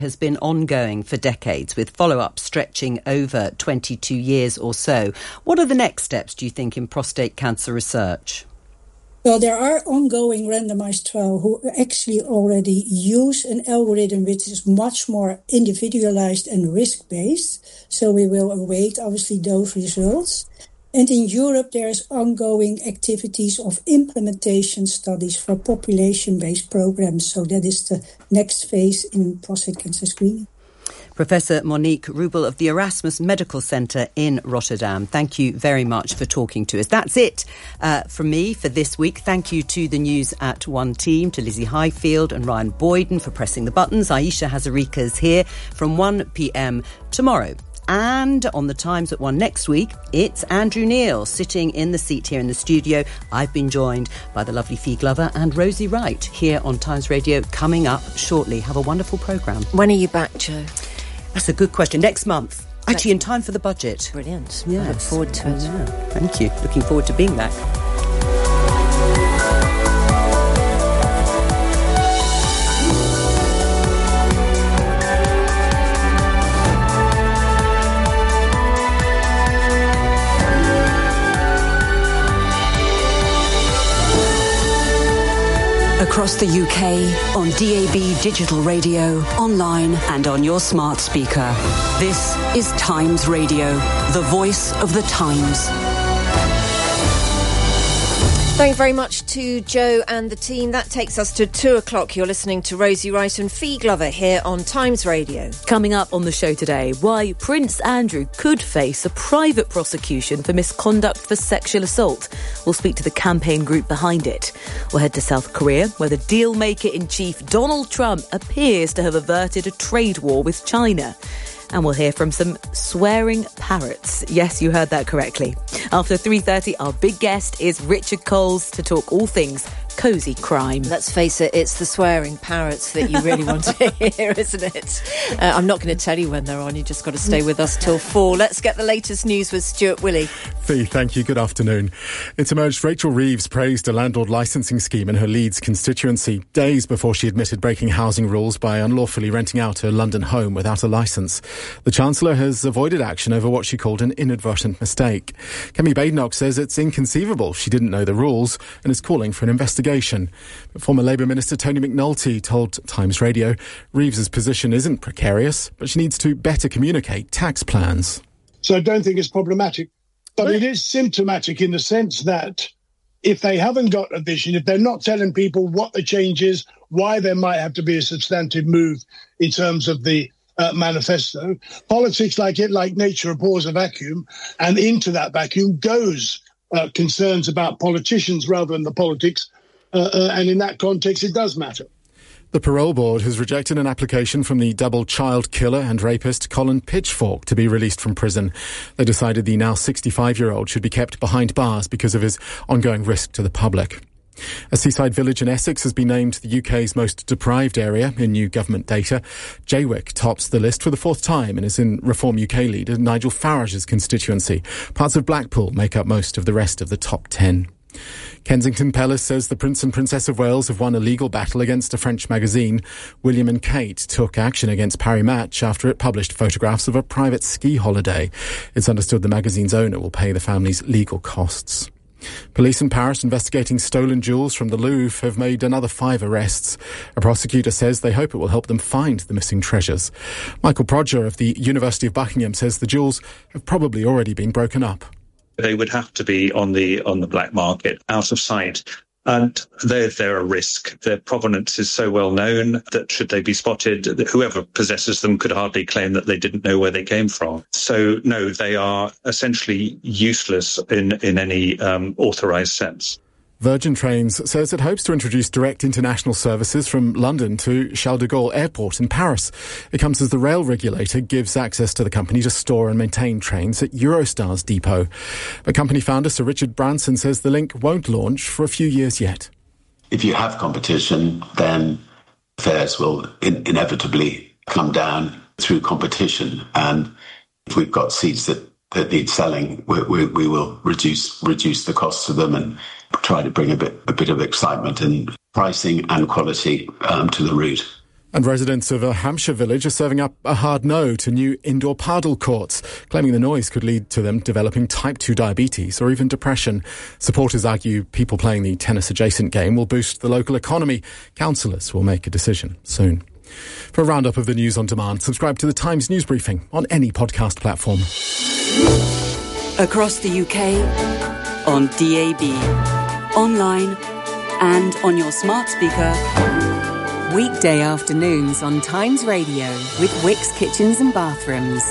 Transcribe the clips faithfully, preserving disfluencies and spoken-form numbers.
has been ongoing for decades, with follow-up stretching over twenty-two years or so. What are the next steps, do you think, in prostate cancer research? Well, there are ongoing randomized trials who actually already use an algorithm which is much more individualized and risk-based. So we will await, obviously, those results. And in Europe, there's ongoing activities of implementation studies for population-based programs. So that is the next phase in prostate cancer screening. Professor Monique Rubel of the Erasmus Medical Centre in Rotterdam, thank you very much for talking to us. That's it uh, from me for this week. Thank you to the News at One team, to Lizzie Highfield and Ryan Boyden for pressing the buttons. Aisha Hazarika's here from one p.m. tomorrow. And on the Times at one next week, it's Andrew Neil sitting in the seat here in the studio. I've been joined by the lovely Fee Glover and Rosie Wright here on Times Radio, coming up shortly. Have a wonderful programme. When are you back, Jo? That's a good question. Next month. Actually, in time for the budget. Brilliant. Yes. I look forward to it. Yeah. Thank you. Looking forward to being back. Across the U K, on D A B digital radio, online and on your smart speaker. This is Times Radio, the voice of the Times. Thank you very much to Jo and the team. That takes us to two o'clock. You're listening to Rosie Wright and Fee Glover here on Times Radio. Coming up on the show today, why Prince Andrew could face a private prosecution for misconduct for sexual assault. We'll speak to the campaign group behind it. We'll head to South Korea, where the deal-maker-in-chief Donald Trump appears to have averted a trade war with China. And we'll hear from some swearing parrots. Yes, you heard that correctly. After three thirty, our big guest is Richard Coles to talk all things cosy crime. Let's face it, it's the swearing parrots that you really want to hear, isn't it? Uh, I'm not going to tell you when they're on. You just got to stay with us till four. Let's get the latest news with Stuart Willey. Fee, thank you. Good afternoon. It's emerged Rachel Reeves praised a landlord licensing scheme in her Leeds constituency days before she admitted breaking housing rules by unlawfully renting out her London home without a licence. The Chancellor has avoided action over what she called an inadvertent mistake. Kemi Badenoch says it's inconceivable she didn't know the rules and is calling for an investigation. But former Labour Minister Tony McNulty told Times Radio Reeves's position isn't precarious, but she needs to better communicate tax plans. So I don't think it's problematic. But it is symptomatic in the sense that if they haven't got a vision, if they're not telling people what the change is, why there might have to be a substantive move in terms of the uh, manifesto, politics like it, like nature, abhors a vacuum, and into that vacuum goes uh, concerns about politicians rather than the politics. Uh, uh, and in that context, it does matter. The Parole Board has rejected an application from the double child killer and rapist Colin Pitchfork to be released from prison. They decided the now sixty-five-year-old should be kept behind bars because of his ongoing risk to the public. A seaside village in Essex has been named the U K's most deprived area in new government data. Jaywick tops the list for the fourth time and is in Reform U K leader Nigel Farage's constituency. Parts of Blackpool make up most of the rest of the top ten. Kensington Palace says the Prince and Princess of Wales have won a legal battle against a French magazine. William and Kate took action against Parry Match after it published photographs of a private ski holiday. It's understood the magazine's owner will pay the family's legal costs. Police in Paris investigating stolen jewels from the Louvre have made another five arrests. A prosecutor says they hope it will help them find the missing treasures. Michael Prodger of the University of Buckingham says the jewels have probably already been broken up. They would have to be on the on the black market, out of sight. And they're, they're a risk. Their provenance is so well known that should they be spotted, whoever possesses them could hardly claim that they didn't know where they came from. So, no, they are essentially useless in, in any um, authorised sense. Virgin Trains says it hopes to introduce direct international services from London to Charles de Gaulle Airport in Paris. It comes as the rail regulator gives access to the company to store and maintain trains at Eurostar's depot. But company founder Sir Richard Branson says the link won't launch for a few years yet. If you have competition, then fares will in- inevitably come down through competition. And if we've got seats that, that need selling, we, we, we will reduce reduce the costs of them and try to bring a bit a bit of excitement and pricing and quality um, to the route. And residents of a Hampshire village are serving up a hard no to new indoor paddle courts, claiming the noise could lead to them developing type two diabetes or even depression. Supporters argue people playing the tennis-adjacent game will boost the local economy. Councillors will make a decision soon. For a roundup of the news on demand, subscribe to the Times News Briefing on any podcast platform. Across the U K, on D A B, online and on your smart speaker. Weekday afternoons on Times Radio with Wickes Kitchens and Bathrooms.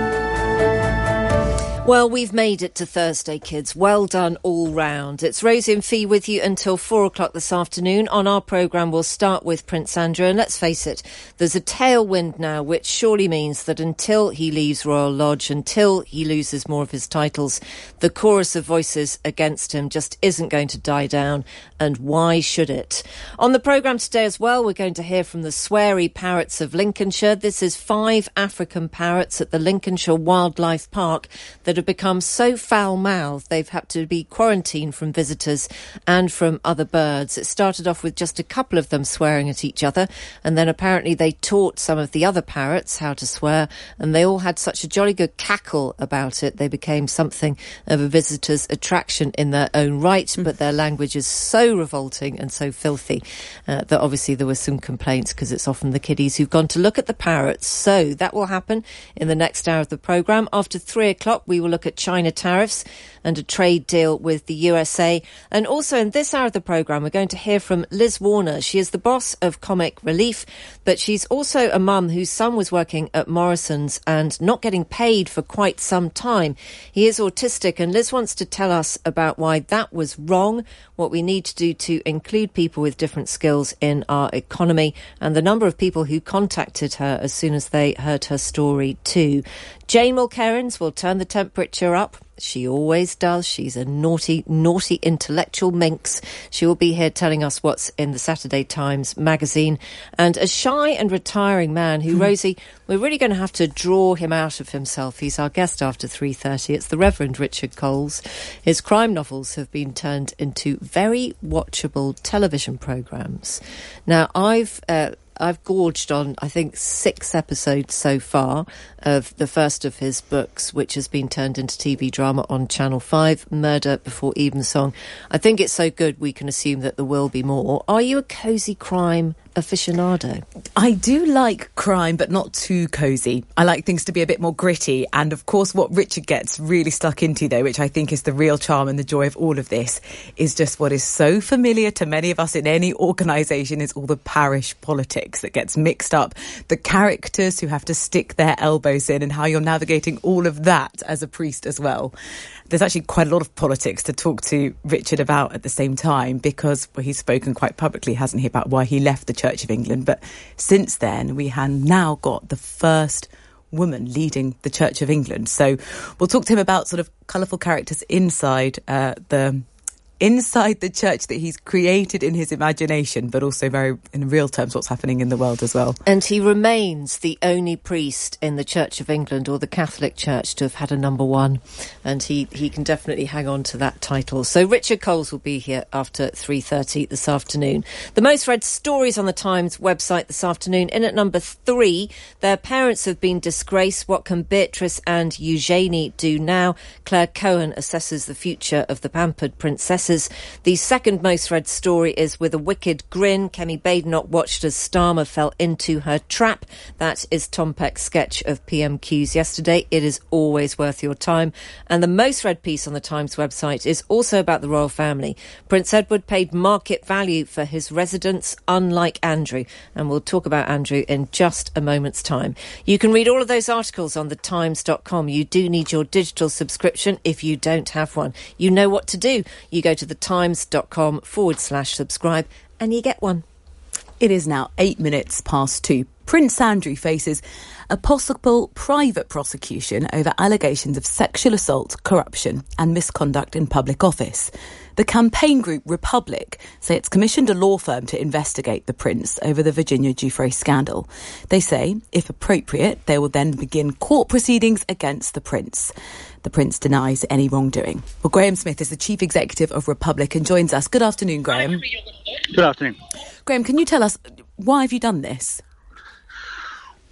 Well, we've made it to Thursday, kids. Well done all round. It's Rosie and Fee with you until four o'clock this afternoon. On our programme, we'll start with Prince Andrew. And let's face it, there's a tailwind now, which surely means that until he leaves Royal Lodge, until he loses more of his titles, the chorus of voices against him just isn't going to die down. And why should it? On the programme today as well, we're going to hear from the Swery Parrots of Lincolnshire. This is five African parrots at the Lincolnshire Wildlife Park that have become so foul-mouthed they've had to be quarantined from visitors and from other birds. It started off with just a couple of them swearing at each other, and then apparently they taught some of the other parrots how to swear, and they all had such a jolly good cackle about it. They became something of a visitor's attraction in their own right, mm. but their language is so revolting and so filthy uh, that obviously there were some complaints, because it's often the kiddies who've gone to look at the parrots. So that will happen in the next hour of the programme. After three o'clock, we will look at China tariffs and a trade deal with the U S A. And also in this hour of the programme, we're going to hear from Liz Warner. She is the boss of Comic Relief, but she's also a mum whose son was working at Morrison's and not getting paid for quite some time. He is autistic, and Liz wants to tell us about why that was wrong, what we need to do to include people with different skills in our economy, and the number of people who contacted her as soon as they heard her story too. Jane Mulcairns will turn the temperature up. She always does. She's a naughty, naughty intellectual minx. She will be here telling us what's in the Saturday Times magazine. And a shy and retiring man who, Rosie, we're really going to have to draw him out of himself. He's our guest after three thirty. It's the Reverend Richard Coles. His crime novels have been turned into very watchable television programmes. Now, I've... Uh, I've gorged on, I think, six episodes so far of the first of his books, which has been turned into T V drama on Channel five, Murder Before Evensong. I think it's so good we can assume that there will be more. Are you a cosy crime aficionado? I do like crime, but not too cosy. I like things to be a bit more gritty. And of course, what Richard gets really stuck into, though, which I think is the real charm and the joy of all of this, is just what is so familiar to many of us in any organisation, is all the parish politics that gets mixed up, the characters who have to stick their elbows in, and how you're navigating all of that as a priest as well. There's actually quite a lot of politics to talk to Richard about at the same time, because well, he's spoken quite publicly, hasn't he, about why he left the Church of England. But since then, we have now got the first woman leading the Church of England. So we'll talk to him about sort of colourful characters inside uh, the... inside the church that he's created in his imagination, but also very in real terms what's happening in the world as well. And he remains the only priest in the Church of England, or the Catholic Church, to have had a number one, and he, he can definitely hang on to that title. So Richard Coles will be here after three thirty this afternoon. The most read stories on the Times website this afternoon. In at number three, their parents have been disgraced. What can Beatrice and Eugenie do now? Claire Cohen assesses the future of the pampered princess. The second most read story is With a Wicked Grin. Kemi Badenoch watched as Starmer fell into her trap. That is Tom Peck's sketch of P M Q's yesterday. It is always worth your time. And the most read piece on the Times website is also about the royal family. Prince Edward paid market value for his residence, unlike Andrew. And we'll talk about Andrew in just a moment's time. You can read all of those articles on the times dot com. You do need your digital subscription if you don't have one. You know what to do. You go to the times dot com forward slash subscribe and you get one. It is now eight minutes past two. Prince Andrew faces a possible private prosecution over allegations of sexual assault, corruption and misconduct in public office. The campaign group Republic say it's commissioned a law firm to investigate the Prince over the Virginia Giuffre scandal. They say, if appropriate, they will then begin court proceedings against the Prince. The Prince denies any wrongdoing. Well, Graham Smith is the chief executive of Republic and joins us. Good afternoon, Graham. Good afternoon. Graham, can you tell us, why have you done this?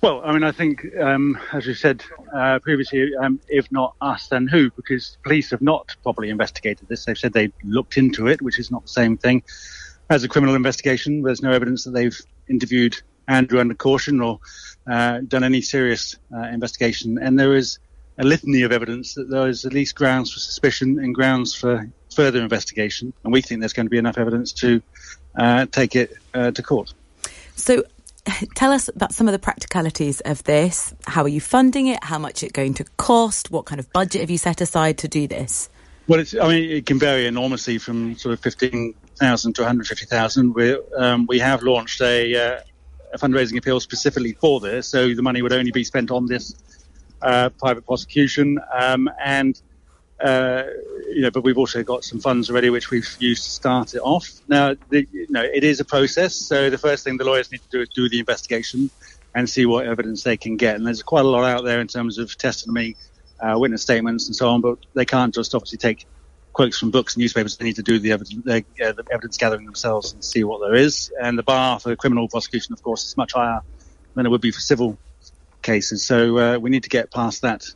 Well, I mean, I think, um, as we said uh, previously, um, if not us, then who? Because police have not properly investigated this. They've said they looked into it, which is not the same thing as a criminal investigation. There's no evidence that they've interviewed Andrew under caution or uh, done any serious uh, investigation. And there is a litany of evidence that there is at least grounds for suspicion and grounds for further investigation. And we think there's going to be enough evidence to uh, take it uh, to court. So tell us about some of the practicalities of this. How are you funding it? How much is it going to cost? What kind of budget have you set aside to do this? Well, it's, I mean, it can vary enormously from sort of fifteen thousand to one hundred fifty thousand. We um, we have launched a, uh, a fundraising appeal specifically for this, so the money would only be spent on this uh, private prosecution. Um, and uh, you know, but we've also got some funds already which we've used to start it off. Now, the, you know, it is a process. So the first thing the lawyers need to do is do the investigation and see what evidence they can get. And there's quite a lot out there in terms of testimony, uh, witness statements, and so on. But they can't just obviously take quotes from books and newspapers. They need to do the evidence, uh, the evidence gathering themselves and see what there is. And the bar for criminal prosecution, of course, is much higher than it would be for civil cases. So uh, we need to get past that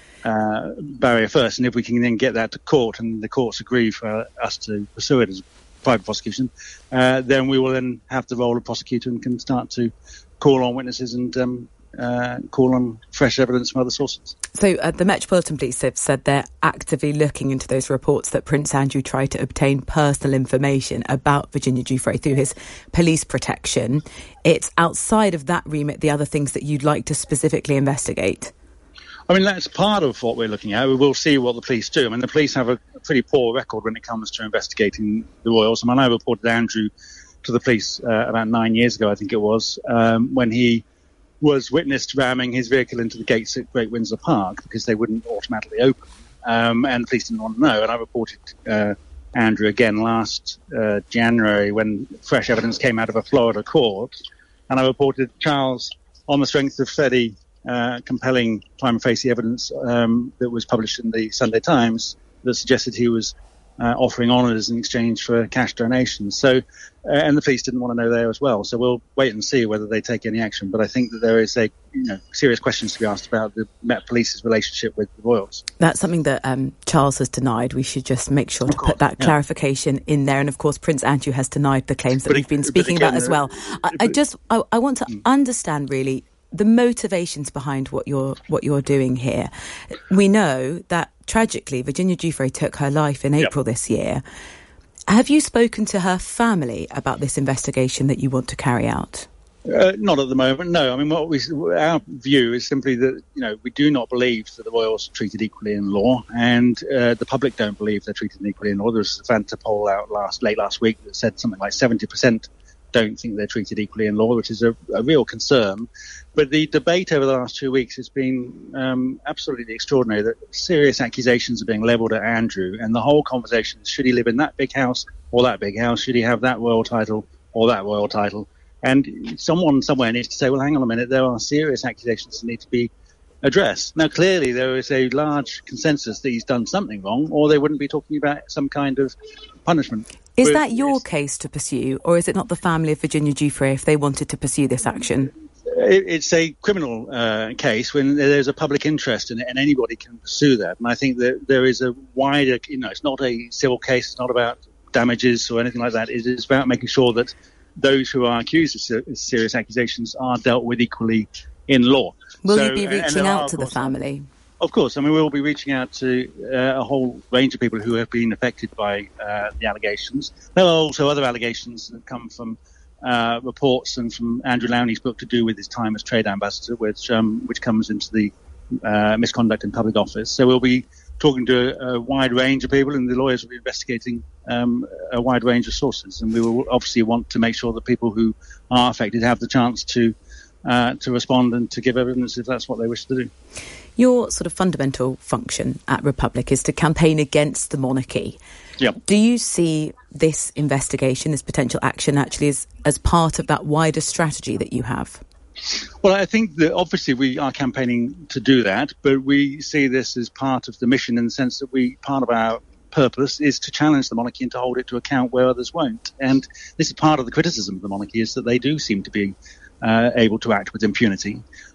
uh, barrier first. And if we can then get that to court and the courts agree for us to pursue it as private prosecution, uh, then we will then have the role of prosecutor and can start to call on witnesses and um, uh, call on fresh evidence from other sources. So uh, the Metropolitan Police have said they're actively looking into those reports that Prince Andrew tried to obtain personal information about Virginia Giuffre through his police protection. It's outside of that remit, the other things that you'd like to specifically investigate. I mean, that's part of what we're looking at. We will see what the police do. I mean, the police have a pretty poor record when it comes to investigating the royals. I mean, I reported Andrew to the police uh, about nine years ago, I think it was, um, when he was witnessed ramming his vehicle into the gates at Great Windsor Park because they wouldn't automatically open. Um, and the police didn't want to know. And I reported uh, Andrew again last uh, January when fresh evidence came out of a Florida court. And I reported Charles on the strength of fairly uh, compelling prima facie evidence um, that was published in the Sunday Times that suggested he was Uh, offering honours in exchange for cash donations. So, uh, and the police didn't want to know there as well. So we'll wait and see whether they take any action. But I think that there is a, you know, serious questions to be asked about the Met Police's relationship with the royals. That's something that um, Charles has denied. We should just make sure to put that yeah. clarification in there. And of course, Prince Andrew has denied the claims that but we've been speaking again, about as well. I, I just, I, I want to mm. understand really the motivations behind what you're what you're doing here. We know that tragically Virginia Giuffre took her life in April yep. this year. Have you spoken to her family about this investigation that you want to carry out? Uh, not at the moment, no. I mean, what we our view is simply that, you know, we do not believe that the royals are treated equally in law, and uh, the public don't believe they're treated equally in law. There was a Fanta poll out last late last week that said something like seventy percent don't think they're treated equally in law, which is a, a real concern. But the debate over the last two weeks has been um, absolutely extraordinary. That serious accusations are being levelled at Andrew, and the whole conversation is, should he live in that big house or that big house? Should he have that royal title or that royal title? And someone somewhere needs to say, well, hang on a minute, there are serious accusations that need to be addressed. Now, clearly, there is a large consensus that he's done something wrong, or they wouldn't be talking about some kind of punishment. Is that your case to pursue, or is it not the family of Virginia Giuffre if they wanted to pursue this action? It's a criminal uh, case when there's a public interest in it, and anybody can pursue that. And I think that there is a wider, you know, it's not a civil case, it's not about damages or anything like that. It is about making sure that those who are accused of ser- serious accusations are dealt with equally in law. Will so, you be reaching out to the family? Of course. I mean, we will be reaching out to uh, a whole range of people who have been affected by uh, the allegations. There are also other allegations that come from uh, reports and from Andrew Lowney's book to do with his time as trade ambassador, which um, which comes into the uh, misconduct in public office. So we'll be talking to a, a wide range of people, and the lawyers will be investigating um, a wide range of sources. And we will obviously want to make sure that people who are affected have the chance to uh, to respond and to give evidence if that's what they wish to do. Your sort of fundamental function at Republic is to campaign against the monarchy. Yep. Do you see this investigation, this potential action, actually as, as part of that wider strategy that you have? Well, I think that obviously we are campaigning to do that, but we see this as part of the mission in the sense that we part of our purpose is to challenge the monarchy and to hold it to account where others won't. And this is part of the criticism of the monarchy, is that they do seem to be uh, able to act with impunity.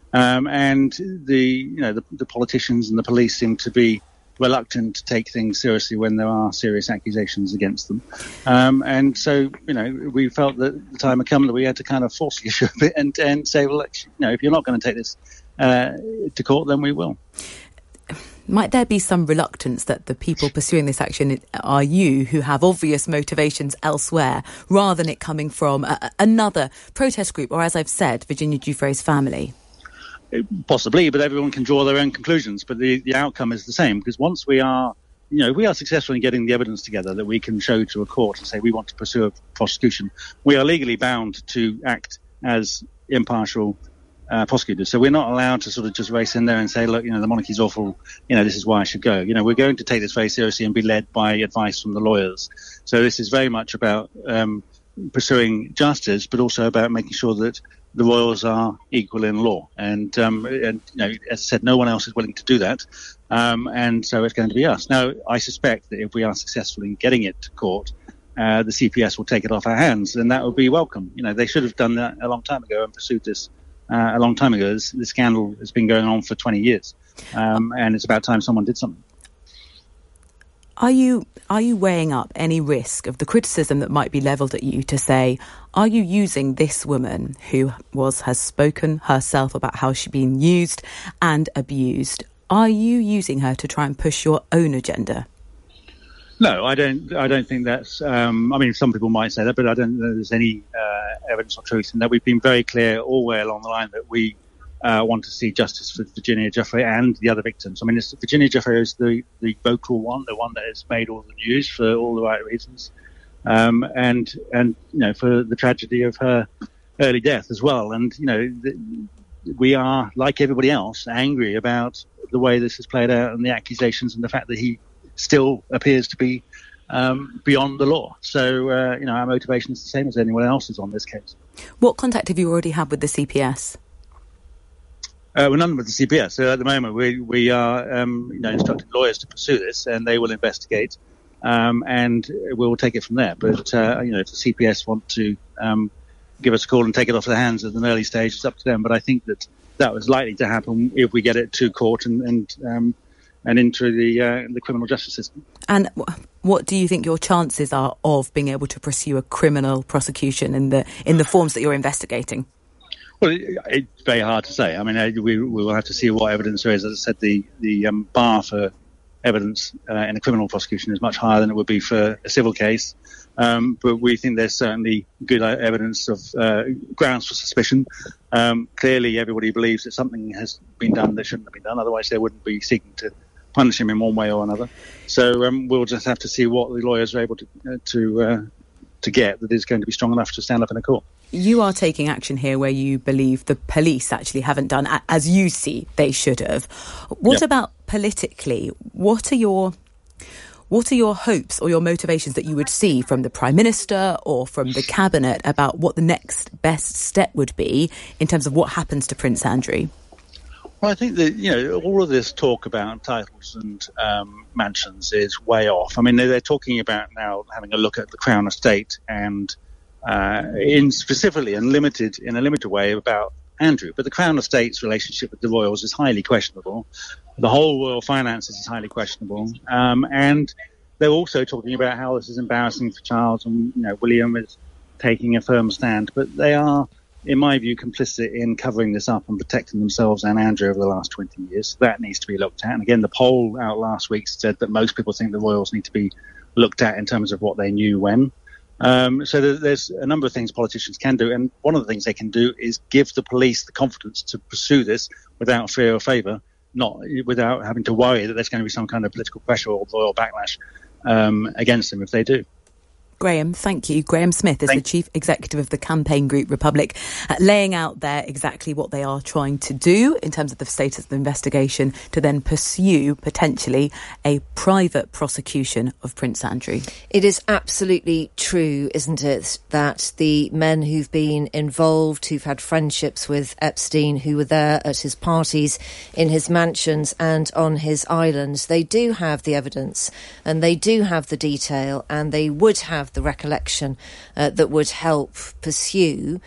Um, and the you know the, the politicians and the police seem to be reluctant to take things seriously when there are serious accusations against them. Um, and so, you know, we felt that the time had come that we had to kind of force the issue a bit and, and say, well, you know, if you're not going to take this uh, to court, then we will. Might there be some reluctance that the people pursuing this action are you, who have obvious motivations elsewhere, rather than it coming from a, another protest group, or, as I've said, Virginia Giuffre's family? Possibly, but everyone can draw their own conclusions. But the, the outcome is the same, because once we are, you know, we are successful in getting the evidence together that we can show to a court and say we want to pursue a prosecution, we are legally bound to act as impartial uh, prosecutors. So we're not allowed to sort of just race in there and say, look, you know, the monarchy's awful, you know, this is why I should go. You know, we're going to take this very seriously and be led by advice from the lawyers. So this is very much about um, pursuing justice, but also about making sure that the royals are equal in law. And, um, and you know, as I said, no one else is willing to do that. Um, and so it's going to be us. Now, I suspect that if we are successful in getting it to court, uh, the C P S will take it off our hands, and that would be welcome. You know, they should have done that a long time ago and pursued this uh, a long time ago. This, this scandal has been going on for twenty years. Um, and it's about time someone did something. Are you are you weighing up any risk of the criticism that might be levelled at you to say, are you using this woman who was has spoken herself about how she's been used and abused? Are you using her to try and push your own agenda? No, I don't. I don't think that's. Um, I mean, some people might say that, but I don't know there's any uh, evidence or truth in that. We've been very clear all the way along the line that we Uh, want to see justice for Virginia Giuffre and the other victims. I mean, it's, Virginia Giuffre is the, the vocal one, the one that has made all the news for all the right reasons, um, and and you know, for the tragedy of her early death as well. And you know, the, we are, like everybody else, angry about the way this has played out and the accusations and the fact that he still appears to be um, beyond the law. So uh, you know, our motivation is the same as anyone else's on this case. What contact have you already had with the C P S? Uh, we're none with the C P S. So at the moment, we we are um, you know instructing lawyers to pursue this, and they will investigate, um, and we'll take it from there. But uh, you know, if the C P S want to um, give us a call and take it off their hands at an early stage, it's up to them. But I think that that was likely to happen if we get it to court and and um, and into the uh, the criminal justice system. And what do you think your chances are of being able to pursue a criminal prosecution in the in the forms that you're investigating? Well, it, it's very hard to say. I mean, we, we will have to see what evidence there is. As I said, the, the um, bar for evidence uh, in a criminal prosecution is much higher than it would be for a civil case. Um, but we think there's certainly good evidence of uh, grounds for suspicion. Um, clearly, everybody believes that something has been done that shouldn't have been done. Otherwise, they wouldn't be seeking to punish him in one way or another. So um, we'll just have to see what the lawyers are able to uh, to uh, to get that is going to be strong enough to stand up in a court. You are taking action here where you believe the police actually haven't done as you see they should have. What yep. about politically? What are your what are your hopes or your motivations that you would see from the Prime Minister or from the Cabinet about what the next best step would be in terms of what happens to Prince Andrew? Well, I think that, you know, all of this talk about titles and um, mansions is way off. I mean, they're, they're talking about now having a look at the Crown Estate and Uh, in specifically and limited in a limited way about Andrew, but the Crown Estate's relationship with the royals is highly questionable. The whole royal finances is highly questionable, um, and they're also talking about how this is embarrassing for Charles, and you know William is taking a firm stand. But they are, in my view, complicit in covering this up and protecting themselves and Andrew over the last twenty years. That needs to be looked at. And again, the poll out last week said that most people think the royals need to be looked at in terms of what they knew when. Um, so there's a number of things politicians can do, and one of the things they can do is give the police the confidence to pursue this without fear or favour, not without having to worry that there's going to be some kind of political pressure or royal backlash um, against them if they do. Graham, thank you. Graham Smith is Thank the Chief Executive of the campaign group Republic, uh, laying out there exactly what they are trying to do in terms of the status of the investigation to then pursue, potentially, a private prosecution of Prince Andrew. It is absolutely true, isn't it, that the men who've been involved, who've had friendships with Epstein, who were there at his parties, in his mansions and on his islands, they do have the evidence and they do have the detail and they would have the recollection uh, that would help pursue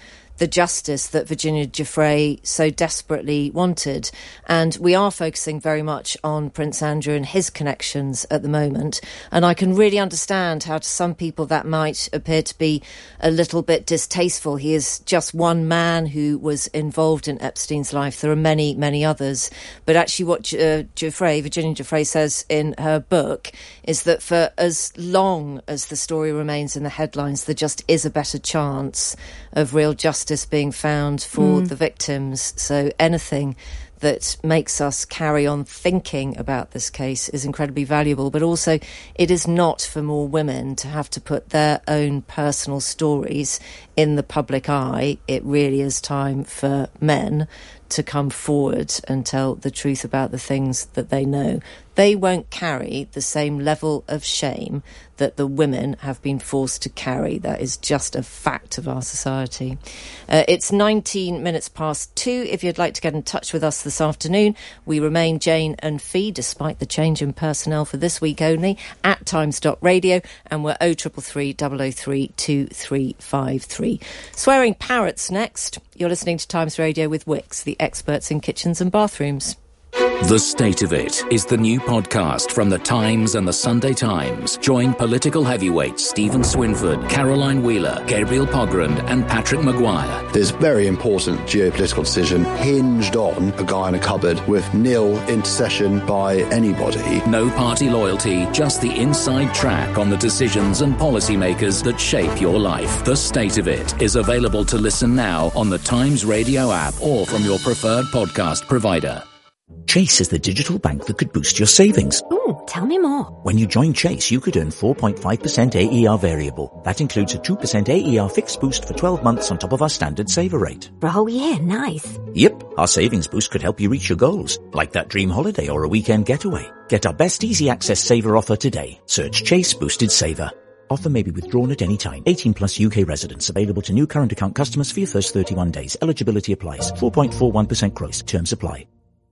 the justice that Virginia Giuffre so desperately wanted. And we are focusing very much on Prince Andrew and his connections at the moment. And I can really understand how to some people that might appear to be a little bit distasteful. He is just one man who was involved in Epstein's life. There are many, many others. But actually what uh, Giuffre, Virginia Giuffre says in her book is that for as long as the story remains in the headlines, there just is a better chance of real justice being found for mm. the victims. So anything that makes us carry on thinking about this case is incredibly valuable. But also, it is not for more women to have to put their own personal stories in the public eye. It really is time for men to come forward and tell the truth about the things that they know. They won't carry the same level of shame that the women have been forced to carry. That is just a fact of our society. Uh, it's nineteen minutes past two. If you'd like to get in touch with us this afternoon, we remain Jane and Fee, despite the change in personnel for this week only, at times dot radio, and we're oh three three, double oh three, two three five three. Swearing parrots next. You're listening to Times Radio with Wix, the experts in kitchens and bathrooms. The State of It is the new podcast from The Times and The Sunday Times. Join political heavyweights Stephen Swinford, Caroline Wheeler, Gabriel Pogrund and Patrick Maguire. There's a very important geopolitical decision hinged on a guy in a cupboard with nil intercession by anybody. No party loyalty, just the inside track on the decisions and policymakers that shape your life. The State of It is available to listen now on the Times Radio app or from your preferred podcast provider. Chase is the digital bank that could boost your savings. Ooh, tell me more. When you join Chase, you could earn four point five percent A E R variable. That includes a two percent A E R fixed boost for twelve months on top of our standard saver rate. For a whole year, nice. Yep, our savings boost could help you reach your goals, like that dream holiday or a weekend getaway. Get our best easy access saver offer today. Search Chase Boosted Saver. Offer may be withdrawn at any time. eighteen plus U K residents. Available to new current account customers for your first thirty-one days. Eligibility applies. four point four one percent gross. Terms apply.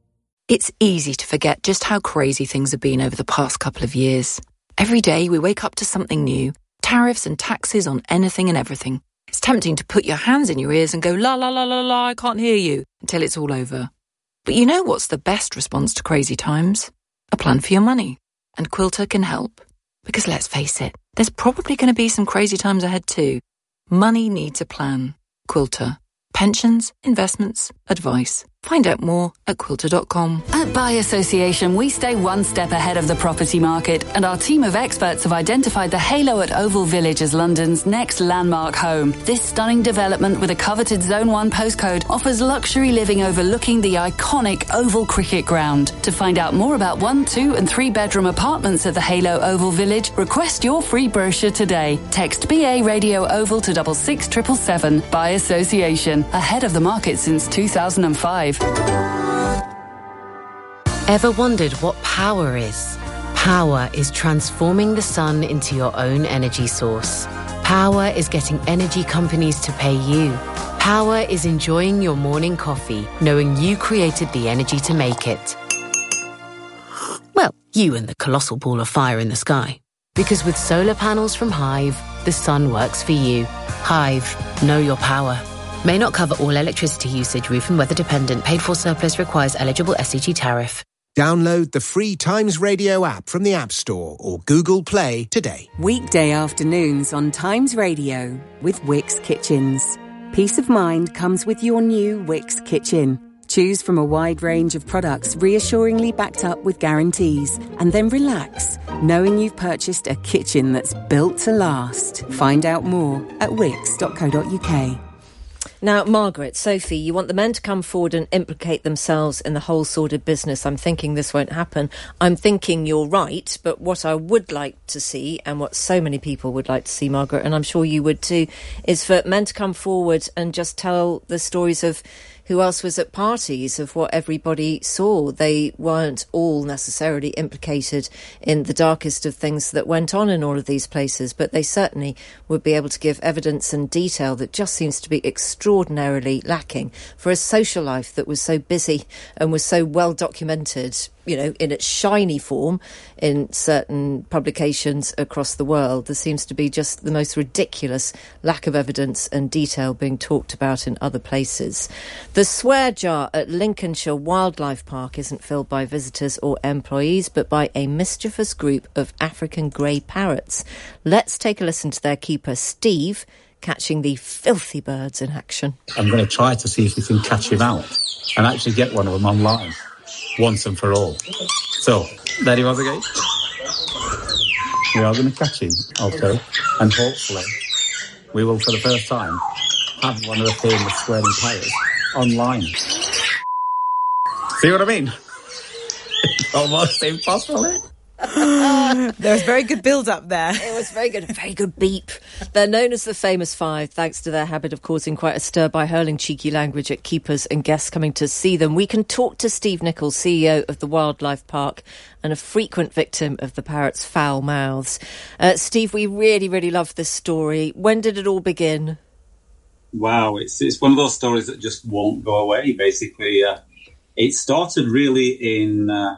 It's easy to forget just how crazy things have been over the past couple of years. Every day we wake up to something new. Tariffs and taxes on anything and everything. It's tempting to put your hands in your ears and go, la la la la la, I can't hear you, until it's all over. But you know what's the best response to crazy times? A plan for your money. And Quilter can help. Because let's face it, there's probably going to be some crazy times ahead too. Money needs a plan. Quilter. Pensions, investments, advice. Find out more at quilter dot com. At Buy Association, we stay one step ahead of the property market, and our team of experts have identified the Halo at Oval Village as London's next landmark home. This stunning development with a coveted Zone one postcode offers luxury living overlooking the iconic Oval Cricket Ground. To find out more about one, two and three bedroom apartments at the Halo Oval Village, request your free brochure today. Text B A Radio Oval to double six triple seven. Buy Association, ahead of the market since two thousand five. Ever wondered what power is? Power is transforming the sun into your own energy source. Power is getting energy companies to pay you. Power is enjoying your morning coffee, knowing you created the energy to make it. Well, you and the colossal ball of fire in the sky. Because with solar panels from Hive, the sun works for you. Hive, know your power. May not cover all electricity usage, roof and weather dependent. Paid for surplus requires eligible S C G tariff. Download the free Times Radio app from the App Store or Google Play today. Weekday afternoons on Times Radio with Wix Kitchens. Peace of mind comes with your new Wix Kitchen. Choose from a wide range of products reassuringly backed up with guarantees, and then relax, knowing you've purchased a kitchen that's built to last. Find out more at wix dot co dot uk. Now, Margaret, Sophie, you want the men to come forward and implicate themselves in the whole sordid business. I'm thinking this won't happen. I'm thinking you're right, but what I would like to see, and what so many people would like to see, Margaret, and I'm sure you would too, is for men to come forward and just tell the stories of who else was at parties, of what everybody saw. They weren't all necessarily implicated in the darkest of things that went on in all of these places, but they certainly would be able to give evidence and detail that just seems to be extraordinarily lacking for a social life that was so busy and was so well documented you know, in its shiny form in certain publications across the world. There seems to be just the most ridiculous lack of evidence and detail being talked about in other places. The swear jar at Lincolnshire Wildlife Park isn't filled by visitors or employees, but by a mischievous group of African grey parrots. Let's take a listen to their keeper, Steve, catching the filthy birds in action. I'm going to try to see if we can catch him out and actually get one of them online once and for all. So, there he was again. We are going to catch him, okay, and hopefully we will, for the first time, have one of the famous swearing parrots online. See what I mean? It's almost impossible, eh? There was very good build-up there. It was very good, very good beep. They're known as the Famous Five, thanks to their habit of causing quite a stir by hurling cheeky language at keepers and guests coming to see them. We can talk to Steve Nichols, C E O of the Wildlife Park and a frequent victim of the parrots' foul mouths. Uh, Steve, we really, really love this story. When did it all begin? Wow, it's it's one of those stories that just won't go away, basically. Uh, it started really in... Uh,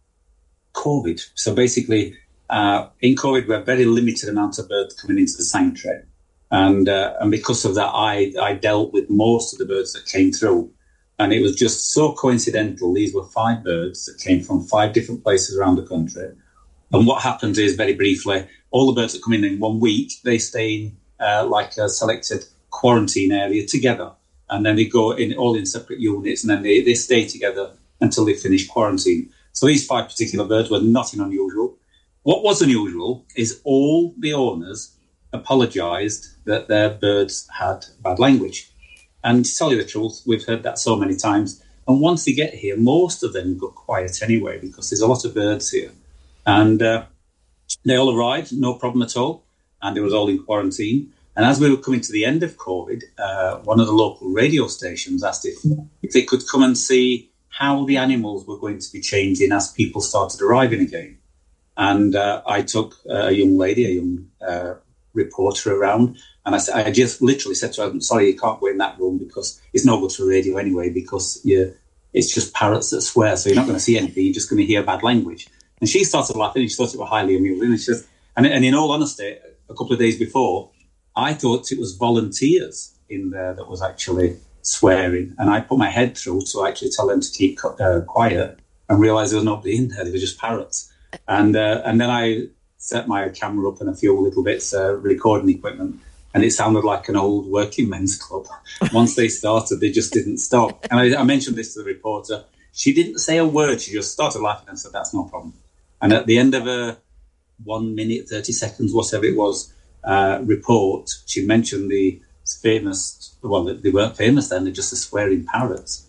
COVID. So basically, uh, in COVID, we had very limited amount of birds coming into the sanctuary. And uh, and because of that, I, I dealt with most of the birds that came through. And it was just so coincidental. These were five birds that came from five different places around the country. And what happens is, very briefly, all the birds that come in in one week, they stay in uh, like a selected quarantine area together. And then they go in all in separate units, and then they, they stay together until they finish quarantine. So these five particular birds were nothing unusual. What was unusual is all the owners apologised that their birds had bad language. And to tell you the truth, we've heard that so many times. And once they get here, most of them got quiet anyway, because there's a lot of birds here. And uh, they all arrived, no problem at all. And they was all in quarantine. And as we were coming to the end of COVID, uh, one of the local radio stations asked if, if they could come and see how the animals were going to be changing as people started arriving again. And uh, I took uh, a young lady, a young uh, reporter around, and I, I just literally said to her, I'm sorry, you can't go in that room because it's no good for radio anyway, because you, it's just parrots that swear, so you're not going to see anything, you're just going to hear bad language. And she started laughing, and she thought it was highly amusing. And, she just, and, and in all honesty, a couple of days before, I thought it was volunteers in there that was actually swearing, and I put my head through to actually tell them to keep uh, quiet, and realised there was nobody in there, they were just parrots. And uh, and then I set my camera up and a few little bits uh, recording equipment, and it sounded like an old working men's club. Once they started, they just didn't stop. And I, I mentioned this to the reporter. She didn't say a word, she just started laughing and said, that's no problem. And at the end of a one minute, thirty seconds, whatever it was, uh, report, she mentioned the famous, well, they weren't famous then, they're just the swearing parrots.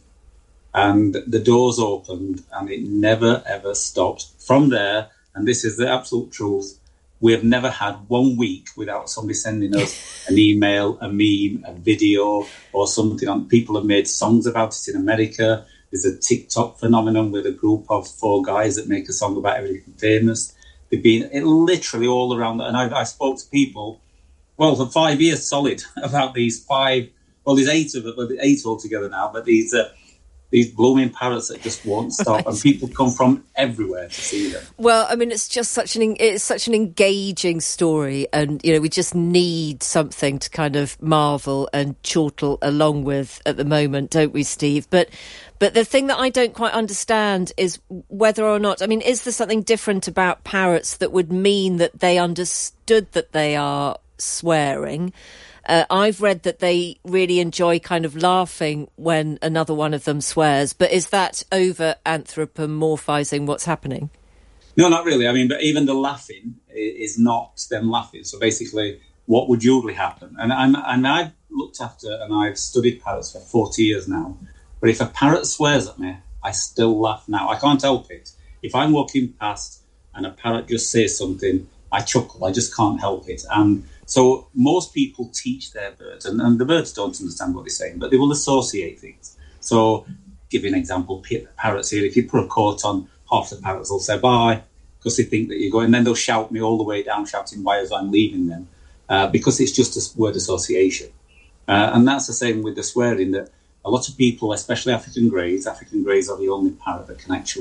And the doors opened, and it never, ever stopped. From there, and this is the absolute truth, we have never had one week without somebody sending us an email, a meme, a video, or something. On. People have made songs about it in America. There's a TikTok phenomenon with a group of four guys that make a song about everything famous. They've been it, literally all around. And I, I spoke to people, well, for five years solid about these five, well, there's eight of them, eight altogether now, but these uh, these blooming parrots that just won't stop, and people come from everywhere to see them. Well, I mean, it's just such an it's such an engaging story, and you know, we just need something to kind of marvel and chortle along with at the moment, don't we, Steve? But but the thing that I don't quite understand is whether or not, I mean, is there something different about parrots that would mean that they understood that they are swearing? Uh, I've read that they really enjoy kind of laughing when another one of them swears, but is that over anthropomorphizing what's happening? No, not really. I mean, but even the laughing is not them laughing. So basically, what would usually happen? And I'm, and I've looked after and I've studied parrots for forty years now. But if a parrot swears at me, I still laugh now. I can't help it. If I'm walking past and a parrot just says something, I chuckle. I just can't help it. And so most people teach their birds, and, and the birds don't understand what they're saying, but they will associate things. So, give you an example, parrots here, if you put a coat on, half the parrots will say bye, because they think that you're going, and then they'll shout me all the way down, shouting bye as I'm leaving them, uh, because it's just a word association. Uh, and that's the same with the swearing, that a lot of people, especially African greys, African greys are the only parrot that can actually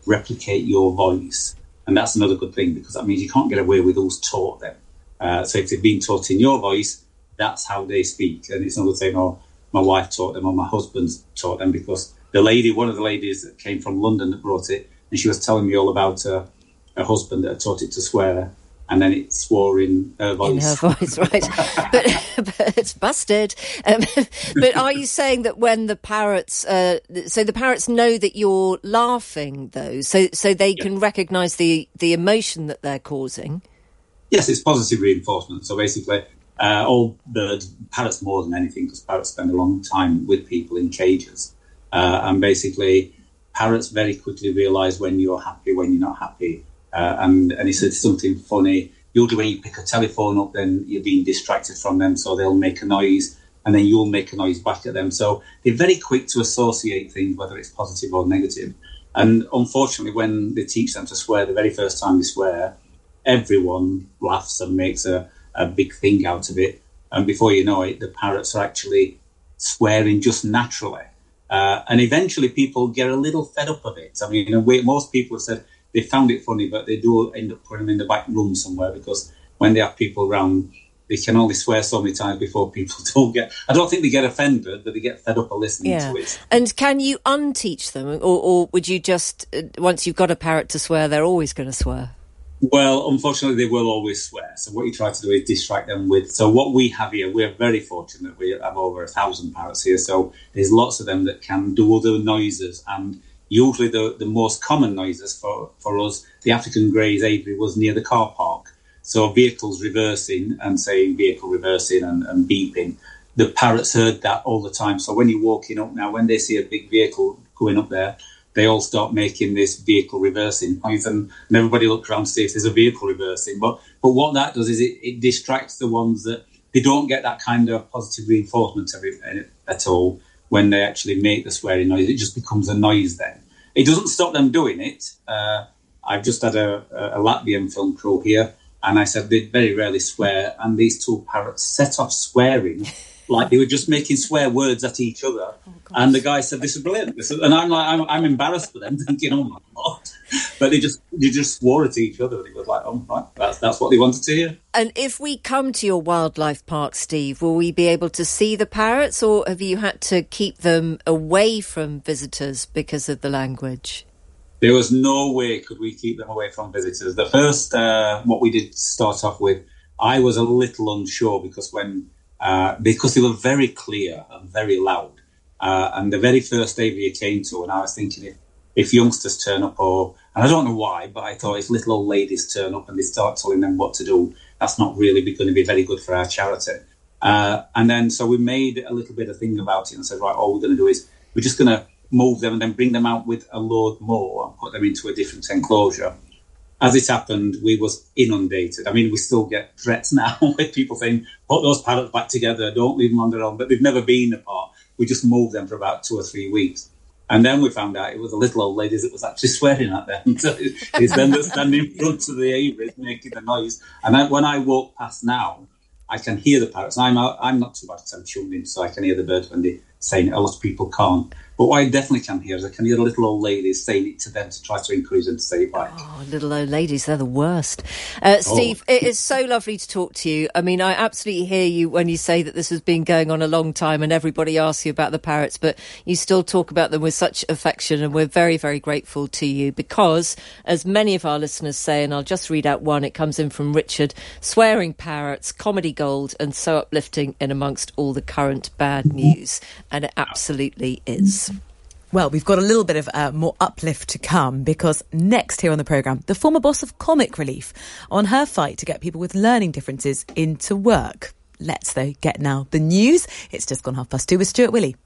replicate your voice. And that's another good thing, because that means you can't get away with who's taught them. Uh, so if they've been taught in your voice, that's how they speak. And it's not the same, oh, my wife taught them or my husband's taught them, because the lady, one of the ladies that came from London that brought it, and she was telling me all about her, her husband that had taught it to swear, and then it swore in her voice. In her voice, right. but, but it's busted. Um, but are you saying that when the parrots, uh, so the parrots know that you're laughing, though, so so they yeah. can recognise the, the emotion that they're causing? Yes, it's positive reinforcement. So basically, uh, all birds, parrots more than anything, because parrots spend a long time with people in cages. Uh, and basically, parrots very quickly realise when you're happy, when you're not happy. Uh, and, and if it's something funny, usually when you pick a telephone up, then you're being distracted from them, so they'll make a noise, and then you'll make a noise back at them. So they're very quick to associate things, whether it's positive or negative. And unfortunately, when they teach them to swear, the very first time they swear, everyone laughs and makes a, a big thing out of it. And before you know it, the parrots are actually swearing just naturally. Uh, and eventually people get a little fed up of it. I mean, you know, most people have said they found it funny, but they do end up putting them in the back room somewhere, because when they have people around, they can only swear so many times before people don't get... I don't think they get offended, but they get fed up of listening yeah. to it. And can you unteach them? Or, or would you just, uh, once you've got a parrot to swear, they're always going to swear? Well, unfortunately, they will always swear. So what you try to do is distract them with... So what we have here, we're very fortunate. We have over a thousand parrots here. So there's lots of them that can do other noises. And usually the, the most common noises for, for us, the African Grey's aviary was near the car park. So vehicles reversing and saying vehicle reversing and, and beeping. The parrots heard that all the time. So when you're walking up now, when they see a big vehicle going up there, they all start making this vehicle reversing noise, and, and everybody looks around to see if there's a vehicle reversing. But but what that does is it, it distracts the ones that they don't get that kind of positive reinforcement every, at all when they actually make the swearing noise. It just becomes a noise then. It doesn't stop them doing it. Uh, I've just had a, a Latvian film crew here, and I said they very rarely swear, and these two parrots set off swearing like they were just making swear words at each other. Oh, and the guy said, "This is brilliant." This is, and I'm like, I'm, I'm embarrassed for them, thinking, "Oh my God!" But they just they just swore at each other. And it was like, "Oh, right, that's that's what they wanted to hear." And if we come to your wildlife park, Steve, will we be able to see the parrots, or have you had to keep them away from visitors because of the language? There was no way could we keep them away from visitors. The first, uh, what we did start off with, I was a little unsure because when. Uh, because they were very clear and very loud. Uh, and the very first aviary I came to, and I was thinking if, if youngsters turn up, or, and I don't know why, but I thought if little old ladies turn up and they start telling them what to do, that's not really going to be very good for our charity. Uh, and then, so we made a little bit of thing about it and said, right, all we're going to do is we're just going to move them and then bring them out with a load more and put them into a different enclosure. As it happened, we was inundated. I mean, we still get threats now with people saying, put those parrots back together, don't leave them on their own. But they've never been apart. We just moved them for about two or three weeks. And then we found out it was the little old ladies that was actually swearing at them. So it's them that's standing in front of the aviary making the noise. And I, when I walk past now, I can hear the parrots. I'm out, I'm not too bad at I'm tuned in, so I can hear the birds when they're saying it. A lot of people can't. But what I definitely can hear is I can hear the little old ladies saying it to them to try to encourage them to say it back. Oh, little old ladies, they're the worst. Uh, Steve, oh. It is so lovely to talk to you. I mean, I absolutely hear you when you say that this has been going on a long time and everybody asks you about the parrots, but you still talk about them with such affection, and we're very, very grateful to you because, as many of our listeners say, and I'll just read out one, it comes in from Richard, swearing parrots, comedy gold, and so uplifting in amongst all the current bad news. And it absolutely is. Well, we've got a little bit of uh, more uplift to come because next here on the programme, the former boss of Comic Relief on her fight to get people with learning differences into work. Let's, though, get now the news. It's just gone half past two with Stuart Willey.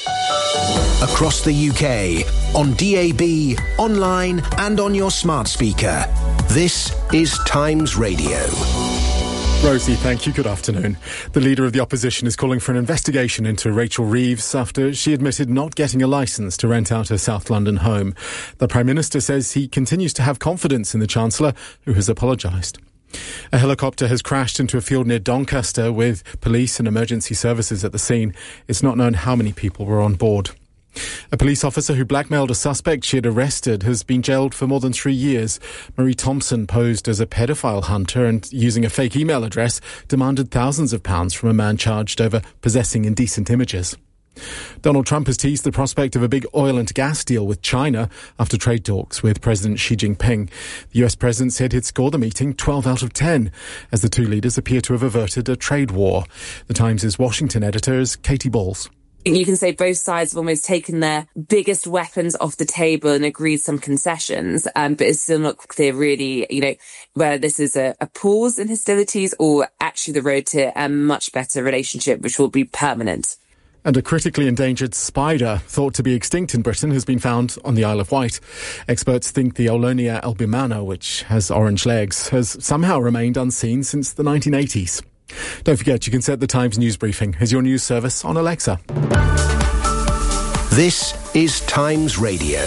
Across the U K, on D A B, online and on your smart speaker. This is Times Radio. Rosie, thank you. Good afternoon. The leader of the opposition is calling for an investigation into Rachel Reeves after she admitted not getting a licence to rent out her South London home. The Prime Minister says he continues to have confidence in the Chancellor, who has apologised. A helicopter has crashed into a field near Doncaster with police and emergency services at the scene. It's not known how many people were on board. A police officer who blackmailed a suspect she had arrested has been jailed for more than three years. Marie Thompson posed as a pedophile hunter and, using a fake email address, demanded thousands of pounds from a man charged over possessing indecent images. Donald Trump has teased the prospect of a big oil and gas deal with China after trade talks with President Xi Jinping. The U S president said he'd score the meeting twelve out of ten, as the two leaders appear to have averted a trade war. The Times' Washington editor is Katie Balls. You can say both sides have almost taken their biggest weapons off the table and agreed some concessions, um, but it's still not clear really, you know, whether this is a, a pause in hostilities or actually the road to a much better relationship, which will be permanent. And a critically endangered spider, thought to be extinct in Britain, has been found on the Isle of Wight. Experts think the Oulonia albimana, which has orange legs, has somehow remained unseen since the nineteen eighties. Don't forget, you can set the Times news briefing as your news service on Alexa. This is Times Radio.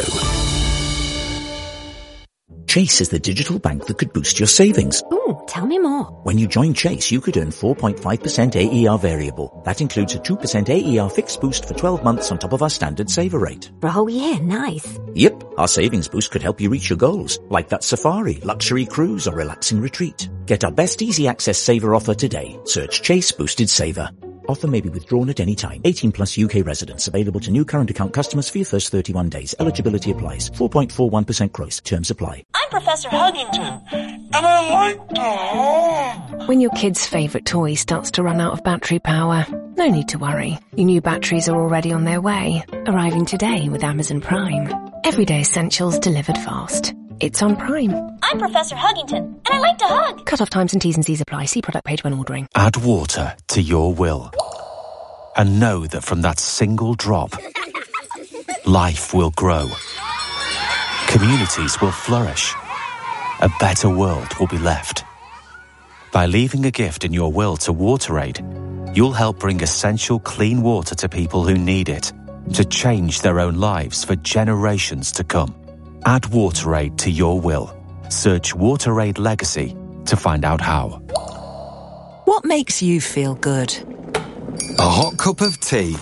Chase is the digital bank that could boost your savings. Ooh, tell me more. When you join Chase, you could earn four point five percent A E R variable. That includes a two percent A E R fixed boost for twelve months on top of our standard saver rate. Oh yeah, nice. Yep, our savings boost could help you reach your goals, like that safari, luxury cruise or relaxing retreat. Get our best easy access saver offer today. Search Chase Boosted Saver. Offer may be withdrawn at any time. eighteen plus U K residents. Available to new current account customers for your first thirty-one days. Eligibility applies. four point four one percent gross. Terms apply. I'm Professor Huggington, and I like to hug. When your kid's favourite toy starts to run out of battery power, no need to worry. Your new batteries are already on their way, arriving today with Amazon Prime. Everyday essentials delivered fast. It's on Prime. I'm Professor Huggington, and I like to hug. Cut-off times and T's and C's apply. See product page when ordering. Add water to your will. And know that from that single drop, life will grow. Communities will flourish. A better world will be left. By leaving a gift in your will to WaterAid, you'll help bring essential clean water to people who need it, to change their own lives for generations to come. Add WaterAid to your will. Search WaterAid Legacy to find out how. What makes you feel good? A hot cup of tea.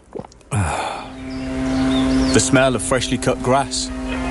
The smell of freshly cut grass.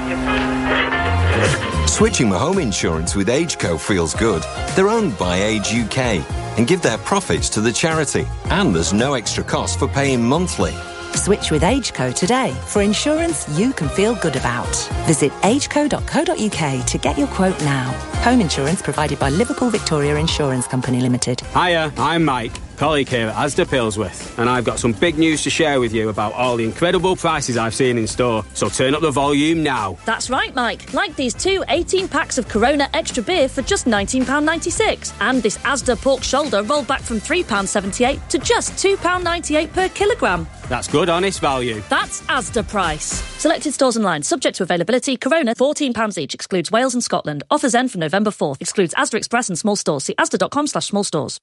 Switching my home insurance with AgeCo feels good. They're owned by Age U K and give their profits to the charity. And there's no extra cost for paying monthly. Switch with AgeCo today for insurance you can feel good about. Visit ageco dot co dot uk to get your quote now. Home insurance provided by Liverpool Victoria Insurance Company Limited. Hiya, I'm Mike, colleague here at Asda Pillsworth, and I've got some big news to share with you about all the incredible prices I've seen in store. So turn up the volume now. That's right, Mike. Like these two eighteen packs of Corona Extra Beer for just nineteen pounds ninety-six. And this Asda pork shoulder rolled back from three pounds seventy-eight to just two pounds ninety-eight per kilogramme. That's good, honest value. That's Asda price. Selected stores online, subject to availability. Corona, fourteen pounds each, excludes Wales and Scotland. Offers end from November fourth, excludes Asda Express and small stores. See asda.com slash small stores.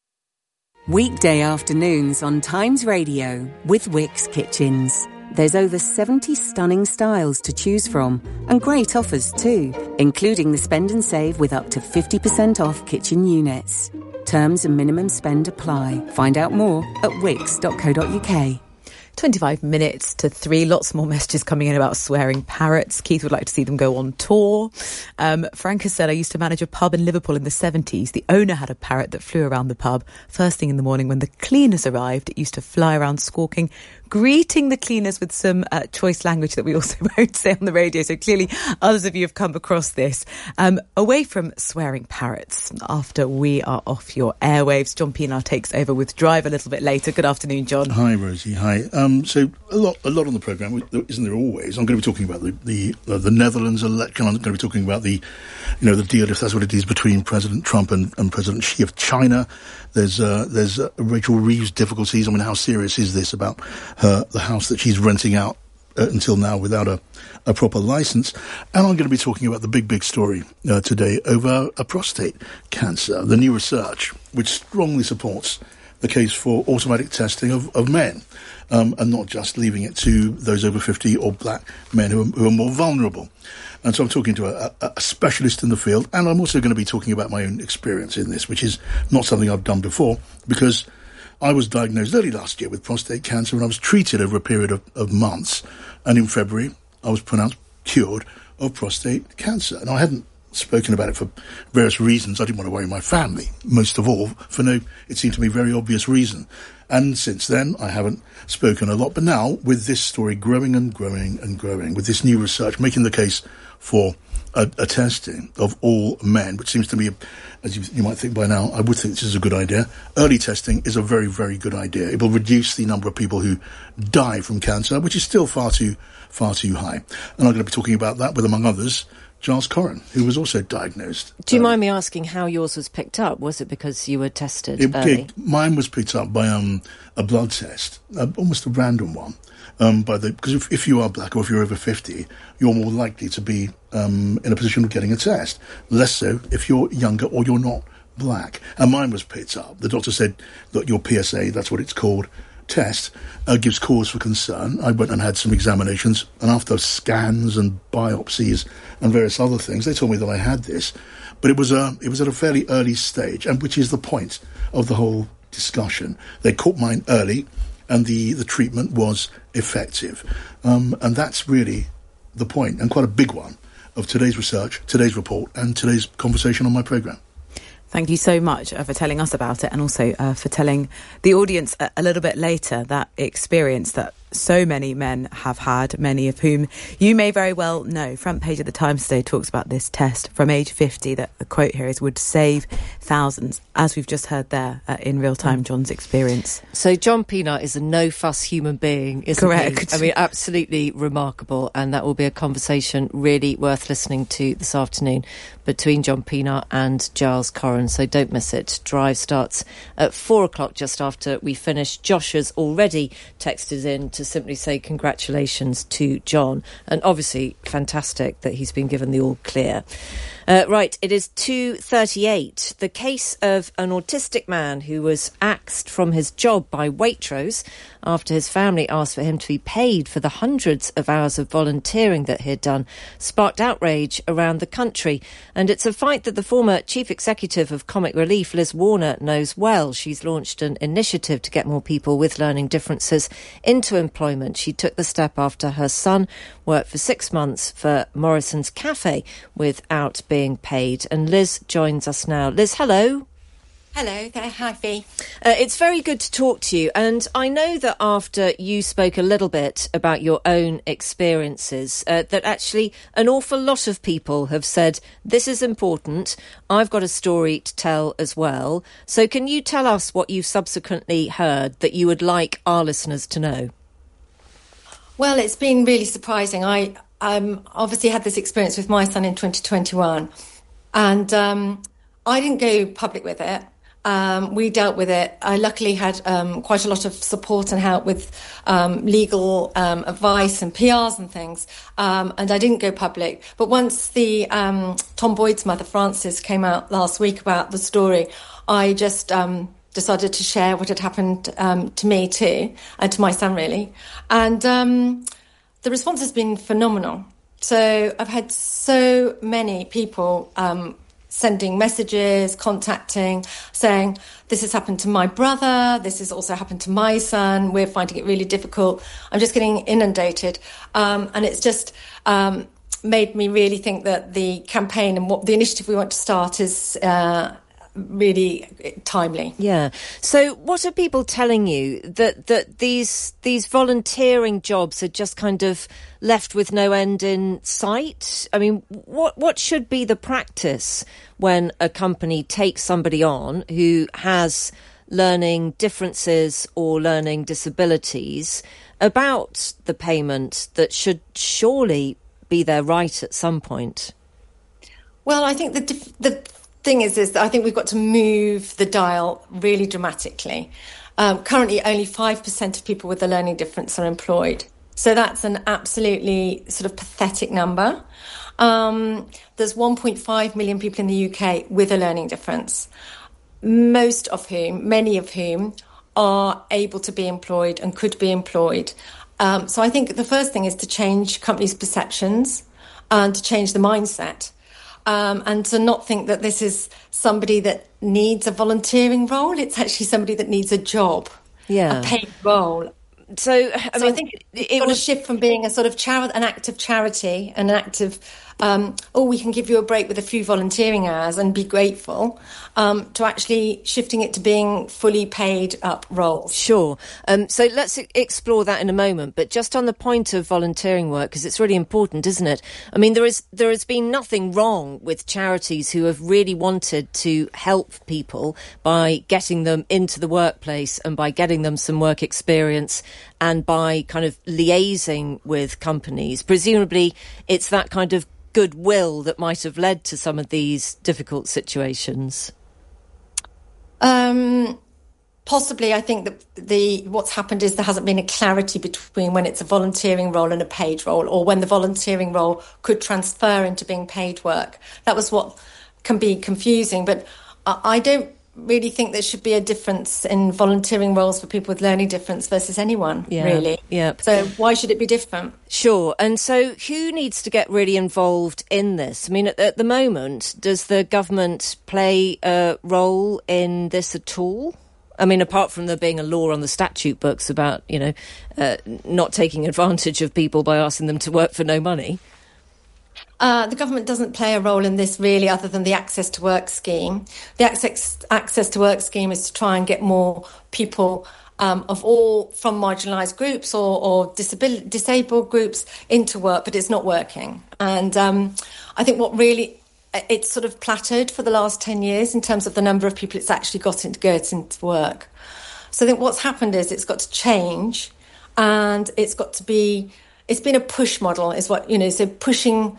Weekday afternoons on Times Radio with Wickes Kitchens. There's over seventy stunning styles to choose from and great offers too, including the spend and save with up to fifty percent off kitchen units. Terms and minimum spend apply. Find out more at wickes dot co dot uk. twenty-five minutes to three. Lots more messages coming in about swearing parrots. Keith would like to see them go on tour. Um, Frank has said, I used to manage a pub in Liverpool in the seventies. The owner had a parrot that flew around the pub. First thing in the morning when the cleaners arrived, it used to fly around squawking, greeting the cleaners with some uh, choice language that we also won't say on the radio. So clearly others of you have come across this. Um, away from swearing parrots, after we are off your airwaves, John Pienaar takes over with Drive a little bit later. Good afternoon, John. Hi, Rosie. Hi. Um, so a lot, a lot on the programme, isn't there always? I'm going to be talking about the the, uh, the Netherlands election. I'm going to be talking about the, you know, the deal, if that's what it is, between President Trump and, and President Xi of China. There's uh, there's uh, Rachel Reeves' difficulties. I mean, how serious is this about her the house that she's renting out uh, until now without a, a proper license? And I'm going to be talking about the big, big story uh, today over a prostate cancer, the new research, which strongly supports the case for automatic testing of, of men, um, and not just leaving it to those over fifty or black men who are, who are more vulnerable. And so I'm talking to a, a, a specialist in the field, and I'm also going to be talking about my own experience in this, which is not something I've done before, because I was diagnosed early last year with prostate cancer, and I was treated over a period of, of months. And in February, I was pronounced cured of prostate cancer. And I hadn't spoken about it for various reasons. I didn't want to worry my family, most of all, for no, it seemed to me, very obvious reason. And since then, I haven't spoken a lot. But now, with this story growing and growing and growing, with this new research making the case for a, a testing of all men, which seems to me, as you, you might think by now, I would think this is a good idea. Early testing is a very, very good idea. It will reduce the number of people who die from cancer, which is still far too, far too high. And I'm going to be talking about that with, among others, Giles Corran, who was also diagnosed. Do you early. mind me asking how yours was picked up? Was it because you were tested It, early? it, mine was picked up by um, a blood test, uh, almost a random one. Um, by the because if, if you are black or if you're over fifty, you're more likely to be um, in a position of getting a test. Less so if you're younger or you're not black. And mine was picked up. The doctor said, look, your P S A, that's what it's called, test, uh, gives cause for concern. I went and had some examinations, and after scans and biopsies and various other things, they told me that I had this. But it was a, it was at a fairly early stage, and which is the point of the whole discussion. They caught mine early, and the, the treatment was effective. Um, and that's really the point, and quite a big one, of today's research, today's report, and today's conversation on my programme. Thank you so much uh, for telling us about it, and also uh, for telling the audience a, a little bit later that experience that so many men have had, many of whom you may very well know. Front page of the Times today talks about this test from age fifty, that the quote here is, would save thousands, as we've just heard there uh, in real time, John's experience. So John Pienaar is a no-fuss human being, isn't Correct. he? I mean, absolutely remarkable, and that will be a conversation really worth listening to this afternoon between John Pienaar and Giles Corran, so don't miss it. Drive starts at four o'clock, just after we finish. Josh has already texted in to simply say congratulations to John, and obviously fantastic that he's been given the all clear. Uh, right, it is two thirty-eight. The case of an autistic man who was axed from his job by Waitrose after his family asked for him to be paid for the hundreds of hours of volunteering that he had done sparked outrage around the country. And it's a fight that the former chief executive of Comic Relief, Liz Warner, knows well. She's launched an initiative to get more people with learning differences into employment. She took the step after her son worked for six months for Morrison's Cafe without being paid. And Liz joins us now. Liz, hello. Hello there, hi Fee. Uh, it's very good to talk to you, and I know that after you spoke a little bit about your own experiences, uh, that actually an awful lot of people have said, this is important, I've got a story to tell as well. So can you tell us what you've subsequently heard that you would like our listeners to know? Well, it's been really surprising. I um, obviously had this experience with my son in twenty twenty-one, and um, I didn't go public with it. Um, we dealt with it. I luckily had um, quite a lot of support and help with um, legal um, advice and P Rs and things, um, and I didn't go public. But once the um, Tom Boyd's mother, Frances, came out last week about the story, I just um, decided to share what had happened um, to me too, and to my son really. And um, the response has been phenomenal. So I've had so many people um sending messages, contacting, saying, this has happened to my brother, this has also happened to my son, we're finding it really difficult. I'm just getting inundated. Um, and it's just um, made me really think that the campaign and what the initiative we want to start is uh, really timely. Yeah. So what are people telling you? That that these these volunteering jobs are just kind of left with no end in sight? I mean, what what should be the practice when a company takes somebody on who has learning differences or learning disabilities about the payment that should surely be their right at some point? Well, I think the the thing is, is that I think we've got to move the dial really dramatically. Um, currently, only five percent of people with a learning difference are employed. So that's an absolutely sort of pathetic number. Um, there's one point five million people in the U K with a learning difference, most of whom, many of whom, are able to be employed and could be employed. Um, so I think the first thing is to change companies' perceptions and to change the mindset. um, and to not think that this is somebody that needs a volunteering role. It's actually somebody that needs a job, yeah. a paid role. So, I so mean, I think it, it's got was a shift from being a sort of chari- an act of charity, an act of, um, oh, we can give you a break with a few volunteering hours and be grateful, um, to actually shifting it to being fully paid up roles. Sure. Um, so let's explore that in a moment. But just on the point of volunteering work, because it's really important, isn't it? I mean, there is there has been nothing wrong with charities who have really wanted to help people by getting them into the workplace and by getting them some work experience and by kind of liaising with companies. Presumably, it's that kind of goodwill that might have led to some of these difficult situations. Um, possibly, I think that the what's happened is there hasn't been a clarity between when it's a volunteering role and a paid role, or when the volunteering role could transfer into being paid work. That was what can be confusing, but I don't really think there should be a difference in volunteering roles for people with learning difference versus anyone, yeah, really. Yep. So why should it be different? Sure. And so who needs to get really involved in this? I mean, at, at the moment, does the government play a role in this at all? I mean, apart from there being a law on the statute books about, you know, uh, not taking advantage of people by asking them to work for no money. Uh, the government doesn't play a role in this really, other than the Access to Work scheme. The Access, Access to Work scheme is to try and get more people um, of all from marginalised groups or, or disabil- disabled groups into work, but it's not working. And um, I think what really, it's sort of plateaued for the last ten years in terms of the number of people it's actually got into, goes into work. So I think what's happened is it's got to change, and it's got to be, it's been a push model is what, you know, so pushing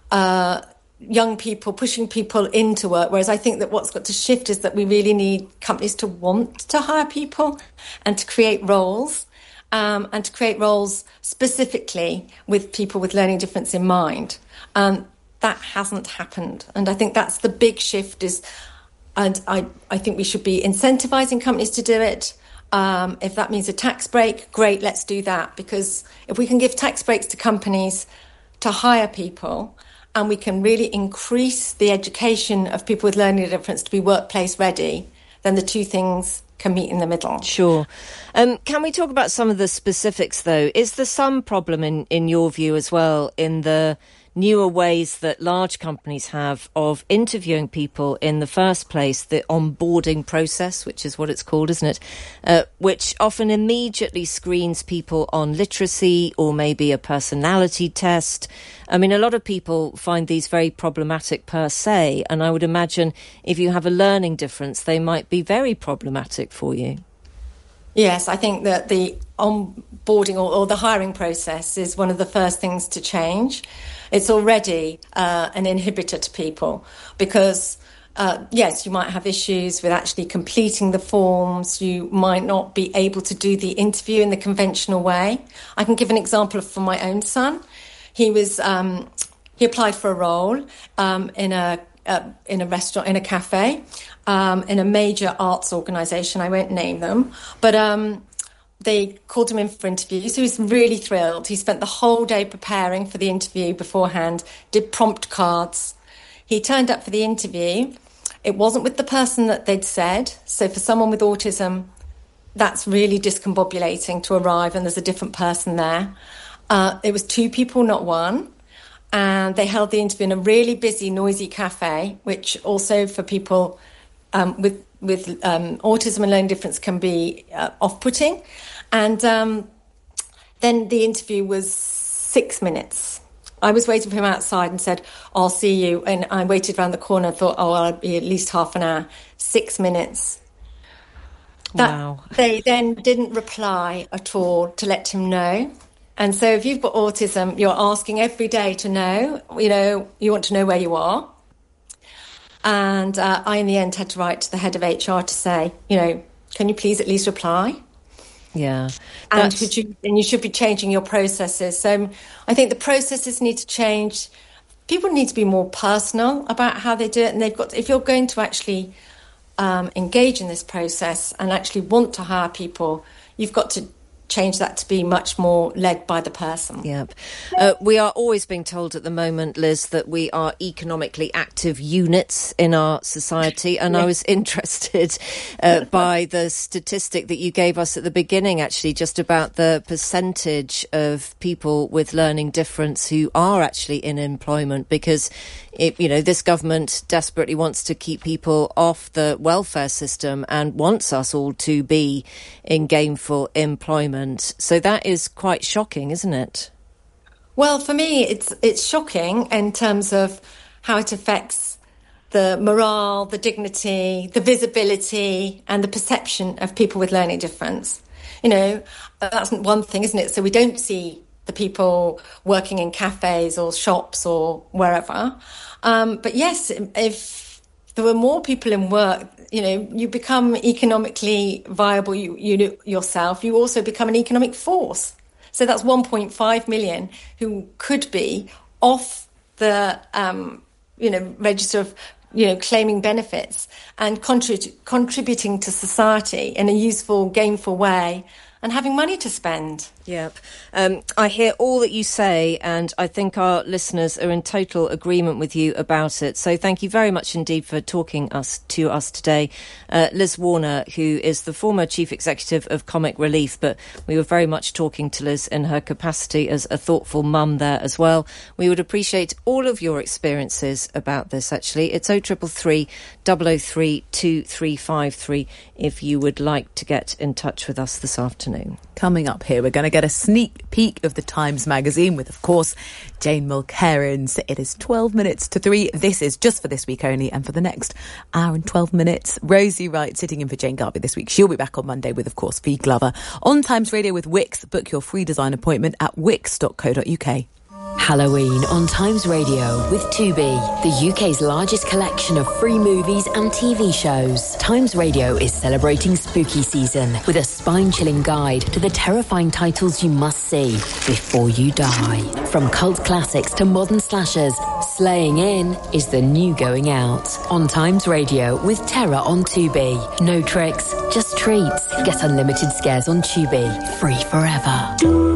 Uh, young people, pushing people into work, whereas I think that what's got to shift is that we really need companies to want to hire people and to create roles, um, and to create roles specifically with people with learning difference in mind. Um, that hasn't happened, and I think that's the big shift is, and I, I think we should be incentivising companies to do it. Um, if that means a tax break, great, let's do that, because if we can give tax breaks to companies to hire people, and we can really increase the education of people with learning difference to be workplace ready, then the two things can meet in the middle. Sure. Um, can we talk about some of the specifics, though? Is there some problem, in, in your view, as well, in the newer ways that large companies have of interviewing people in the first place, the onboarding process, which is what it's called, isn't it? Uh, which often immediately screens people on literacy or maybe a personality test. I mean, a lot of people find these very problematic per se, and I would imagine if you have a learning difference, they might be very problematic for you. Yes, I think that the onboarding or, or the hiring process is one of the first things to change. It's already uh, an inhibitor to people because, uh, yes, you might have issues with actually completing the forms. You might not be able to do the interview in the conventional way. I can give an example from my own son. He was um, he applied for a role um, in a uh, in a restaurant, in a cafe, um, in a major arts organisation. I won't name them, but um, they called him in for interview. So he was really thrilled. He spent the whole day preparing for the interview beforehand, did prompt cards. He turned up for the interview. It wasn't with the person that they'd said. So for someone with autism, that's really discombobulating to arrive and there's a different person there. Uh, it was two people, not one. And they held the interview in a really busy, noisy cafe, which also for people um, with with um, autism and learning difference can be uh, off-putting. And um, then the interview was six minutes. I was waiting for him outside and said, I'll see you. And I waited around the corner and thought, oh, I'll be at least half an hour. Six minutes. That, wow. They then didn't reply at all to let him know. And so if you've got autism, you're asking every day to know, you know, you want to know where you are. And uh, I, in the end, had to write to the head of H R to say, you know, can you please at least reply? Yeah. And, could you, and you should be changing your processes. So I think the processes need to change. People need to be more personal about how they do it. And they've got, if you're going to actually um, engage in this process and actually want to hire people, you've got to change that to be much more led by the person. Yep. Uh, we are always being told at the moment, Liz, that we are economically active units in our society. And yeah. I was interested uh, by the statistic that you gave us at the beginning, actually, just about the percentage of people with learning difference who are actually in employment, because It, you know, this government desperately wants to keep people off the welfare system and wants us all to be in gainful employment. So that is quite shocking, isn't it? Well, for me, it's it's shocking in terms of how it affects the morale, the dignity, the visibility and the perception of people with learning difference. You know, that's one thing, isn't it? So we don't see the people working in cafes or shops or wherever. Um, but yes, if there were more people in work, you know, you become economically viable you, you yourself. You also become an economic force. So that's one point five million who could be off the, um, you know, register of, you know, claiming benefits and contrib- contributing to society in a useful, gainful way and having money to spend. Yep. Um, I hear all that you say, and I think our listeners are in total agreement with you about it. So thank you very much indeed for talking us to us today. Uh, Liz Warner, who is the former Chief Executive of Comic Relief, but we were very much talking to Liz in her capacity as a thoughtful mum there as well. We would appreciate all of your experiences about this, actually. It's oh triple three, double oh three, two three five three if you would like to get in touch with us this afternoon. Coming up here, we're going to get a sneak peek of the Times magazine with, of course, Jane Mulcairns. It is twelve minutes to three. This is just for this week only, and for the next hour and twelve minutes, Rosie Wright sitting in for Jane Garvey this week. She'll be back on Monday with, of course, Fee Glover. On Times Radio with Wix, book your free design appointment at wix dot co dot uk. Halloween on Times Radio with Tubi, the U K's largest collection of free movies and T V shows. Times Radio is celebrating spooky season with a spine-chilling guide to the terrifying titles you must see before you die. From cult classics to modern slashers, slaying in is the new going out. On Times Radio with Terror on Tubi. No tricks, just treats. Get unlimited scares on Tubi, free forever.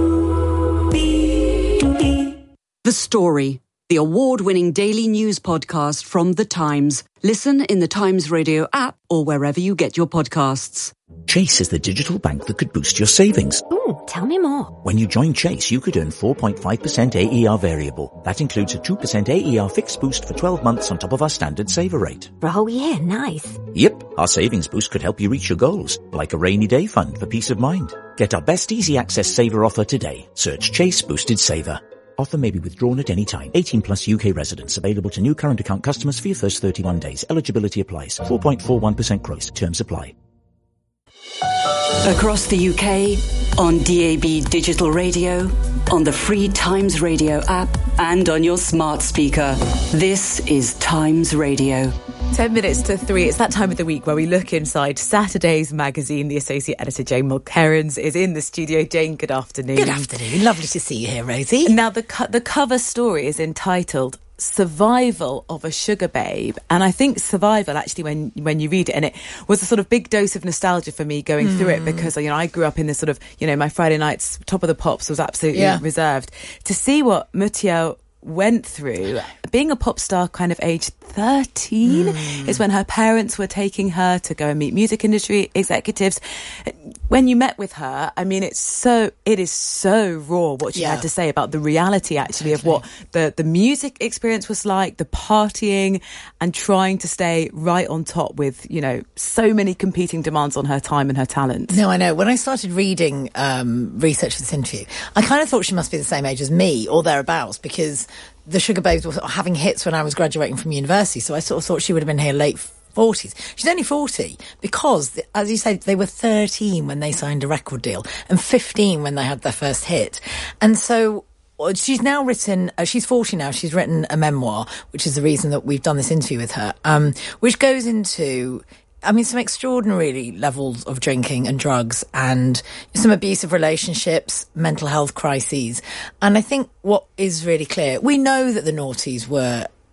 The Story, the award-winning daily news podcast from The Times. Listen in the Times Radio app or wherever you get your podcasts. Chase is the digital bank that could boost your savings. Ooh, tell me more. When you join Chase, you could earn four point five percent A E R variable. That includes a two percent A E R fixed boost for twelve months on top of our standard saver rate. For a whole year, nice. Yep, our savings boost could help you reach your goals, like a rainy day fund for peace of mind. Get our best easy access saver offer today. Search Chase Boosted Saver. Offer may be withdrawn at any time. eighteen plus U K residents. Available to new current account customers for your first thirty-one days. Eligibility applies. four point four one percent gross. Terms apply. Across the U K, on D A B digital radio, on the free Times Radio app, and on your smart speaker. This is Times Radio. Ten minutes to three. It's that time of the week where we look inside Saturday's magazine. The associate editor, Jane Mulcairns, is in the studio. Jane, good afternoon. Good afternoon. Lovely to see you here, Rosie. Now, the co- the cover story is entitled Survival of a Sugar Babe. And I think survival, actually, when when you read it, and it was a sort of big dose of nostalgia for me going mm. through it, because, you know, I grew up in this sort of, you know, my Friday nights, Top of the Pops was absolutely yeah. reserved. To see what Mutiel went through, being a pop star kind of age thirteen mm. is when her parents were taking her to go and meet music industry executives. When you met with her, I mean, it's so it is so raw what she yeah. had to say about the reality actually of what the the music experience was like, the partying, and trying to stay right on top with, you know, so many competing demands on her time and her talent. No, I know. When I started reading um, research for this interview, I kind of thought she must be the same age as me or thereabouts, because the Sugar Babes were having hits when I was graduating from university, so I sort of thought she would have been here late forties. She's only forty because, as you said, they were thirteen when they signed a record deal and fifteen when they had their first hit. And so she's now written, uh, she's forty now, she's written a memoir, which is the reason that we've done this interview with her, um, which goes into, I mean, some extraordinary levels of drinking and drugs and some abusive relationships, mental health crises. And I think what is really clear, we know that the noughties were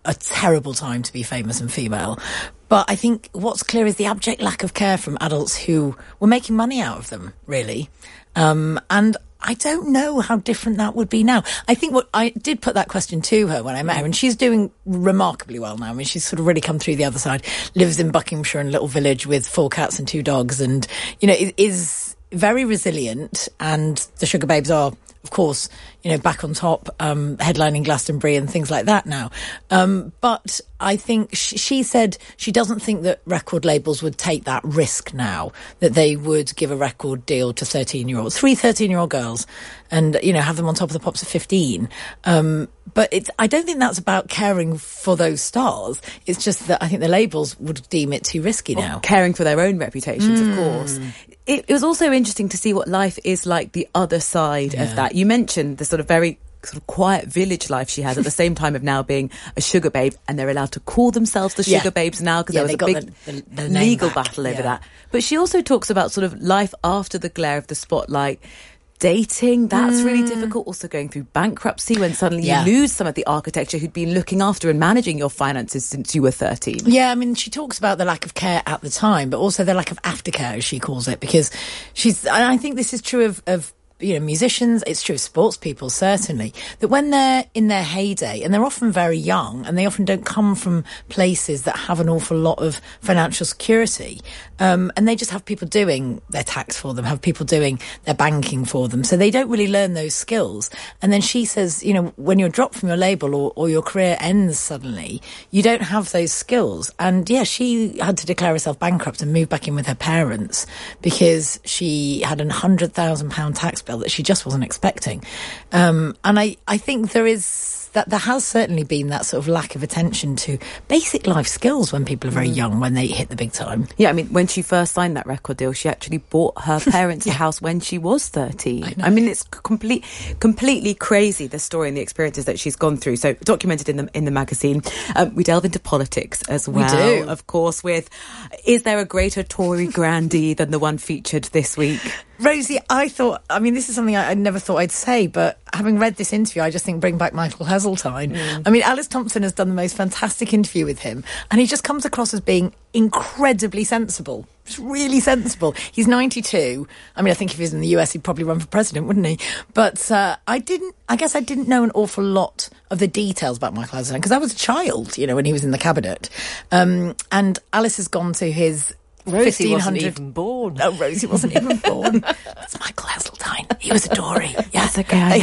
a terrible time to be famous and female. But I think what's clear is the abject lack of care from adults who were making money out of them, really. Um, and I don't know how different that would be now. I think what I did put that question to her when I met her, and she's doing remarkably well now. I mean, she's sort of really come through the other side, lives in Buckinghamshire in a little village with four cats and two dogs, and, you know, is very resilient. And the Sugar Babes are, of course, you know, back on top, um, headlining Glastonbury and things like that now. Um, but I think she, she said she doesn't think that record labels would take that risk now, that they would give a record deal to thirteen-year-olds, three thirteen-year-old girls, and, you know, have them on top of the pops at fifteen. Um, but it's, I don't think that's about caring for those stars. It's just that I think the labels would deem it too risky now. Or caring for their own reputations, Mm. of course. It, it was also interesting to see what life is like the other side Yeah. of that. You mentioned the sort of very sort of quiet village life she has at the same time of now being a sugar babe, and they're allowed to call themselves the Yeah. sugar babes now because Yeah, there was they a got big the- the- the name legal back. battle over Yeah. that. But she also talks about sort of life after the glare of the spotlight. Dating, that's really difficult. Also going through bankruptcy when suddenly Yeah. you lose some of the architecture who'd been looking after and managing your finances since you were thirteen. Yeah, I mean, she talks about the lack of care at the time, but also the lack of aftercare, as she calls it, because she's, and I think this is true of, of you know, musicians, it's true of sports people, certainly, that when they're in their heyday, and they're often very young, and they often don't come from places that have an awful lot of financial security, um, and they just have people doing their tax for them, have people doing their banking for them, so they don't really learn those skills. And then she says, you know, when you're dropped from your label or, or your career ends suddenly, you don't have those skills. And yeah, she had to declare herself bankrupt and move back in with her parents because she had a one hundred thousand pounds tax bill that she just wasn't expecting. Um, and I, I think there is that there has certainly been that sort of lack of attention to basic life skills when people are very young, when they hit the big time. Yeah, I mean, when she first signed that record deal, she actually bought her parents' Yeah. a house when she was thirteen. I I, know. mean, it's complete, completely crazy, the story and the experiences that she's gone through. So documented in the in the magazine. Um, we delve into politics as We well. do. Of course, with is there a greater Tory grandee than the one featured this week? Rosie, I thought, I mean, this is something I, I never thought I'd say, but having read this interview, I just think bring back Michael Heseltine. Mm. I mean, Alice Thompson has done the most fantastic interview with him, and he just comes across as being incredibly sensible. Just really sensible. He's ninety-two. I mean, I think if he was in the U S, he'd probably run for president, wouldn't he? But uh, I didn't, I guess I didn't know an awful lot of the details about Michael Heseltine, because I was a child, you know, when he was in the cabinet. Um, and Alice has gone to his Rosie wasn't fifteen hundred even born. No, Rosie wasn't even born. It's Michael Heseltine. He was a Tory. Yes, okay, I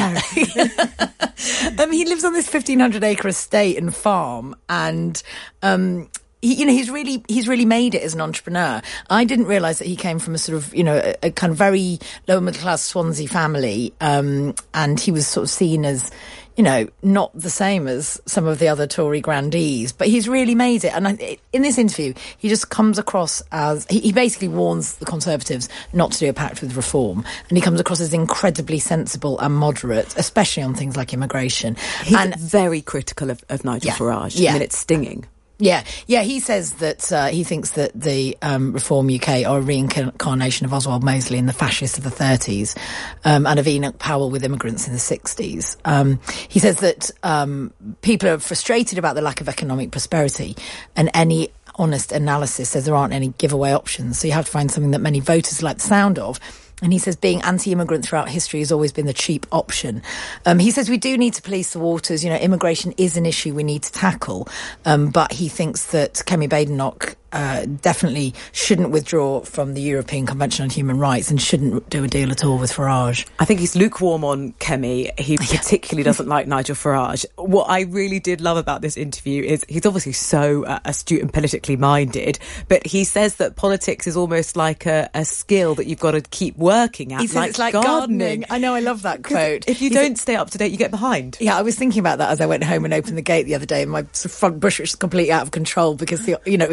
know. um, he lives on this fifteen hundred acre estate and farm, and um, he, you know, he's really he's really made it as an entrepreneur. I didn't realise that he came from a sort of, you know, a, a kind of very lower middle class Swansea family, um, and he was sort of seen as, you know, not the same as some of the other Tory grandees, but he's really made it. And I, in this interview, he just comes across as, he, he basically warns the Conservatives not to do a pact with Reform. And he comes across as incredibly sensible and moderate, especially on things like immigration. He's and very critical of, of Nigel Yeah. Farage. Yeah. I mean, it's stinging. Yeah, yeah, he says that uh, he thinks that the um, Reform U K are a reincarnation of Oswald Mosley and the fascists of the thirties, um, and of Enoch Powell with immigrants in the sixties. Um, he says that um, people are frustrated about the lack of economic prosperity, and any honest analysis says there aren't any giveaway options, so you have to find something that many voters like the sound of. And he says being anti-immigrant throughout history has always been the cheap option. Um, he says we do need to police the waters. You know, immigration is an issue we need to tackle. Um, but he thinks that Kemi Badenoch uh, definitely shouldn't withdraw from the European Convention on Human Rights and shouldn't do a deal at all with Farage. I think he's lukewarm on Kemi. He particularly doesn't like Nigel Farage. What I really did love about this interview is he's obviously so uh, astute and politically minded, but he says that politics is almost like a, a skill that you've got to keep working at. He says like it's like gardening. gardening. I know, I love that quote. If you He don't said- stay up to date, you get behind. Yeah, I was thinking about that as I went home and opened the gate the other day, and my sort of front bush was completely out of control because the, you know, it was a really warm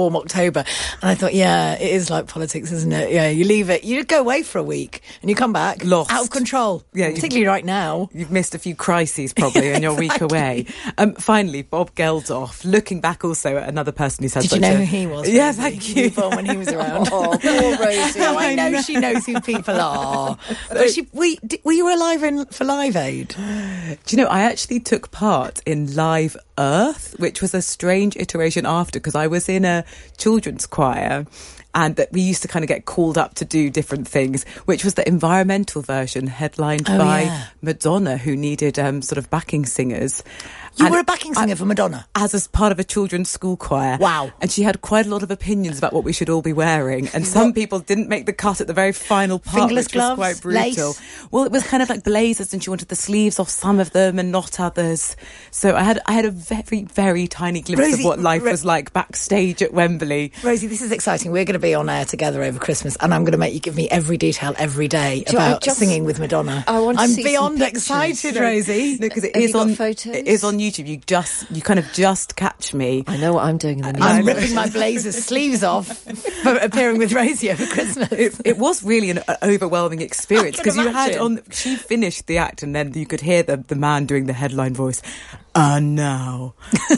warm October. And I thought, yeah, it is like politics, isn't it? Yeah, you leave it, you go away for a week and you come back lost, out of control. Yeah, particularly right now. You've missed a few crises probably in your exactly. week away. Um, finally, Bob Geldof, looking back also at another person who's had Did such you know a... who he was? Yeah, Rosie? thank you. When he was around. Oh, poor Rosie. No, I know she knows who people are. But she, we, were you alive in, for Live Aid? Do you know, I actually took part in Live Earth, which was a strange iteration after, because I was in a children's choir. And that we used to kind of get called up to do different things, which was the environmental version, headlined oh, by yeah. Madonna, who needed um, sort of backing singers. You and were a backing singer I, for Madonna? As a part of a children's school choir. Wow. And she had quite a lot of opinions about what we should all be wearing. And some people didn't make the cut at the very final part, Fingerless which gloves, was quite brutal. Lace. Well, it was kind of like blazers, and she wanted the sleeves off some of them and not others. So I had I had a very, very tiny glimpse Rosie, of what life Ro- was like backstage at Wembley. Rosie, this is exciting. We're going to be on air together over Christmas, and I'm going to make you give me every detail every day Do about just, singing with Madonna. I want to I'm see beyond some excited, no, Rosie. No, because it Have is you got on photos? It is on YouTube. You just you kind of just catch me. I know what I'm doing in the news. I'm ripping my blazer's sleeves off for appearing with Rosie over Christmas. It, it was really an uh, overwhelming experience, because you had imagine. on. She finished the act, and then you could hear the the man doing the headline voice. And now,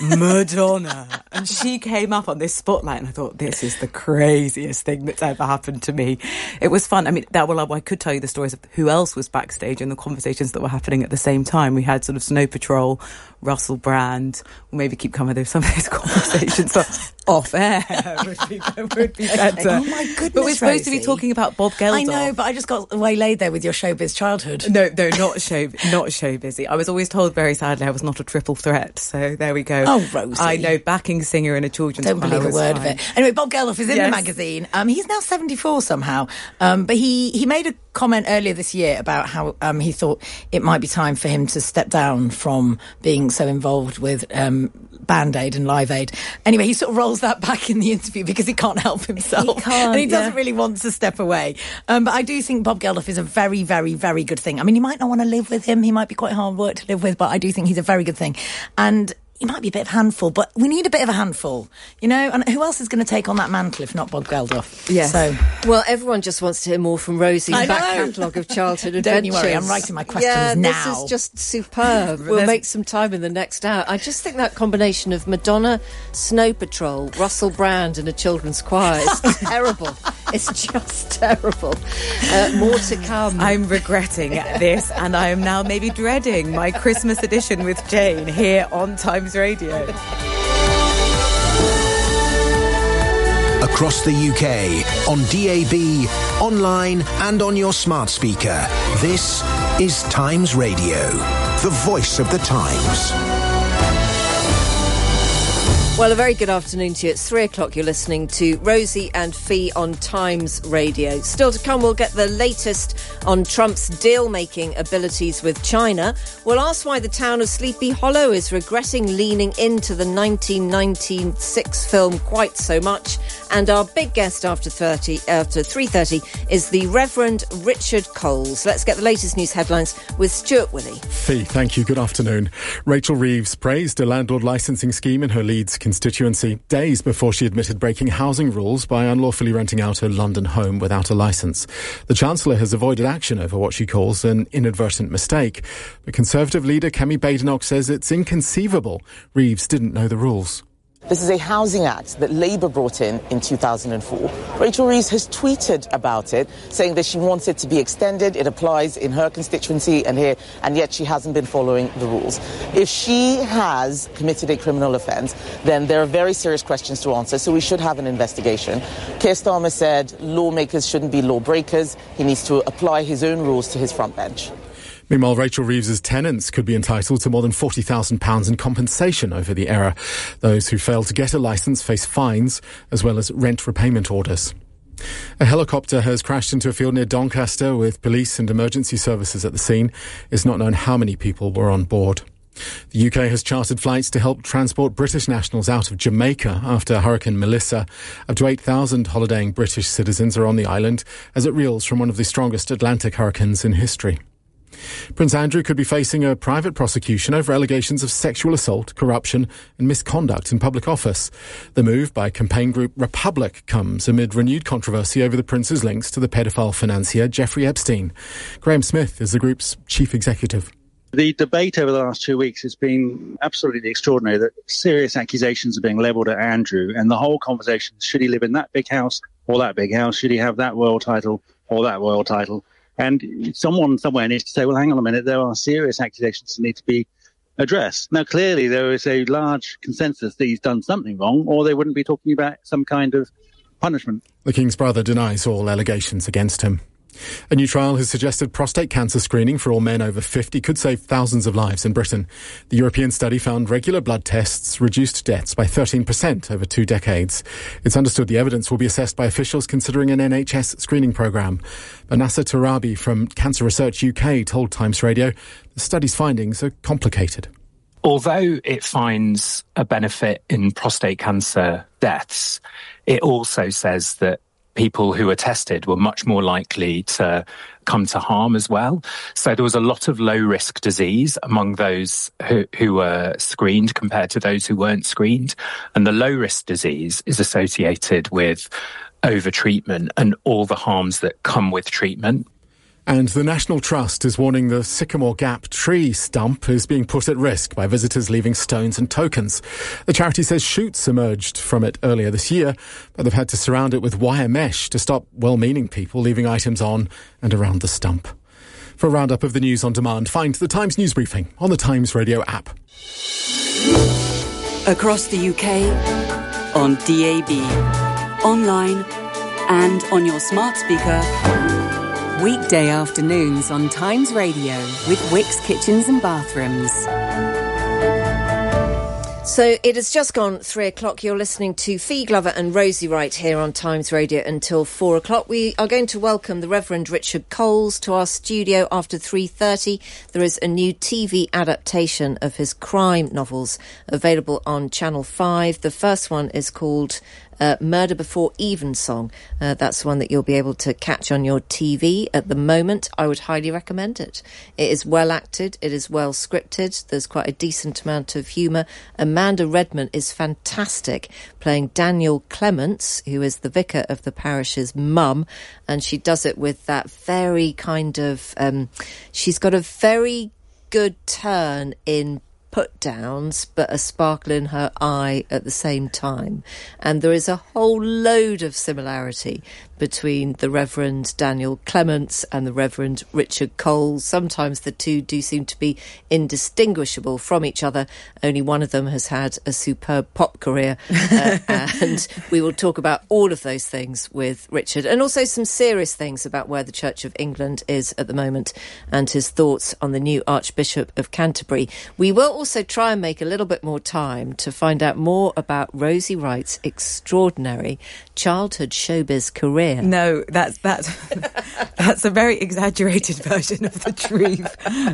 Madonna. And she came up on this spotlight, and I thought, this is the craziest thing that's ever happened to me. It was fun. I mean, that well, I could tell you the stories of who else was backstage and the conversations that were happening at the same time. We had sort of Snow Patrol, Russell Brand. We'll maybe keep coming with some of those conversations off air. would be, would be better. Oh my goodness, But we're supposed Rosie. to be talking about Bob Geldof. I know, but I just got waylaid there with your showbiz childhood. No, no, not show, not show busy. I was always told very sadly I was not a triple threat. So there we go. Oh, Rosie. I know, backing singer in a children's Don't choir believe a was word fine. of it. Anyway, Bob Geldof is in Yes. the magazine. Um, he's now seventy-four somehow. Um, but he, he made a comment earlier this year about how um, he thought it might be time for him to step down from being so involved with um, Band Aid and Live Aid. Anyway, he sort of rolls that back in the interview because he can't help himself. He can't, and he doesn't yeah. really want to step away. Um, but I do think Bob Geldof is a very, very, very good thing. I mean, you might not want to live with him. He might be quite hard work to live with, but I do think he's a very good thing. And he might be a bit of a handful, but we need a bit of a handful, you know? And who else is going to take on that mantle if not Bob Geldof? Yes. So, well, everyone just wants to hear more from Rosie's I back know. catalogue of childhood Don't adventures. you worry, I'm writing my questions yeah, now. this is just superb. We'll make some time in the next hour. I just think that combination of Madonna, Snow Patrol, Russell Brand and a children's choir is terrible. It's just terrible. Uh, more to come. I'm regretting this, and I am now maybe dreading my Christmas edition with Jane here on Times Radio. Across the U K, on D A B, online and on your smart speaker. This is Times Radio, the voice of the Times. Well, a very good afternoon to you. It's three o'clock. You're listening to Rosie and Fee on Times Radio. Still to come, we'll get the latest on Trump's deal-making abilities with China. We'll ask why the town of Sleepy Hollow is regretting leaning into the nineteen ninety-six film quite so much. And our big guest after thirty, after three thirty is the Reverend Richard Coles. Let's get the latest news headlines with Stuart Willey. Fee, thank you. Good afternoon. Rachel Reeves praised a landlord licensing scheme in her Leeds constituency days before she admitted breaking housing rules by unlawfully renting out her London home without a licence. The Chancellor has avoided action over what she calls an inadvertent mistake. But Conservative leader Kemi Badenoch says it's inconceivable Reeves didn't know the rules. This is a housing act that Labour brought in in two thousand four. Rachel Reeves has tweeted about it, saying that she wants it to be extended. It applies in her constituency and here, and yet she hasn't been following the rules. If she has committed a criminal offence, then there are very serious questions to answer, so we should have an investigation. Keir Starmer said lawmakers shouldn't be lawbreakers. He needs to apply his own rules to his front bench. Meanwhile, Rachel Reeves's tenants could be entitled to more than forty thousand pounds in compensation over the error. Those who fail to get a licence face fines as well as rent repayment orders. A helicopter has crashed into a field near Doncaster with police and emergency services at the scene. It's not known how many people were on board. The U K has chartered flights to help transport British nationals out of Jamaica after Hurricane Melissa. Up to eight thousand holidaying British citizens are on the island as it reels from one of the strongest Atlantic hurricanes in history. Prince Andrew could be facing a private prosecution over allegations of sexual assault, corruption and misconduct in public office. The move by campaign group Republic comes amid renewed controversy over the Prince's links to the paedophile financier Jeffrey Epstein. Graham Smith is the group's chief executive. The debate over the last two weeks has been absolutely extraordinary, that serious accusations are being levelled at Andrew, and the whole conversation, should he live in that big house or that big house? Should he have that royal title or that royal title? And someone somewhere needs to say, well, hang on a minute, there are serious accusations that need to be addressed. Now, clearly, there is a large consensus that he's done something wrong, or they wouldn't be talking about some kind of punishment. The King's brother denies all allegations against him. A new trial has suggested prostate cancer screening for all men over fifty could save thousands of lives in Britain. The European study found regular blood tests reduced deaths by thirteen percent over two decades. It's understood the evidence will be assessed by officials considering an N H S screening programme. Banasa Tarabi from Cancer Research U K told Times Radio the study's findings are complicated. Although it finds a benefit in prostate cancer deaths, it also says that people who were tested were much more likely to come to harm as well. So there was a lot of low-risk disease among those who, who were screened compared to those who weren't screened. And the low-risk disease is associated with over-treatment and all the harms that come with treatment. And the National Trust is warning the Sycamore Gap tree stump is being put at risk by visitors leaving stones and tokens. The charity says shoots emerged from it earlier this year, but they've had to surround it with wire mesh to stop well-meaning people leaving items on and around the stump. For a roundup of the news on demand, find the Times News Briefing on the Times Radio app. Across the U K, on D A B, online and on your smart speaker. Weekday afternoons on Times Radio with Wickes Kitchens and Bathrooms. So it has just gone three o'clock. You're listening to Fee Glover and Rosie Wright here on Times Radio until four o'clock. We are going to welcome the Reverend Richard Coles to our studio after three thirty. There is a new T V adaptation of his crime novels available on Channel five. The first one is called Uh, Murder Before Evensong. Uh, that's one that you'll be able to catch on your T V at the moment. I would highly recommend it. It is well acted. It is well scripted. There's quite a decent amount of humour. Amanda Redman is fantastic, playing Daniel Clements, who is the vicar of the parish's mum, and she does it with that very kind of... Um, she's got a very good turn in put downs, but a sparkle in her eye at the same time. And there is a whole load of similarity between the Reverend Daniel Clements and the Reverend Richard Coles. Sometimes the two do seem to be indistinguishable from each other. Only one of them has had a superb pop career. Uh, and we will talk about all of those things with Richard, and also some serious things about where the Church of England is at the moment and his thoughts on the new Archbishop of Canterbury. We will also try and make a little bit more time to find out more about Rosie Wright's extraordinary childhood showbiz career. No, that's that's that's a very exaggerated version of the truth.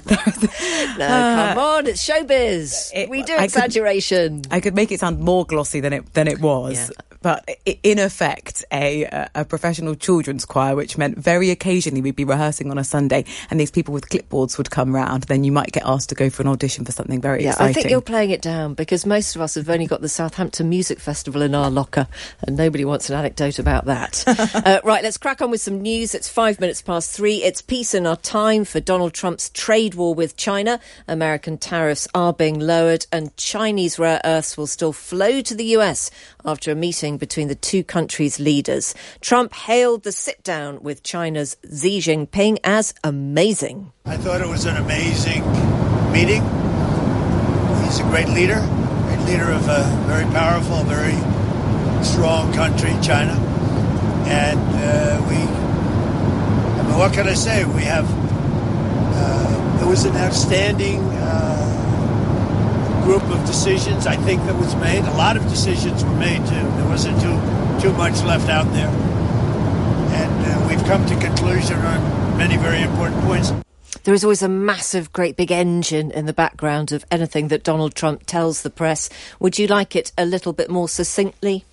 No, come on, it's showbiz. It, we do exaggeration. I could, I could make it sound more glossy than it than it was. Yeah. But in effect, a a professional children's choir, which meant very occasionally we'd be rehearsing on a Sunday and these people with clipboards would come round. Then you might get asked to go for an audition for something very yeah, exciting. I think you're playing it down, because most of us have only got the Southampton Music Festival in our locker and nobody wants an anecdote about that. uh, right, let's crack on with some news. It's five minutes past three. It's peace in our time for Donald Trump's trade war with China. American tariffs are being lowered and Chinese rare earths will still flow to the U S after a meeting between the two countries' leaders. Trump hailed the sit-down with China's Xi Jinping as amazing. I thought it was an amazing meeting. He's a great leader, great leader of a very powerful, very strong country, China. And uh, we, I mean, what can I say? We have, uh, it was an outstanding uh, group of decisions, I think, that was made. A lot of decisions were made, too. There wasn't too too much left out there. And uh, we've come to conclusion on many very important points. There is always a massive, great big engine in the background of anything that Donald Trump tells the press. Would you like it a little bit more succinctly?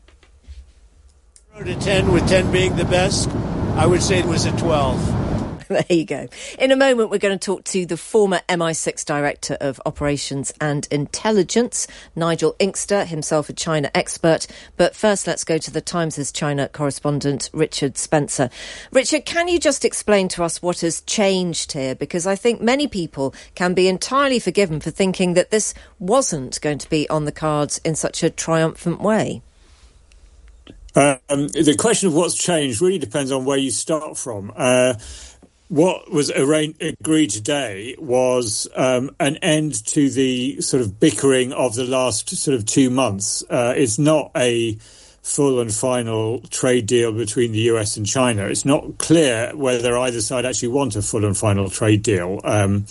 zero to ten, with ten being the best, I would say it was a twelve. There you go. In a moment, we're going to talk to the former M I six Director of Operations and Intelligence, Nigel Inkster, himself a China expert. But first, let's go to the Times' China correspondent, Richard Spencer. Richard, can you just explain to us what has changed here? Because I think many people can be entirely forgiven for thinking that this wasn't going to be on the cards in such a triumphant way. Um, the question of what's changed really depends on where you start from. Uh, what was arra- agreed today was um, an end to the sort of bickering of the last sort of two months. Uh, it's not a full and final trade deal between the U S and China. It's not clear whether either side actually want a full and final trade deal. Um,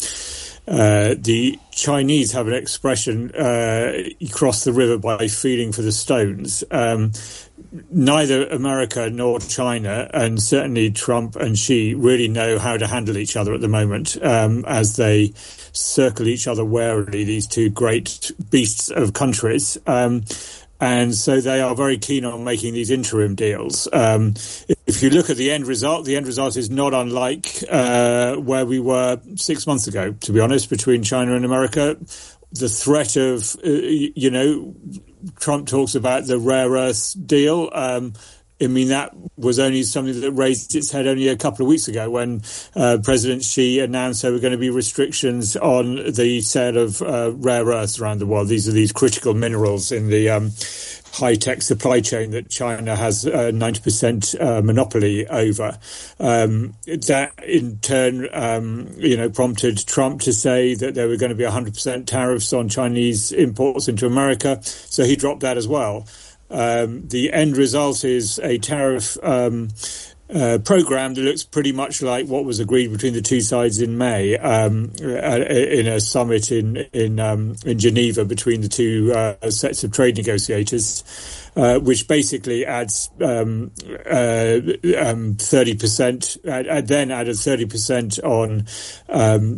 Uh, the Chinese have an expression, uh, you cross the river by feeling for the stones. Um, neither America nor China, and certainly Trump and Xi, really know how to handle each other at the moment um, as they circle each other warily, these two great beasts of countries. Um, And so they are very keen on making these interim deals. Um, if you look at the end result, the end result is not unlike uh, where we were six months ago, to be honest, between China and America. The threat of, uh, you know, Trump talks about the rare earths deal. Um, I mean, that was only something that raised its head only a couple of weeks ago when uh, President Xi announced there were going to be restrictions on the sale of uh, rare earths around the world. These are these critical minerals in the um, high-tech supply chain that China has a ninety percent uh, monopoly over. Um, that, in turn, um, you know, prompted Trump to say that there were going to be one hundred percent tariffs on Chinese imports into America. So he dropped that as well. Um, the end result is a tariff um, uh, program that looks pretty much like what was agreed between the two sides in May um, in a summit in in, um, in Geneva between the two uh, sets of trade negotiators, uh, which basically adds um, uh, um, thirty percent, uh, then added thirty percent on um,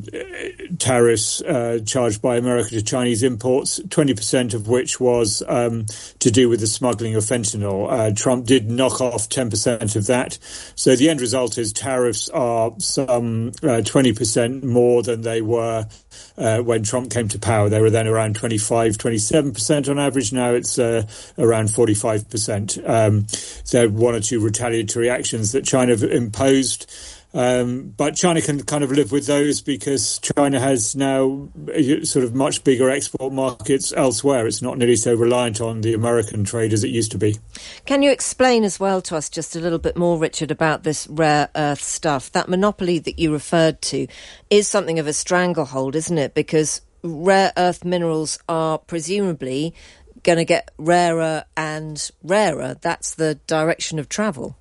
tariffs uh, charged by America to Chinese imports, twenty percent of which was um, to do with the smuggling of fentanyl. Uh, Trump did knock off ten percent of that. So the end result is tariffs are some uh, twenty percent more than they were uh, when Trump came to power. They were then around twenty-five, twenty-seven percent on average. Now it's uh, around forty-five percent. Um, there are one or two retaliatory actions that China have imposed. Um, but China can kind of live with those because China has now sort of much bigger export markets elsewhere. It's not nearly so reliant on the American trade as it used to be. Can you explain as well to us just a little bit more, Richard, about this rare earth stuff? That monopoly that you referred to is something of a stranglehold, isn't it? Because rare earth minerals are presumably going to get rarer and rarer. That's the direction of travel.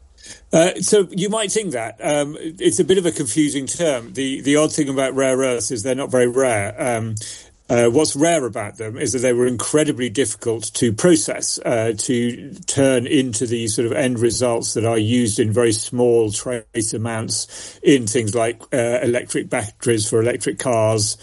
Uh, so you might think that. Um, it's a bit of a confusing term. The the odd thing about rare earths is they're not very rare. Um, uh, what's rare about them is that they were incredibly difficult to process, uh, to turn into these sort of end results that are used in very small trace amounts in things like uh, electric batteries for electric cars.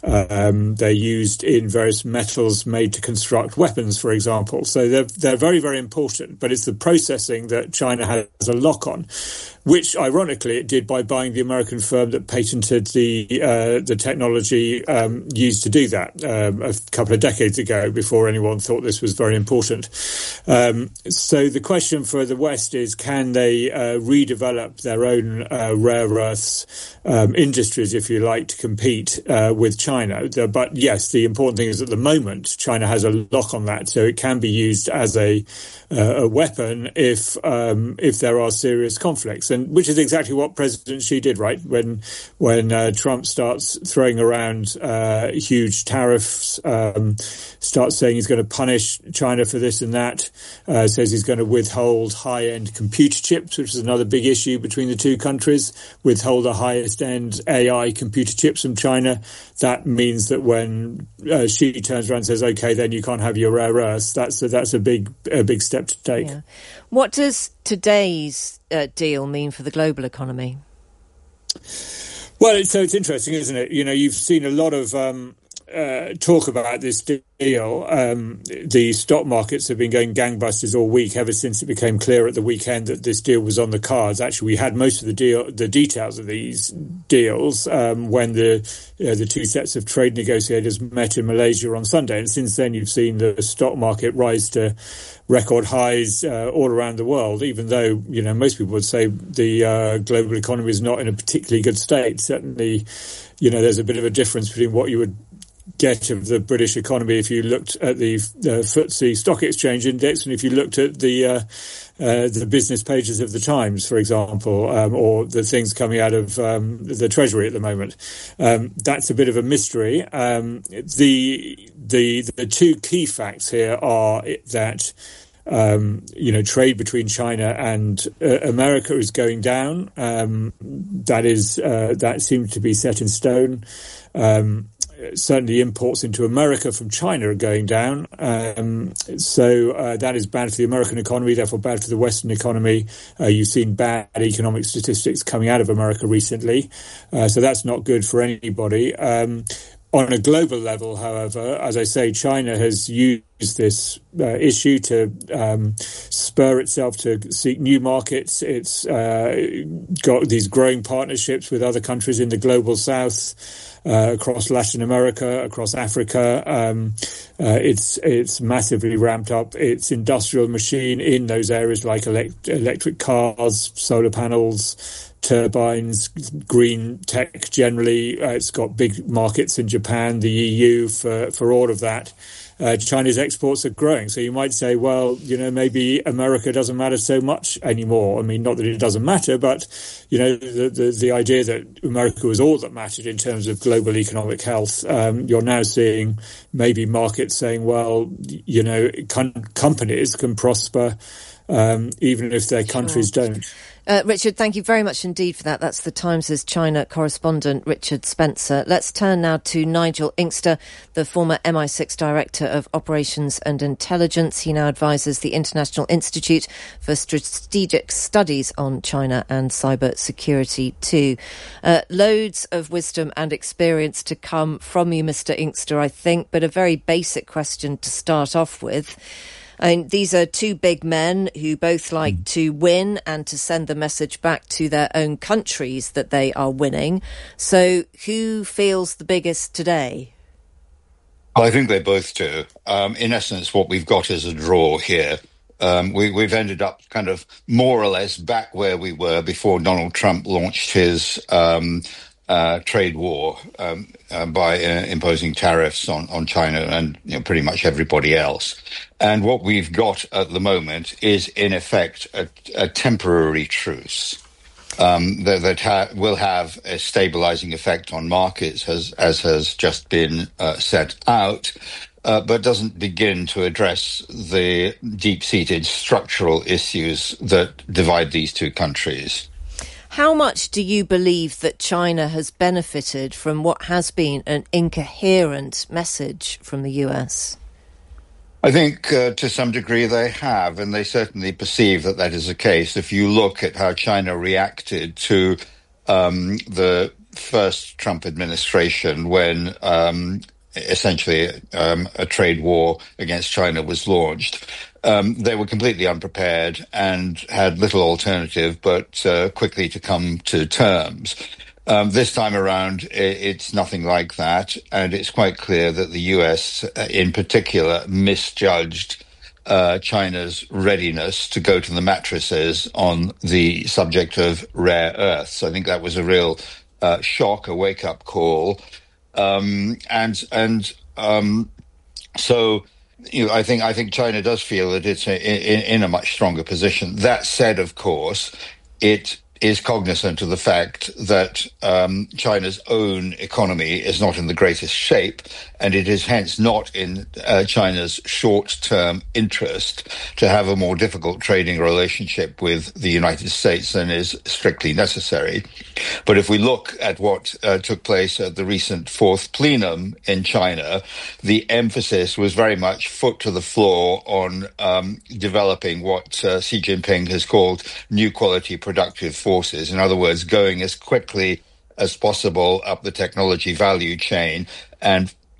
Um, they're used in various metals made to construct weapons, for example. So they're, they're very, very important. But it's the processing that China has a lock on, which, ironically, it did by buying the American firm that patented the uh, the technology um, used to do that um, a couple of decades ago, before anyone thought this was very important. Um, so the question for the West is, can they uh, redevelop their own uh, rare earths um, industries, if you like, to compete uh, with China? China. But yes, the important thing is at the moment, China has a lock on that, so it can be used as a uh, a weapon if um, if there are serious conflicts, and which is exactly what President Xi did, right? When when uh, Trump starts throwing around uh, huge tariffs, um, starts saying he's going to punish China for this and that, uh, says he's going to withhold high-end computer chips, which is another big issue between the two countries, withhold the highest-end A I computer chips from China. That means that when uh, Xi turns around and says, "Okay, then you can't have your rare earths," that's a, that's a big a big step to take. Yeah. What does today's uh, deal mean for the global economy? Well, so it's interesting, isn't it? You know, you've seen a lot of um, uh, talk about this deal. Um, the stock markets have been going gangbusters all week ever since it became clear at the weekend that this deal was on the cards. Actually, we had most of the deal, the details of these deals um, when the uh, the two sets of trade negotiators met in Malaysia on Sunday. And since then, you've seen the stock market rise to record highs uh, all around the world, even though, you know, most people would say the uh, global economy is not in a particularly good state. Certainly, you know, there's a bit of a difference between what you would get of the British economy if you looked at the uh, F T S E Stock Exchange Index and if you looked at the uh, uh, the business pages of the Times, for example, um, or the things coming out of um, the Treasury at the moment. Um, that's a bit of a mystery. Um, the the the two key facts here are that Um, you know, trade between China and uh, America is going down. Um, that is, uh, that seems to be set in stone. Um, certainly imports into America from China are going down. Um, so uh, that is bad for the American economy, therefore bad for the Western economy. Uh, you've seen bad economic statistics coming out of America recently. Uh, so that's not good for anybody. Um, On a global level, however, as I say, China has used this uh, issue to um, spur itself to seek new markets. It's uh, got these growing partnerships with other countries in the global south, uh, across Latin America, across Africa. Um, uh, it's it's massively ramped up its industrial machine in those areas like elect- electric cars, solar panels, turbines, green tech generally. Uh, it's got big markets in Japan, the E U for, for all of that. Uh, China's exports are growing. So you might say, well, you know, maybe America doesn't matter so much anymore. I mean, not that it doesn't matter, but, you know, the, the, the idea that America was all that mattered in terms of global economic health, um, you're now seeing maybe markets saying, well, you know, com- companies can prosper um, even if their countries sure. don't. Uh, Richard, thank you very much indeed for that. That's the Times' China correspondent, Richard Spencer. Let's turn now to Nigel Inkster, the former M I six Director of Operations and Intelligence. He now advises the International Institute for Strategic Studies on China and cyber security too. Uh, loads of wisdom and experience to come from you, Mister Inkster, I think, but a very basic question to start off with. I mean, these are two big men who both like mm. to win and to send the message back to their own countries that they are winning. So who feels the biggest today? Well, I think they both do. Um, in essence, what we've got is a draw here. Um, we, we've ended up kind of more or less back where we were before Donald Trump launched his um Uh, trade war um, uh, by uh, imposing tariffs on, on China and you know, pretty much everybody else. And what we've got at the moment is, in effect, a, a temporary truce um, that, that ha- will have a stabilizing effect on markets, as, as has just been uh, set out, uh, but doesn't begin to address the deep-seated structural issues that divide these two countries. How much do you believe that China has benefited from what has been an incoherent message from the U S? I think uh, to some degree they have, and they certainly perceive that that is the case. If you look at how China reacted to um, the first Trump administration when um, essentially um, a trade war against China was launched, Um, they were completely unprepared and had little alternative but uh, quickly to come to terms. Um, this time around, it's nothing like that, and it's quite clear that the U S, uh, in particular, misjudged uh, China's readiness to go to the mattresses on the subject of rare earths. I think that was a real uh, shock, a wake-up call, um, and and um, so. You know, I think I think China does feel that it's a, in, in a much stronger position. That said, of course, it is cognizant of the fact that um, China's own economy is not in the greatest shape, and it is hence not in uh, China's short-term interest to have a more difficult trading relationship with the United States than is strictly necessary. But if we look at what uh, took place at the recent fourth plenum in China, the emphasis was very much foot to the floor on um, developing what uh, Xi Jinping has called new quality productive forces. In other words, going as quickly as possible up the technology value chain and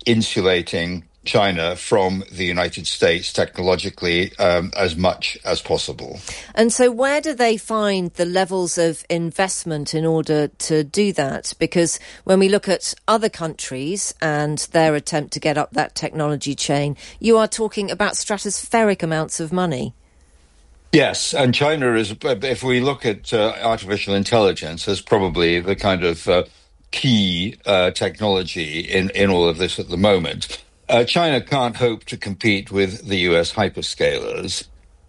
insulating China from the United States technologically um, as much as possible. And so where do they find the levels of investment in order to do that? Because when we look at other countries and their attempt to get up that technology chain, you are talking about stratospheric amounts of money. Yes, and China is, if we look at uh, artificial intelligence as probably the kind of uh, key uh, technology in, in all of this at the moment. Uh, China can't hope to compete with the U S hyperscalers,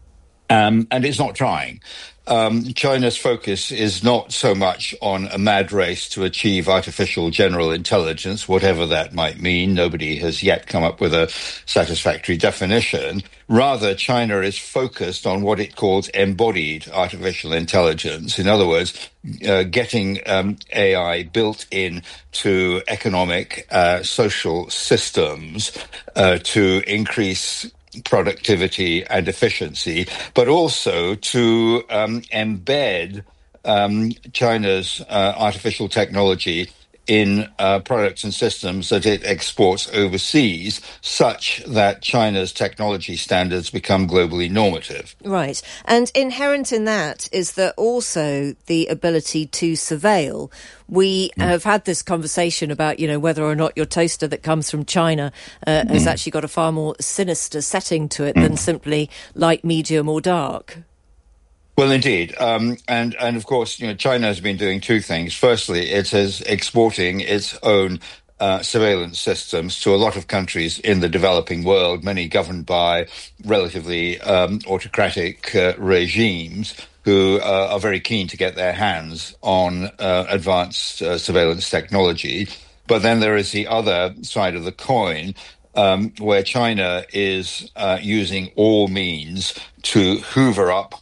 um, and it's not trying. Um, China's focus is not so much on a mad race to achieve artificial general intelligence, whatever that might mean. Nobody has yet come up with a satisfactory definition. Rather, China is focused on what it calls embodied artificial intelligence. In other words, uh, getting um, A I built in to economic, uh, social systems uh, to increase productivity and efficiency, but also to um, embed um, China's uh, artificial technology in uh, products and systems that it exports overseas, such that China's technology standards become globally normative. Right. And inherent in that is that also the ability to surveil. We mm. have had this conversation about, you know, whether or not your toaster that comes from China uh, mm. has actually got a far more sinister setting to it mm. than simply light, medium or dark. Well, indeed. Um, and, and of course, you know, China has been doing two things. Firstly, it is exporting its own uh, surveillance systems to a lot of countries in the developing world, many governed by relatively um, autocratic uh, regimes who uh, are very keen to get their hands on uh, advanced uh, surveillance technology. But then there is the other side of the coin, um, where China is uh, using all means to hoover up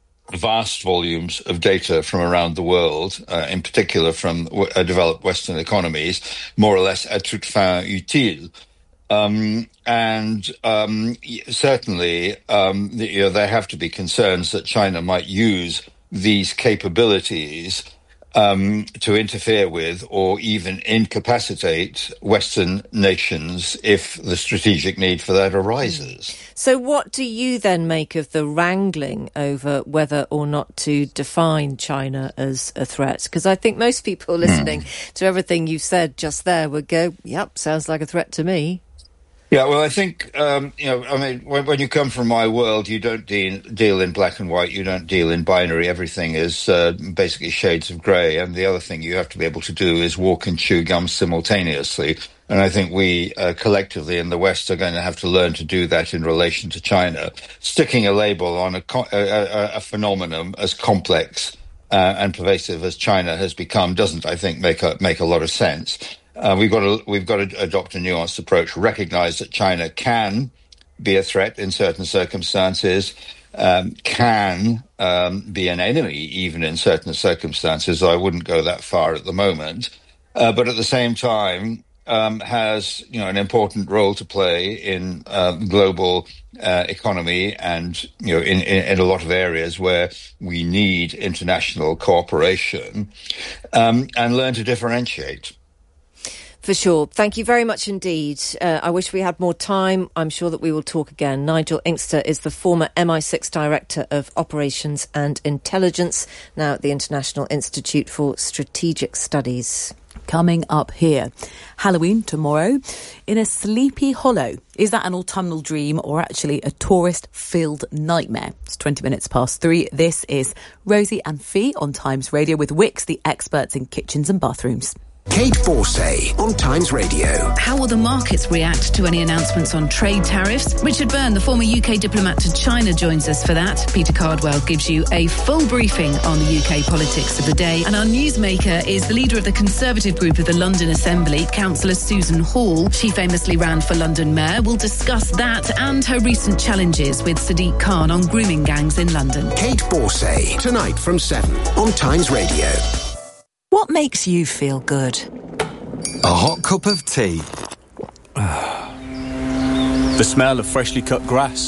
vast volumes of data from around the world, uh, in particular from w- uh, developed Western economies, more or less à toute fin utile. Um, and um, certainly, um, the, you know, there have to be concerns that China might use these capabilities um, to interfere with or even incapacitate Western nations if the strategic need for that arises. So what do you then make of the wrangling over whether or not to define China as a threat? Because I think most people listening mm. to everything you've said just there would go, yep, sounds like a threat to me. Yeah, well, I think, um, you know, I mean, when, when you come from my world, you don't deal, deal in black and white, you don't deal in binary. Everything is uh, basically shades of grey. And the other thing you have to be able to do is walk and chew gum simultaneously. And I think we uh, collectively in the West are going to have to learn to do that in relation to China. Sticking a label on a, a, a, a phenomenon as complex uh, and pervasive as China has become doesn't, I think, make a, make a lot of sense. Uh, we've got to we've got to adopt a nuanced approach, recognize that China can be a threat in certain circumstances, um, can um, be an enemy even in certain circumstances, though I wouldn't go that far at the moment, uh, but at the same time um, has, you know, an important role to play in uh, global uh, economy and, you know, in, in, in a lot of areas where we need international cooperation, um, and learn to differentiate. For sure. Thank you very much indeed. Uh, I wish we had more time. I'm sure that we will talk again. Nigel Inkster is the former M I six Director of Operations and Intelligence, now at the International Institute for Strategic Studies. Coming up here, Halloween tomorrow in a Sleepy Hollow. Is that an autumnal dream or actually a tourist-filled nightmare? It's twenty minutes past three. This is Rosie and Fee on Times Radio with Wix, the experts in kitchens and bathrooms. Kate Forsay on Times Radio. How will the markets react to any announcements on trade tariffs? Richard Byrne, the former U K diplomat to China, joins us for that. Peter Cardwell gives you a full briefing on the U K politics of the day. And our newsmaker is the leader of the Conservative group of the London Assembly, Councillor Susan Hall. She famously ran for London Mayor. We'll discuss that and her recent challenges with Sadiq Khan on grooming gangs in London. Kate Forsay, tonight from seven on Times Radio. What makes you feel good? A hot cup of tea. The smell of freshly cut grass.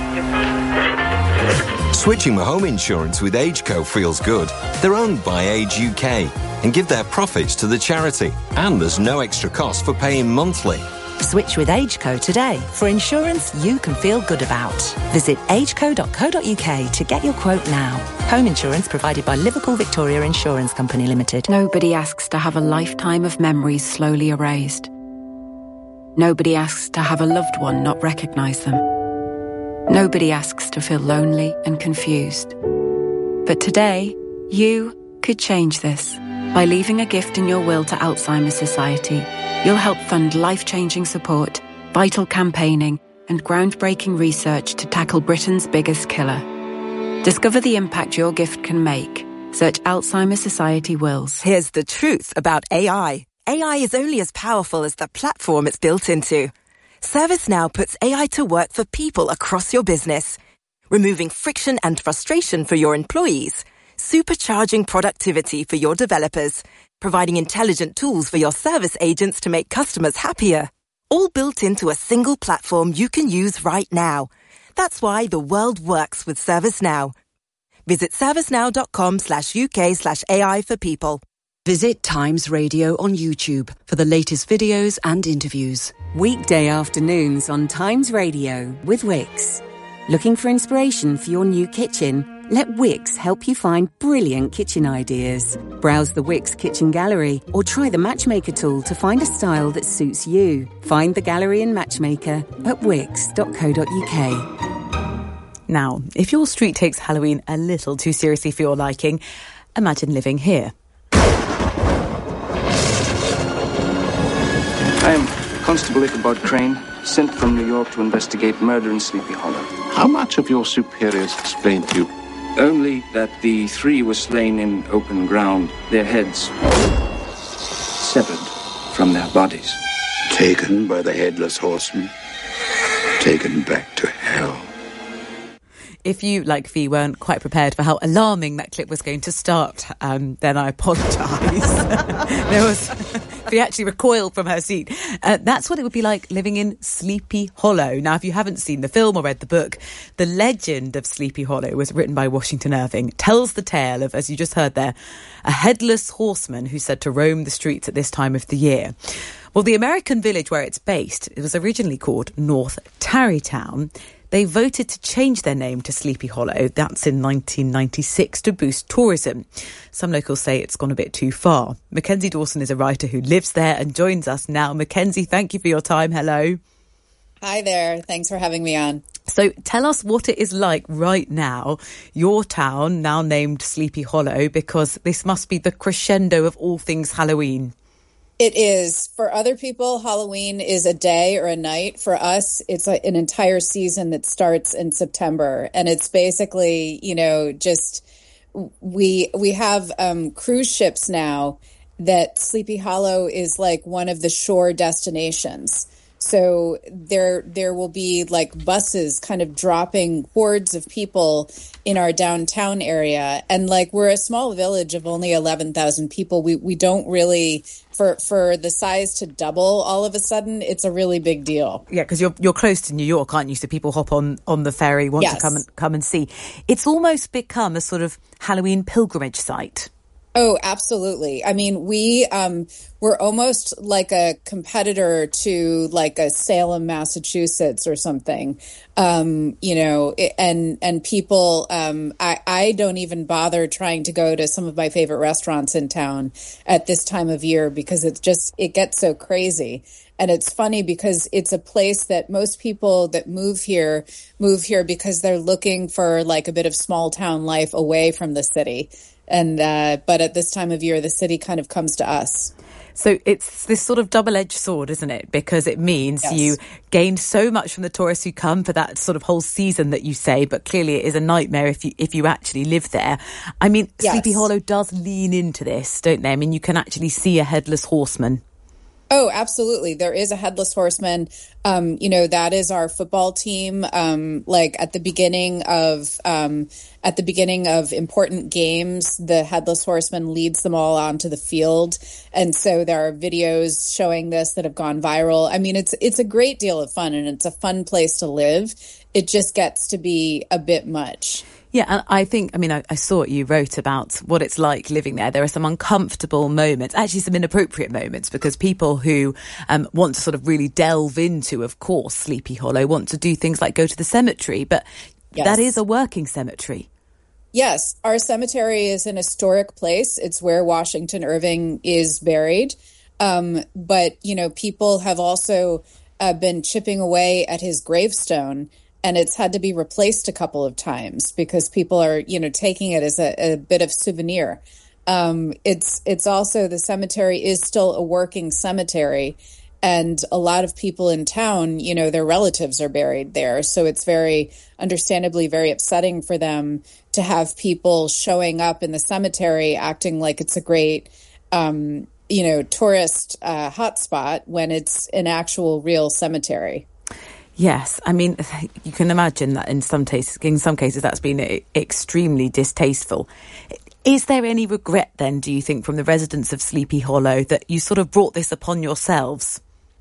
Switching my home insurance with AgeCo feels good. They're owned by Age U K and give their profits to the charity. And there's no extra cost for paying monthly. Switch with AgeCo today for insurance you can feel good about. Visit ageco dot co dot uk to get your quote now. Home insurance provided by Liverpool Victoria Insurance Company Limited. Nobody asks to have a lifetime of memories slowly erased. Nobody asks to have a loved one not recognise them. Nobody asks to feel lonely and confused. But today, you could change this. By leaving a gift in your will to Alzheimer's Society, you'll help fund life-changing support, vital campaigning, and groundbreaking research to tackle Britain's biggest killer. Discover the impact your gift can make. Search Alzheimer's Society Wills. Here's the truth about A I. A I is only as powerful as the platform it's built into. ServiceNow puts A I to work for people across your business, removing friction and frustration for your employees, supercharging productivity for your developers, providing intelligent tools for your service agents to make customers happier. All built into a single platform you can use right now. That's why the world works with ServiceNow. Visit servicenow.com slash UK slash AI for people. Visit Times Radio on YouTube for the latest videos and interviews. Weekday afternoons on Times Radio with Wix. Looking for inspiration for your new kitchen? Let Wix help you find brilliant kitchen ideas. Browse the Wix Kitchen Gallery or try the Matchmaker tool to find a style that suits you. Find the gallery and Matchmaker at wix dot co dot uk. Now, if your street takes Halloween a little too seriously for your liking, imagine living here. I am Constable Ichabod Crane, sent from New York to investigate murder in Sleepy Hollow. How much have your superiors explained to you? Only that the three were slain in open ground, their heads severed from their bodies. Taken by the Headless Horseman, taken back to hell. If you, like Fee, weren't quite prepared for how alarming that clip was going to start, um, then I apologise. There was... Fee actually recoiled from her seat. Uh, that's what it would be like living in Sleepy Hollow. Now, if you haven't seen the film or read the book, the legend of Sleepy Hollow was written by Washington Irving. It tells the tale of, as you just heard there, a headless horseman who's said to roam the streets at this time of the year. Well, the American village where it's based, it was originally called North Tarrytown. They voted to change their name to Sleepy Hollow. That's in nineteen ninety-six to boost tourism. Some locals say it's gone a bit too far. Mackenzie Dawson is a writer who lives there and joins us now. Mackenzie, thank you for your time. Hello. Hi there. Thanks for having me on. So tell us what it is like right now, your town, now named Sleepy Hollow, because this must be the crescendo of all things Halloween. It is. For other people, Halloween is a day or a night. For us, it's a, an entire season that starts in September. And it's basically, you know, just we we have um, cruise ships now that Sleepy Hollow is like one of the shore destinations. So there there will be like buses kind of dropping hordes of people in our downtown area. And like we're a small village of only eleven thousand people. We we don't really, for for the size to double all of a sudden, it's a really big deal. Yeah, because you're you're close to New York, aren't you? So people hop on, on the ferry, want Yes. to come and come and see. It's almost become a sort of Halloween pilgrimage site. Oh, absolutely. I mean, we, um, we're almost like a competitor to like a Salem, Massachusetts or something. Um, you know, it- and, and people, um, I, I don't even bother trying to go to some of my favorite restaurants in town at this time of year because it's just, it gets so crazy. And it's funny because it's a place that most people that move here move here because they're looking for like a bit of small town life away from the city. And uh, but at this time of year, the city kind of comes to us. So it's this sort of double-edged sword, isn't it? Because it means Yes. you gain so much from the tourists who come for that sort of whole season that you say, but clearly it is a nightmare if you if you actually live there. I mean, Yes. Sleepy Hollow does lean into this, don't they? I mean, you can actually see a headless horseman. Oh, absolutely. There is a headless horseman. Um, you know, that is our football team. Um, like at the beginning of um, at the beginning of important games, the headless horseman leads them all onto the field. And so there are videos showing this that have gone viral. I mean, it's it's a great deal of fun and it's a fun place to live. It just gets to be a bit much. Yeah, and I think, I mean, I, I saw what you wrote about what it's like living there. There are some uncomfortable moments, actually some inappropriate moments, because people who um, want to sort of really delve into, of course, Sleepy Hollow, want to do things like go to the cemetery, but yes. That is a working cemetery. Yes, our cemetery is an historic place. It's where Washington Irving is buried. Um, but, you know, people have also uh, been chipping away at his gravestone, and it's had to be replaced a couple of times because people are, you know, taking it as a, a bit of souvenir. Um, it's it's also, the cemetery is still a working cemetery, and a lot of people in town, you know, their relatives are buried there. So it's very, understandably, very upsetting for them to have people showing up in the cemetery acting like it's a great, um, you know, tourist uh, hotspot when it's an actual real cemetery. Yes, I mean, you can imagine that in some cases, in some cases that's been extremely distasteful. Is there any regret then, do you think, from the residents of Sleepy Hollow that you sort of brought this upon yourselves?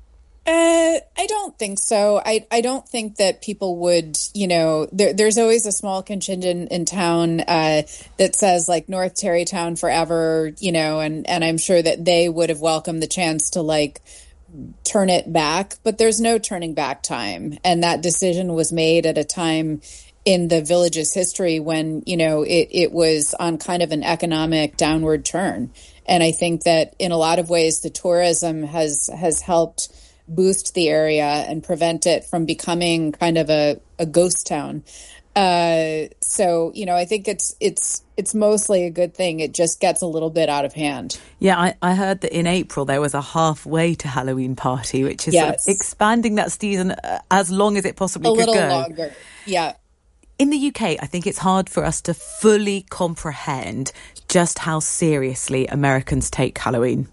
Uh, I don't think so. I, I don't think that people would, you know, there, there's always a small contingent in town uh, that says like North Tarrytown forever, you know, and, and I'm sure that they would have welcomed the chance to like turn it back, but there's no turning back time. And that decision was made at a time in the village's history when, you know, it, it was on kind of an economic downward turn. And I think that in a lot of ways, the tourism has, has helped boost the area and prevent it from becoming kind of a, a ghost town. Uh, so, you know, I think it's it's it's mostly a good thing. It just gets a little bit out of hand. Yeah, I, I heard that in April there was a halfway to Halloween party, which is yes. sort of expanding that season uh, as long as it possibly a could go. A little longer, yeah. In the U K, I think it's hard for us to fully comprehend just how seriously Americans take Halloween.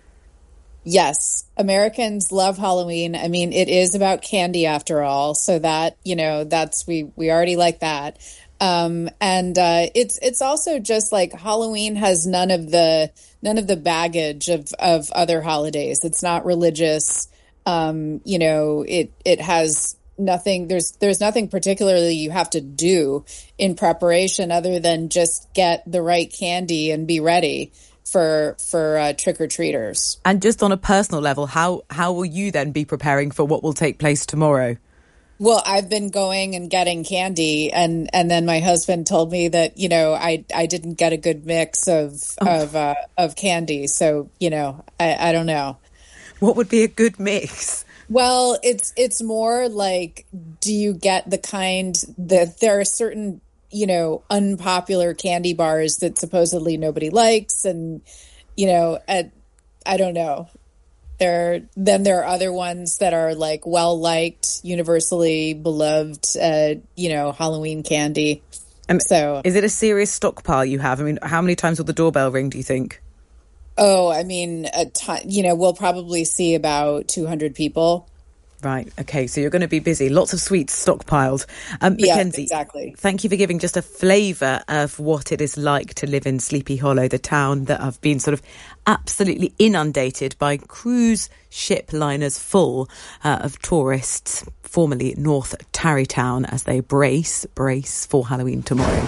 Yes, Americans love Halloween. I mean, it is about candy after all. So that, you know, that's, we, we already like that. Um, and uh, it's it's also just like Halloween has none of the none of the baggage of, of other holidays. It's not religious. Um, you know, it it has nothing. There's there's nothing particularly you have to do in preparation other than just get the right candy and be ready for for uh, trick-or-treaters. And just on a personal level, how how will you then be preparing for what will take place tomorrow? Well, I've been going and getting candy, and, and then my husband told me that, you know, I I didn't get a good mix of oh. of uh, of candy. So, you know, I, I don't know. What would be a good mix? Well, it's it's more like, do you get the kind that there are certain, you know, unpopular candy bars that supposedly nobody likes, and, you know, at, I don't know. There, then there are other ones that are like well-liked, universally beloved, uh, you know, Halloween candy. And so, is it a serious stockpile you have? I mean, how many times will the doorbell ring, do you think? Oh, I mean, a t- you know, we'll probably see about two hundred people. Right. Okay. So you're going to be busy. Lots of sweets stockpiled. Um, Mackenzie, yeah, exactly. Thank you for giving just a flavour of what it is like to live in Sleepy Hollow, the town that have been sort of absolutely inundated by cruise ship liners full uh, of tourists, formerly North Tarrytown, as they brace, brace for Halloween tomorrow.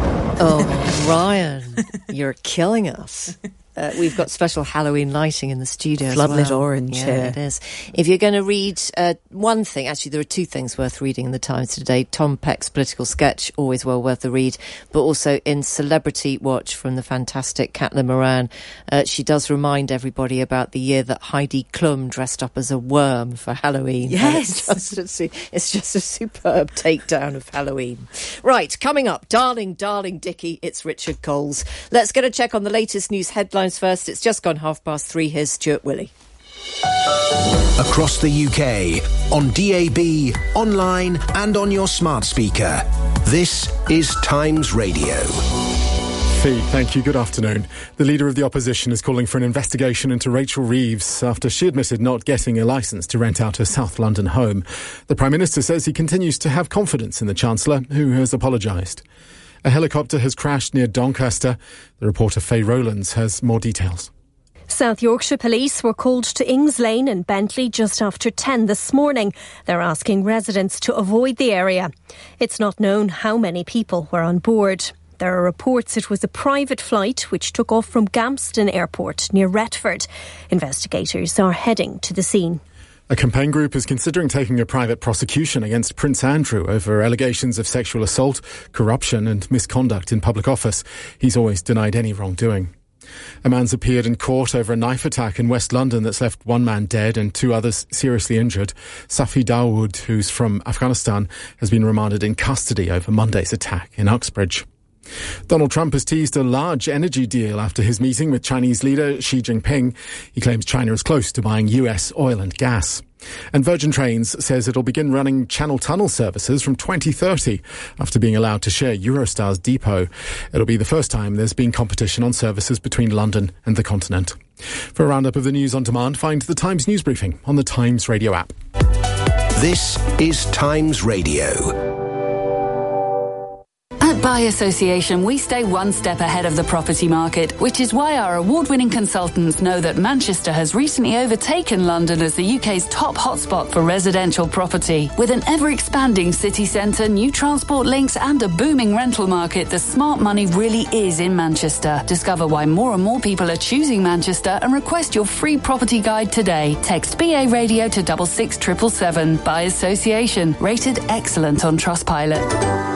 Oh, Ryan, you're killing us. Uh, we've got special Halloween lighting in the studio Floodlit as well. orange yeah, here. It is. If you're going to read uh, one thing, actually there are two things worth reading in the Times today. Tom Peck's political sketch, always well worth the read, but also in Celebrity Watch from the fantastic Caitlin Moran. Uh, she does remind everybody about the year that Heidi Klum dressed up as a worm for Halloween. Yes. It's just, a, it's just a superb takedown of Halloween. Right, coming up, darling, darling Dickie, it's Richard Coles. Let's get a check on the latest news headlines first. It's just gone half past three. Here's Stuart Willey. Across the U K, on D A B, online and on your smart speaker. This is Times Radio. Fee, thank you. Good afternoon. The leader of the opposition is calling for an investigation into Rachel Reeves after she admitted not getting a licence to rent out her South London home. The Prime Minister says he continues to have confidence in the Chancellor, who has apologised. A helicopter has crashed near Doncaster. The reporter Faye Rowlands has more details. South Yorkshire Police were called to Ings Lane in Bentley just after ten this morning. They're asking residents to avoid the area. It's not known how many people were on board. There are reports it was a private flight which took off from Gamston Airport near Retford. Investigators are heading to the scene. A campaign group is considering taking a private prosecution against Prince Andrew over allegations of sexual assault, corruption and misconduct in public office. He's always denied any wrongdoing. A man's appeared in court over a knife attack in West London that's left one man dead and two others seriously injured. Safi Dawood, who's from Afghanistan, has been remanded in custody over Monday's attack in Uxbridge. Donald Trump has teased a large energy deal after his meeting with Chinese leader Xi Jinping. He claims China is close to buying U S oil and gas. And Virgin Trains says it'll begin running Channel Tunnel services from twenty thirty after being allowed to share Eurostar's depot. It'll be the first time there's been competition on services between London and the continent. For a roundup of the news on demand, find the Times News Briefing on the Times Radio app. This is Times Radio. At By Association, we stay one step ahead of the property market, which is why our award-winning consultants know that Manchester has recently overtaken London as the U K's top hotspot for residential property. With an ever-expanding city centre, new transport links and a booming rental market, the smart money really is in Manchester. Discover why more and more people are choosing Manchester and request your free property guide today. Text B A Radio to double six triple seven. By Association, rated excellent on Trustpilot.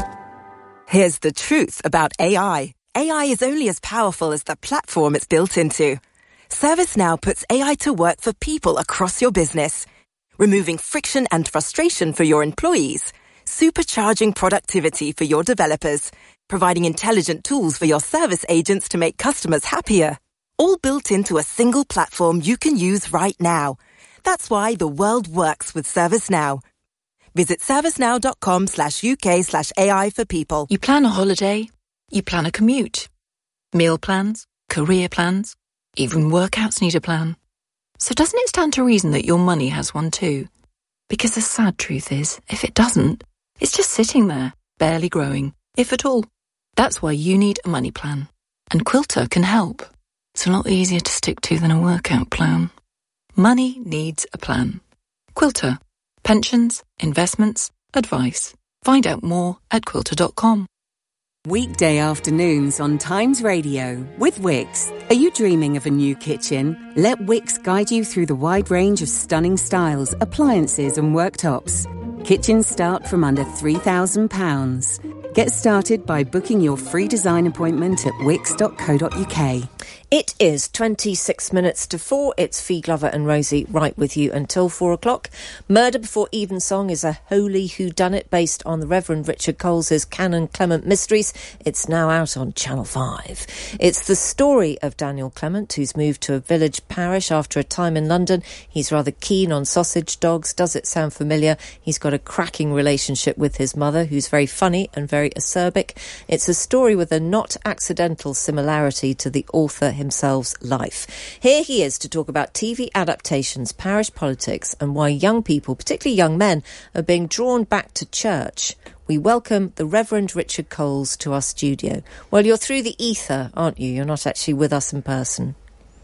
Here's the truth about A I. A I is only as powerful as the platform it's built into. ServiceNow puts A I to work for people across your business, removing friction and frustration for your employees, supercharging productivity for your developers, providing intelligent tools for your service agents to make customers happier. All built into a single platform you can use right now. That's why the world works with ServiceNow. Visit servicenow.com slash UK slash AI for people. You plan a holiday, you plan a commute, meal plans, career plans, even workouts need a plan. So doesn't it stand to reason that your money has one too? Because the sad truth is, if it doesn't, it's just sitting there, barely growing, if at all. That's why you need a money plan. And Quilter can help. It's a lot easier to stick to than a workout plan. Money needs a plan. Quilter. Pensions, investments, advice. Find out more at quilter dot com. Weekday afternoons on Times Radio with Wix. Are you dreaming of a new kitchen? Let Wix guide you through the wide range of stunning styles, appliances and worktops. Kitchens start from under three thousand pounds. Get started by booking your free design appointment at wix dot co dot uk. It is twenty-six minutes to four. It's Fee Glover and Rosie right with you until four o'clock. Murder Before Evensong is a holy whodunit based on the Reverend Richard Coles's Canon Clement Mysteries. It's now out on Channel five. It's the story of Daniel Clement, who's moved to a village parish after a time in London. He's rather keen on sausage dogs. Does it sound familiar? He's got a cracking relationship with his mother, who's very funny and very acerbic. It's a story with a not accidental similarity to the author himself's life. Here he is to talk about T V adaptations, parish politics and why young people, particularly young men, are being drawn back to church. We welcome the Reverend Richard Coles to our studio. Well, you're through the ether, aren't you? You're not actually with us in person.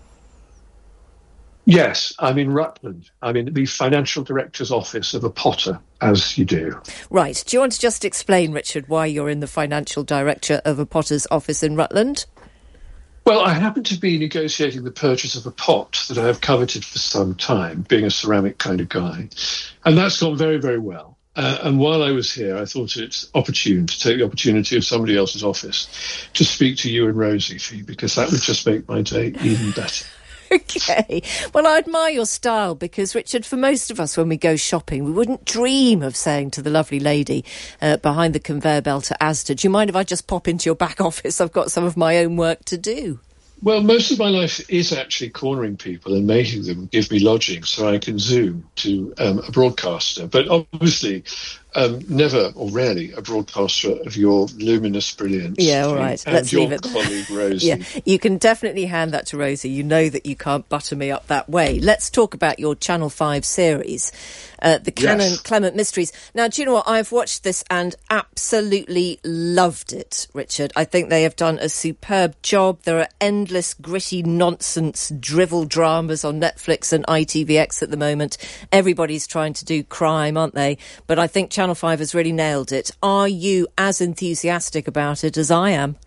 Yes, I'm in Rutland. I'm in the financial director's office of a potter, as you do. Right. Do you want to just explain, Richard, why you're in the financial director of a potter's office in Rutland? Well, I happen to be negotiating the purchase of a pot that I have coveted for some time, being a ceramic kind of guy. And that's gone very, very well. Uh, and while I was here, I thought it opportune to take the opportunity of somebody else's office to speak to you and Rosie, Fee, because that would just make my day even better. Okay. Well, I admire your style because, Richard, for most of us when we go shopping, we wouldn't dream of saying to the lovely lady uh, behind the conveyor belt at Asda, do you mind if I just pop into your back office? I've got some of my own work to do. Well, most of my life is actually cornering people and making them give me lodging so I can Zoom to um, a broadcaster. But obviously, um, never or rarely a broadcaster of your luminous brilliance. Yeah, all right. And Let's your leave it. colleague Rosie. Yeah, you can definitely hand that to Rosie. You know that you can't butter me up that way. Let's talk about your Channel five series, uh, the Canon Yes. Clement Mysteries. Now, do you know what? I've watched this and absolutely loved it, Richard. I think they have done a superb job. There are endless gritty nonsense drivel dramas on Netflix and I T V X at the moment. Everybody's trying to do crime, aren't they? But I think Channel five has really nailed it. Are you as enthusiastic about it as I am?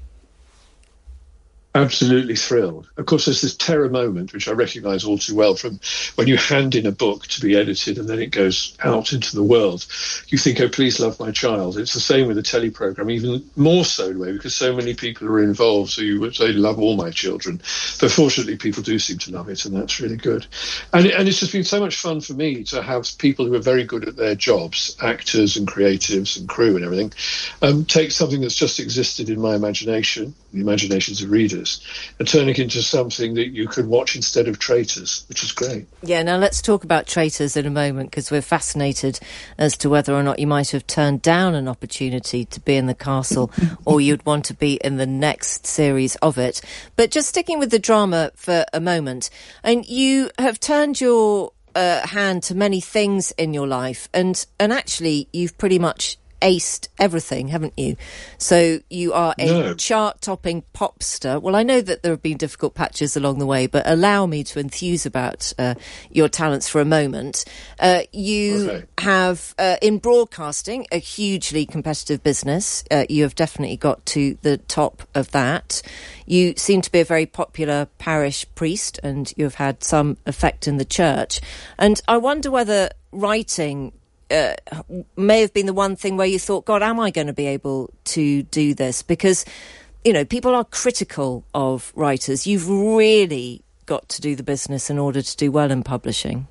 Absolutely thrilled. Of course, there's this terror moment, which I recognise all too well from when you hand in a book to be edited and then it goes out into the world. You think, oh, please love my child. It's the same with the telly programme, even more so in a way, because so many people are involved, so you would say, love all my children. But fortunately, people do seem to love it, and that's really good. And, and it's just been so much fun for me to have people who are very good at their jobs, actors and creatives and crew and everything, um, take something that's just existed in my imagination, the imaginations of readers, and turn it into something that you could watch instead of Traitors, which is great. Yeah, now let's talk about Traitors in a moment, because we're fascinated as to whether or not you might have turned down an opportunity to be in the castle or you'd want to be in the next series of it. But just sticking with the drama for a moment, and you have turned your uh, hand to many things in your life, and, and actually you've pretty much aced everything, haven't you? So you are a No. chart-topping pop star. Well, I know that there have been difficult patches along the way, but allow me to enthuse about uh, your talents for a moment. Uh, you Okay. have, uh, in broadcasting, a hugely competitive business. Uh, you have definitely got to the top of that. You seem to be a very popular parish priest, and you've had some effect in the church. And I wonder whether writing Uh, may have been the one thing where you thought, God, am I going to be able to do this? Because, you know, people are critical of writers. You've really got to do the business in order to do well in publishing.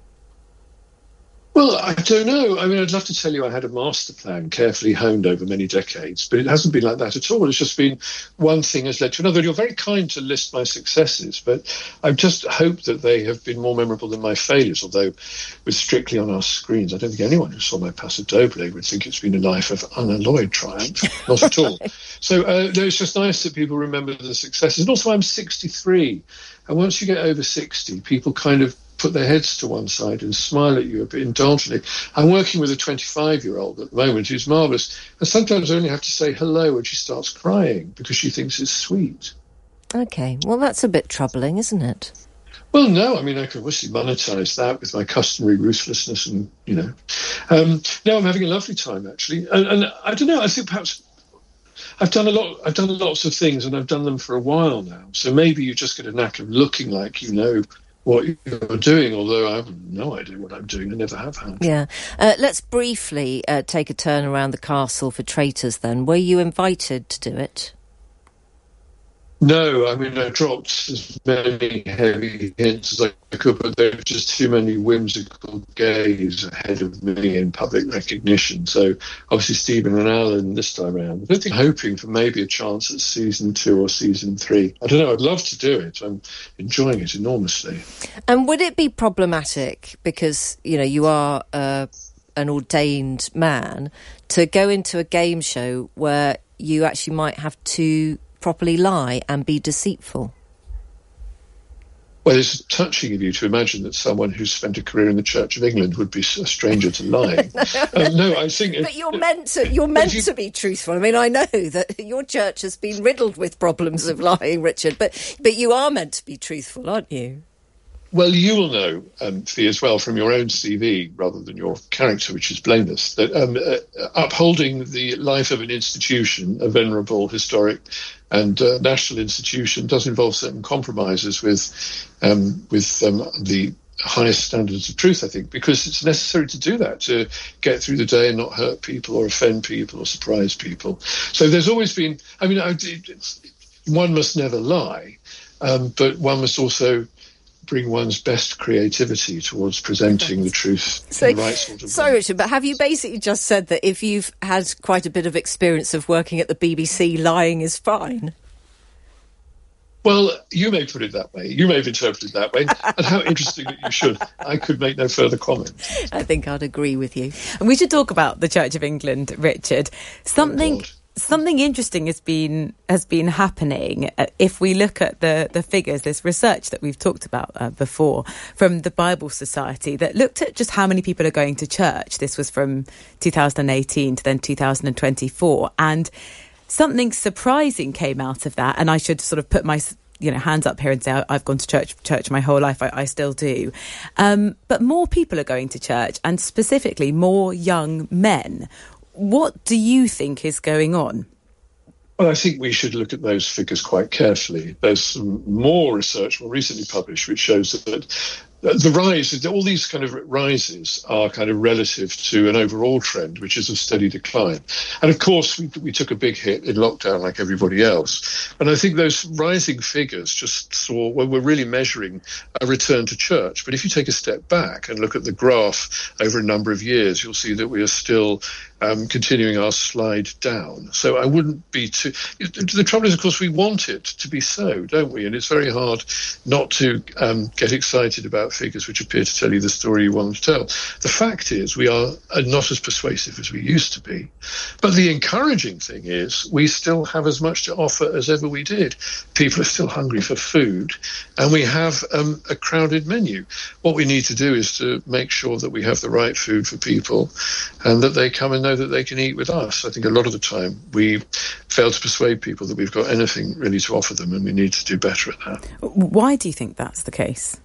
Well, I don't know. I mean, I'd love to tell you I had a master plan carefully honed over many decades, but it hasn't been like that at all. It's just been one thing has led to another. You're very kind to list my successes, but I've just hoped that they have been more memorable than my failures, although with Strictly on our screens, I don't think anyone who saw my Paso Doble would think it's been a life of unalloyed triumph. Not at all. So uh, no, it's just nice that people remember the successes. And also I'm sixty-three, and once you get over sixty, people kind of put their heads to one side and smile at you a bit indulgently. I'm working with a twenty-five-year-old at the moment who's marvellous, and sometimes I only have to say hello when she starts crying because she thinks it's sweet. Okay, well, that's a bit troubling, isn't it? Well, no, I mean, I could obviously monetize that with my customary ruthlessness and, you know. Um, no, I'm having a lovely time, actually. And, and I don't know, I think perhaps I've done a lot, I've done lots of things, and I've done them for a while now. So maybe you just get a knack of looking like you know what you're doing, although I have no idea what I'm doing. I never have had. Yeah. Uh, let's briefly uh, take a turn around the castle for Traitors then. Were you invited to do it? No, I mean, I dropped as many heavy hints as I could, but there were just too many whimsical gays ahead of me in public recognition. So obviously Stephen and Alan this time around. I don't think I'm hoping for maybe a chance at season two or season three. I don't know, I'd love to do it. I'm enjoying it enormously. And would it be problematic, because, you know, you are uh, an ordained man, to go into a game show where you actually might have to properly lie and be deceitful? Well, it's touching of you to imagine that someone who's spent a career in the Church of England would be a stranger to lying. no, um, no, I think... But you're meant to, you're meant you, to be truthful. I mean, I know that your church has been riddled with problems of lying, Richard, but, but you are meant to be truthful, aren't you? Well, you will know, um, Fee, as well, from your own C V, rather than your character, which is blameless, that um, uh, upholding the life of an institution, a venerable, historic and uh, national institution, does involve certain compromises with um, with um, the highest standards of truth, I think, because it's necessary to do that, to get through the day and not hurt people or offend people or surprise people. So there's always been, I mean, I, it's, one must never lie, um, but one must also bring one's best creativity towards presenting the truth so, in the right sort of sorry, way. Richard, but have you basically just said that if you've had quite a bit of experience of working at the B B C, lying is fine? Well, you may put it that way. You may have interpreted it that way. And how interesting that you should. I could make no further comment. I think I'd agree with you. And we should talk about the Church of England, Richard. Something... Oh, Something interesting has been has been happening. Uh, if we look at the, the figures, there's research that we've talked about uh, before from the Bible Society that looked at just how many people are going to church. This was from two thousand eighteen to then two thousand twenty-four. And something surprising came out of that. And I should sort of put my you know hands up here and say I've gone to church church my whole life. I, I still do. Um, but more people are going to church, and specifically more young men. What do you think is going on? Well, I think we should look at those figures quite carefully. There's some more research, more recently published, which shows that the rise, all these kind of rises are kind of relative to an overall trend, which is a steady decline. And of course, we, we took a big hit in lockdown like everybody else. And I think those rising figures just saw, well, we're really measuring a return to church. But if you take a step back and look at the graph over a number of years, you'll see that we are still um, continuing our slide down. So I wouldn't be too... The trouble is, of course, we want it to be so, don't we? And it's very hard not to um, get excited about figures which appear to tell you the story you want to tell. The fact is we are not as persuasive as we used to be. But the encouraging thing is we still have as much to offer as ever we did. People are still hungry for food, and we have um, a crowded menu. What we need to do is to make sure that we have the right food for people and that they come and know that they can eat with us. I think a lot of the time we fail to persuade people that we've got anything really to offer them, and we need to do better at that. Why do you think that's the case?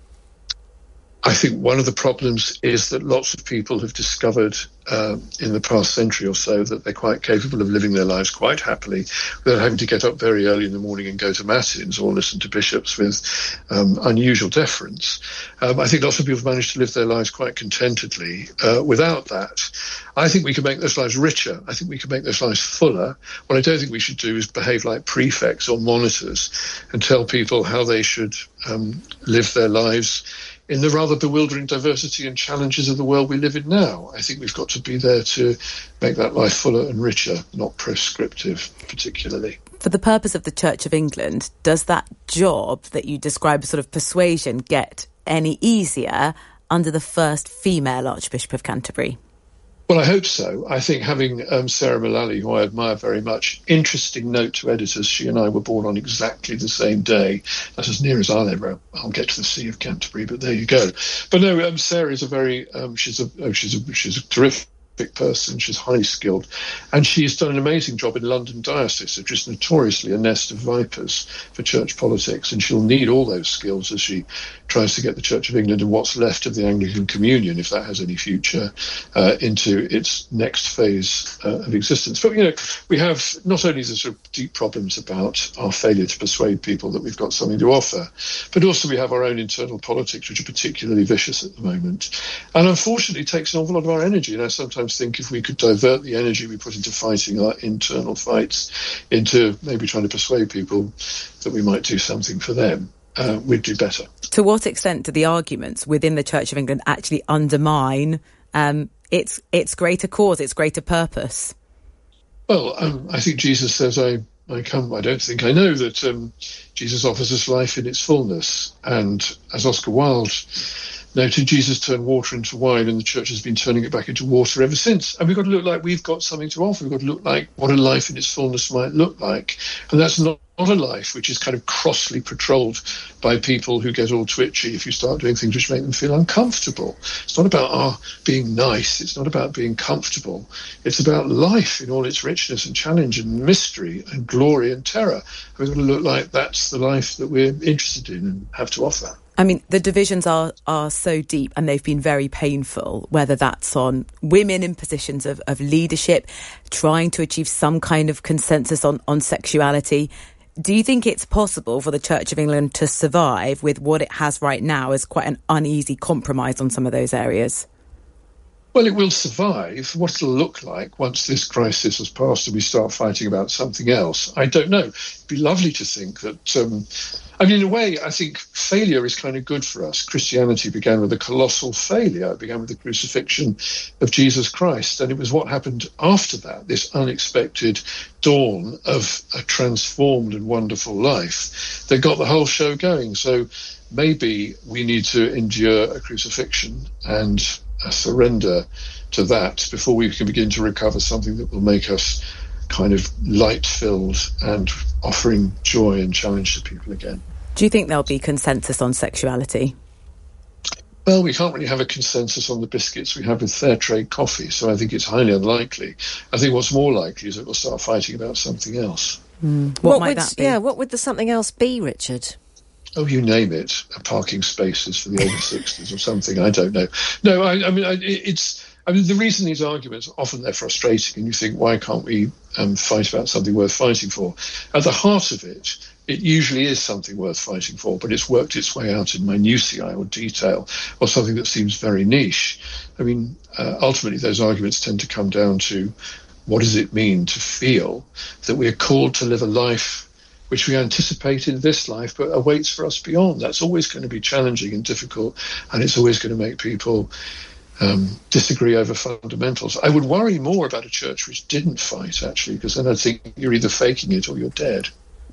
I think one of the problems is that lots of people have discovered uh, in the past century or so that they're quite capable of living their lives quite happily without having to get up very early in the morning and go to matins or listen to bishops with um, unusual deference. Um, I think lots of people have managed to live their lives quite contentedly uh, without that. I think we can make those lives richer. I think we can make those lives fuller. What I don't think we should do is behave like prefects or monitors and tell people how they should um, live their lives in the rather bewildering diversity and challenges of the world we live in now. I think we've got to be there to make that life fuller and richer, not prescriptive particularly. For the purpose of the Church of England, does that job that you describe as sort of persuasion get any easier under the first female Archbishop of Canterbury? Well, I hope so. I think having um, Sarah Mullally, who I admire very much, interesting note to editors, she and I were born on exactly the same day. That's as near as I'll ever, I'll get to the See of Canterbury, but there you go. But no, um, Sarah is a very, um, she's a, oh, she's a, she's a terrific person. She's highly skilled, and she's done an amazing job in London Diocese, which is notoriously a nest of vipers for church politics, and she'll need all those skills as she tries to get the Church of England and what's left of the Anglican Communion, if that has any future, uh, into its next phase uh, of existence. But, you know, we have not only the sort of deep problems about our failure to persuade people that we've got something to offer, but also we have our own internal politics, which are particularly vicious at the moment. And unfortunately, it takes an awful lot of our energy. And I sometimes think if we could divert the energy we put into fighting our internal fights into maybe trying to persuade people that we might do something for them, Uh, we'd do better. To what extent do the arguments within the Church of England actually undermine um, its its greater cause, its greater purpose? Well, um, I think Jesus says, I, I come, I don't think I know that um, Jesus offers us life in its fullness. And as Oscar Wilde noted, Jesus turned water into wine, and the church has been turning it back into water ever since. And we've got to look like we've got something to offer. We've got to look like what a life in its fullness might look like. And that's not not a life which is kind of crossly patrolled by people who get all twitchy if you start doing things which make them feel uncomfortable. It's not about our being nice. It's not about being comfortable. It's about life in all its richness and challenge and mystery and glory and terror. We've got to look like that's the life that we're interested in and have to offer. I mean, the divisions are are so deep, and they've been very painful, whether that's on women in positions of, of leadership, trying to achieve some kind of consensus on, on sexuality. Do you think it's possible for the Church of England to survive with what it has right now as quite an uneasy compromise on some of those areas? Well, it will survive. What it'll look like once this crisis has passed and we start fighting about something else, I don't know. It'd be lovely to think that, um, I mean, in a way, I think failure is kind of good for us. Christianity began with a colossal failure. It began with the crucifixion of Jesus Christ. And it was what happened after that, this unexpected dawn of a transformed and wonderful life that got the whole show going. So maybe we need to endure a crucifixion and a surrender to that before we can begin to recover something that will make us kind of light-filled and offering joy and challenge to people again. Do you think there'll be consensus on sexuality? Well, we can't really have a consensus on the biscuits we have with fair trade coffee, so I think it's highly unlikely. I think what's more likely is that we'll start fighting about something else. Mm. What, what might would, that be? Yeah, what would the something else be, Richard? Oh, you name it, parking spaces for the over sixties or something, I don't know. No, I, I mean, I, it's... I mean, the reason these arguments, often they're frustrating, and you think, why can't we um, fight about something worth fighting for? At the heart of it, it usually is something worth fighting for, but it's worked its way out in minutiae or detail or something that seems very niche. I mean, uh, ultimately, those arguments tend to come down to what does it mean to feel that we are called to live a life which we anticipate in this life but awaits for us beyond. That's always going to be challenging and difficult, and it's always going to make people um, disagree over fundamentals. I would worry more about a church which didn't fight, actually, because then I think you're either faking it or you're dead.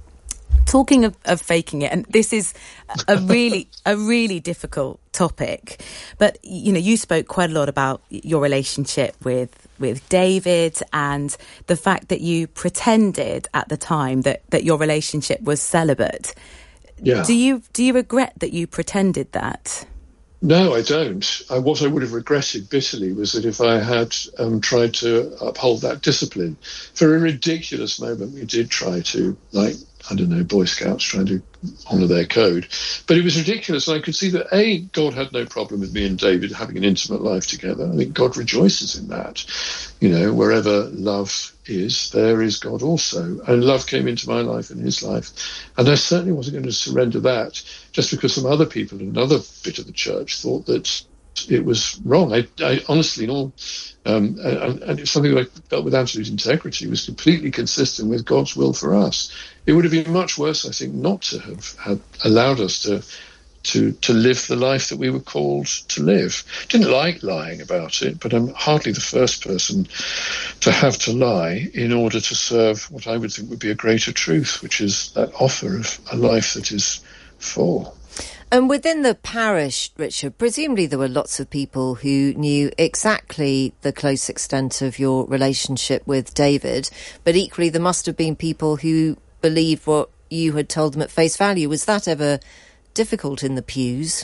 Talking of, of faking it, and this is a really a really difficult topic, but you know, you spoke quite a lot about your relationship with with David and the fact that you pretended at the time that, that your relationship was celibate. Yeah. Do you do you regret that you pretended that? No, I don't. I, what I would have regretted bitterly was that if I had um, tried to uphold that discipline, for a ridiculous moment we did try to, like, I don't know, Boy Scouts trying to honour their code. But it was ridiculous, and I could see that, A, God had no problem with me and David having an intimate life together. I think God rejoices in that. You know, wherever love is, there is God also. And love came into my life and his life. And I certainly wasn't going to surrender that just because some other people in another bit of the church thought that it was wrong. I, I honestly, in all, um, and, and it's something that I felt with absolute integrity. It was completely consistent with God's will for us. It would have been much worse, I think, not to have had allowed us to to to live the life that we were called to live. Didn't like lying about it, but I'm hardly the first person to have to lie in order to serve what I would think would be a greater truth, which is that offer of a life that is full. And within the parish, Richard, presumably there were lots of people who knew exactly the close extent of your relationship with David, but equally there must have been people who believed what you had told them at face value. Was that ever difficult in the pews?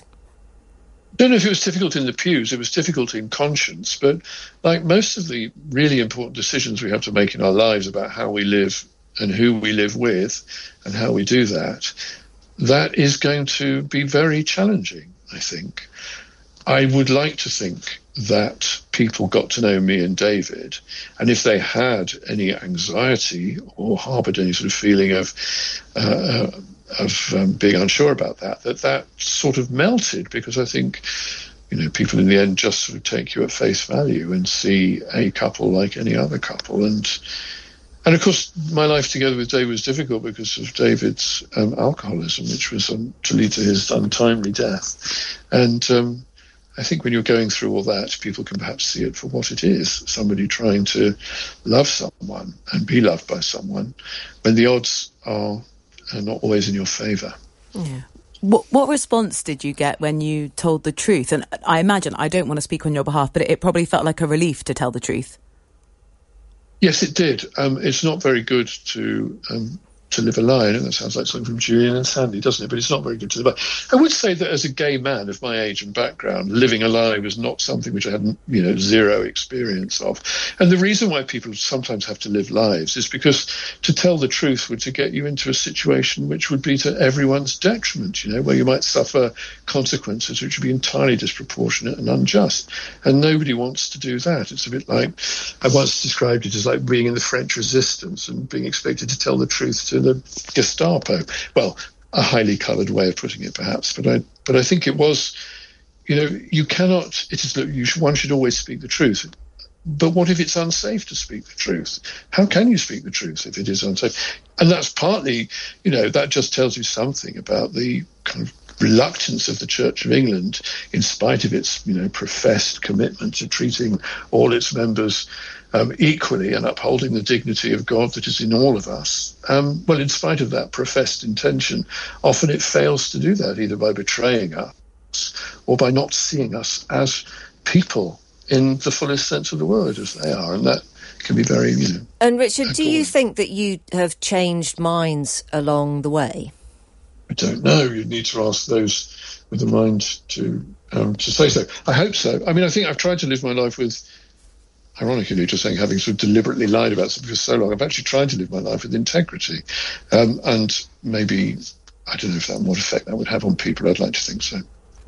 I don't know if it was difficult in the pews. It was difficult in conscience. But like most of the really important decisions we have to make in our lives about how we live and who we live with and how we do that, that is going to be very challenging, I think. I would like to think that people got to know me and David, and if they had any anxiety or harboured any sort of feeling of uh, of um, being unsure about that, that that sort of melted, because I think, you know, people in the end just sort of take you at face value and see a couple like any other couple. And And of course, my life together with David was difficult because of David's um, alcoholism, which was um, to lead to his untimely death. And um, I think when you're going through all that, people can perhaps see it for what it is, somebody trying to love someone and be loved by someone when the odds are, are not always in your favour. Yeah. What, what response did you get when you told the truth? And I imagine, I don't want to speak on your behalf, but it, it probably felt like a relief to tell the truth. Yes, it did. Um, it's not very good to um, to live a lie. I know that sounds like something from Julian and Sandy, doesn't it? But it's not very good to live a lie. I would say that as a gay man of my age and background, living a lie was not something which I had, you know, zero experience of. And the reason why people sometimes have to live lives is because to tell the truth would to get you into a situation which would be to everyone's detriment, you know, where you might suffer consequences which would be entirely disproportionate and unjust. And nobody wants to do that. It's a bit like, I once described it as like being in the French resistance and being expected to tell the truth to the Gestapo. Well, a highly coloured way of putting it, perhaps, but I but I think it was you know, you cannot, it is, you should, one should always speak the truth. But what if it's unsafe to speak the truth? How can you speak the truth if it is unsafe? And that's partly, you know, that just tells you something about the kind of reluctance of the Church of England, in spite of its, you know, professed commitment to treating all its members um, equally and upholding the dignity of God that is in all of us. Um, well, in spite of that professed intention, often it fails to do that, either by betraying us or by not seeing us as people in the fullest sense of the word as they are. And that can be very, you know... And Richard, do you think that you have changed minds along the way? I don't know. You'd need to ask those with the mind to um, to say so. I hope so. I mean, I think I've tried to live my life with, ironically, just saying having sort of deliberately lied about something for so long, I've actually tried to live my life with integrity. Um, and maybe, I don't know if that what effect that would have on people. I'd like to think so.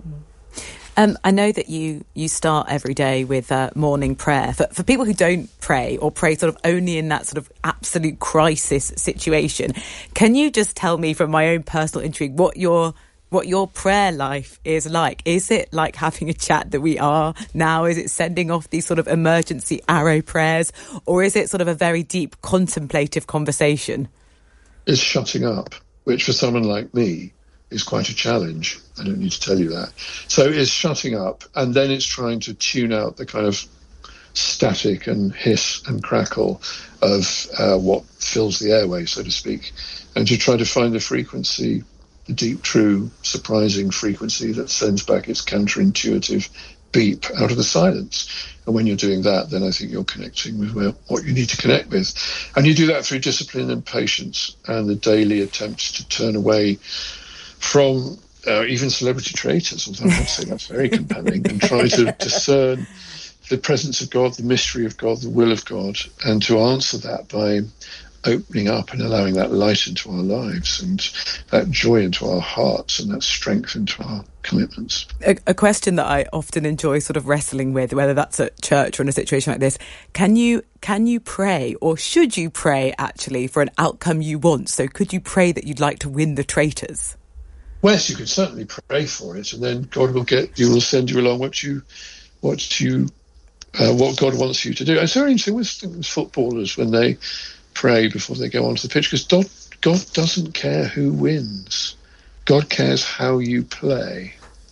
Um, I know that you, you start every day with uh, morning prayer. For, for people who don't pray or pray sort of only in that sort of absolute crisis situation, can you just tell me from my own personal intrigue what your what your prayer life is like? Is it like having a chat that we are now? Is it sending off these sort of emergency arrow prayers? Or is it sort of a very deep contemplative conversation? It's shutting up, which for someone like me is quite a challenge. I don't need to tell you that. So it's shutting up, and then it's trying to tune out the kind of static and hiss and crackle of uh, what fills the airway, so to speak, and to try to find the frequency, the deep, true, surprising frequency that sends back its counterintuitive beep out of the silence. And when you're doing that, then I think you're connecting with where, what you need to connect with. And you do that through discipline and patience and the daily attempts to turn away from uh, even celebrity traitors, although I would say that's very compelling, and try to discern the presence of God, the mystery of God, the will of God, and to answer that by opening up and allowing that light into our lives and that joy into our hearts and that strength into our commitments. A, a question that I often enjoy sort of wrestling with, whether that's at church or in a situation like this, can you can you pray, or should you pray actually for an outcome you want? So could you pray that you'd like to win the traitors? Yes, you could certainly pray for it, and then God will get you will send you along what you what you uh, what God wants you to do. It's very interesting with, with footballers when they pray before they go onto the pitch, because God, God doesn't care who wins. God cares how you play.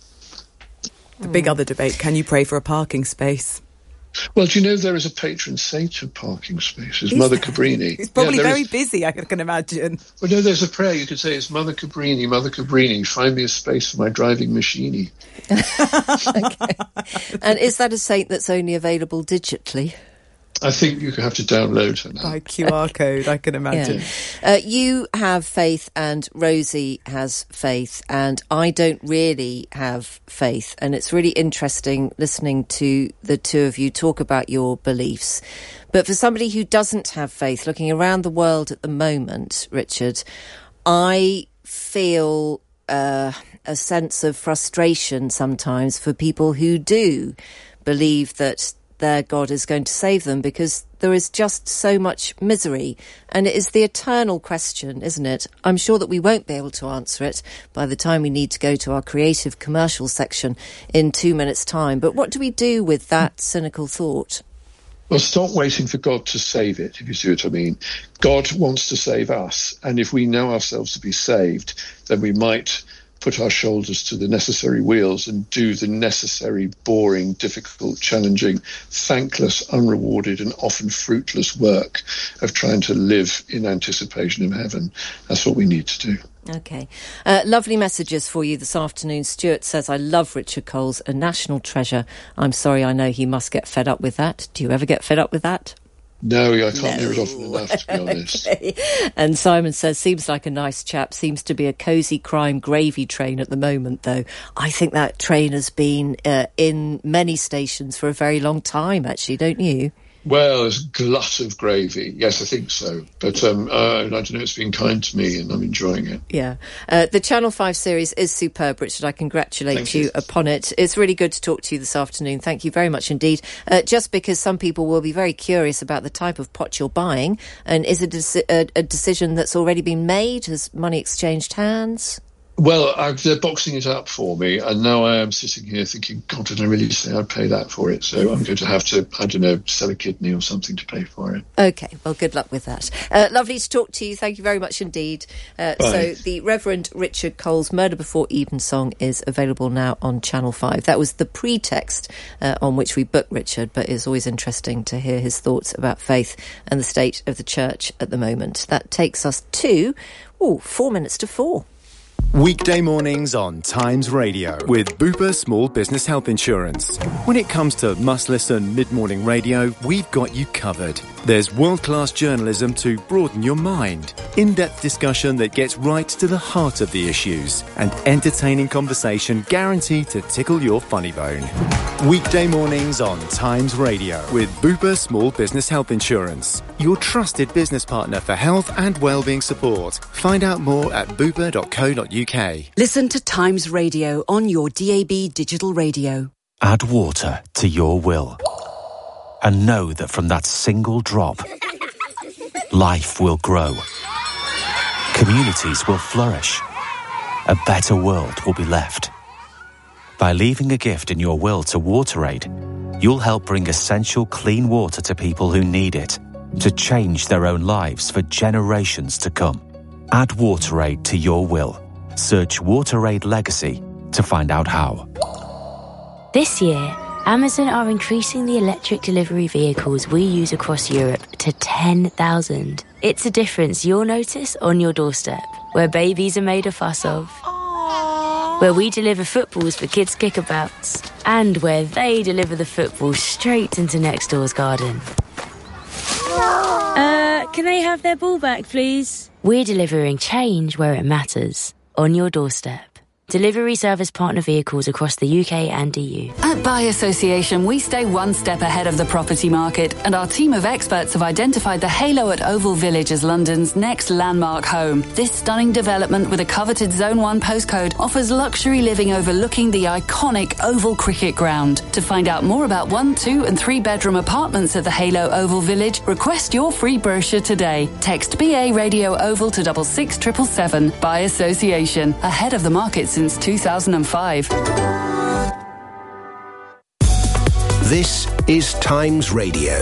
The big other debate: can you pray for a parking space? Well, do you know there is a patron saint of parking spaces, is Mother Cabrini? It's probably yeah, very is... busy, I can imagine. Well, no, there's a prayer. You could say, it's Mother Cabrini, Mother Cabrini, find me a space for my driving machine. Okay. And is that a saint that's only available digitally? I think you have to download her now. By Q R code, I can imagine. Yeah. Uh, you have faith and Rosie has faith, and I don't really have faith. And it's really interesting listening to the two of you talk about your beliefs. But for somebody who doesn't have faith, looking around the world at the moment, Richard, I feel uh, a sense of frustration sometimes for people who do believe that their God is going to save them, because there is just so much misery. And it is the eternal question, isn't it? I'm sure that we won't be able to answer it by the time we need to go to our creative commercial section in two minutes' time. But what do we do with that cynical thought? Well, stop waiting for God to save it, if you see what I mean. God wants to save us. And if we know ourselves to be saved, then we might put our shoulders to the necessary wheels and do the necessary, boring, difficult, challenging, thankless, unrewarded and often fruitless work of trying to live in anticipation of heaven. That's what we need to do. OK. Uh, lovely messages for you this afternoon. Stuart says, I love Richard Coles, a national treasure. I'm sorry, I know he must get fed up with that. Do you ever get fed up with that? No, I can't no. hear it often enough, to be honest. Okay. And Simon says, seems like a nice chap, seems to be a cosy crime gravy train at the moment, though. I think that train has been uh, in many stations for a very long time, actually, don't you? Well, it's a glut of gravy. Yes, I think so. But um, uh, I don't know, it's been kind to me and I'm enjoying it. Yeah. Uh, the Channel five series is superb, Richard. I congratulate you, you upon it. It's really good to talk to you this afternoon. Thank you very much indeed. Uh, just because some people will be very curious about the type of pot you're buying, and is it a, a, a decision that's already been made? Has money exchanged hands? Well, I've, they're boxing it up for me, and now I am sitting here thinking, God, did I really say I'd pay that for it? So I'm going to have to, I don't know, sell a kidney or something to pay for it. OK, well, good luck with that. Uh, lovely to talk to you. Thank you very much indeed. Uh, so the Reverend Richard Cole's Murder Before Evensong is available now on Channel five. That was the pretext uh, on which we booked Richard, but it's always interesting to hear his thoughts about faith and the state of the church at the moment. That takes us to, oh, four minutes to four. Weekday mornings on Times Radio with Bupa Small Business Health Insurance. When it comes to must-listen mid-morning radio, we've got you covered. There's world-class journalism to broaden your mind, in-depth discussion that gets right to the heart of the issues, and entertaining conversation guaranteed to tickle your funny bone. Weekday mornings on Times Radio with Bupa Small Business Health Insurance, your trusted business partner for health and wellbeing support. Find out more at bupa dot co dot uk. Listen to Times Radio on your D A B digital radio. Add water to your will. And know that from that single drop, life will grow. Communities will flourish. A better world will be left. By leaving a gift in your will to WaterAid, you'll help bring essential clean water to people who need it, to change their own lives for generations to come. Add WaterAid to your will. Search WaterAid Legacy to find out how. This year, Amazon are increasing the electric delivery vehicles we use across Europe to ten thousand. It's a difference you'll notice on your doorstep, where babies are made a fuss of, where we deliver footballs for kids' kickabouts, and where they deliver the football straight into next door's garden. Uh, can they have their ball back, please? We're delivering change where it matters, on your doorstep. Delivery service partner vehicles across the U K and E U. At By Association, we stay one step ahead of the property market, and our team of experts have identified the Halo at Oval Village as London's next landmark home. This stunning development with a coveted Zone one postcode offers luxury living overlooking the iconic Oval Cricket Ground. To find out more about one, two and three bedroom apartments at the Halo Oval Village, request your free brochure today. Text B A Radio Oval to double six triple seven. By Association, ahead of the market since two thousand five. This is Times Radio.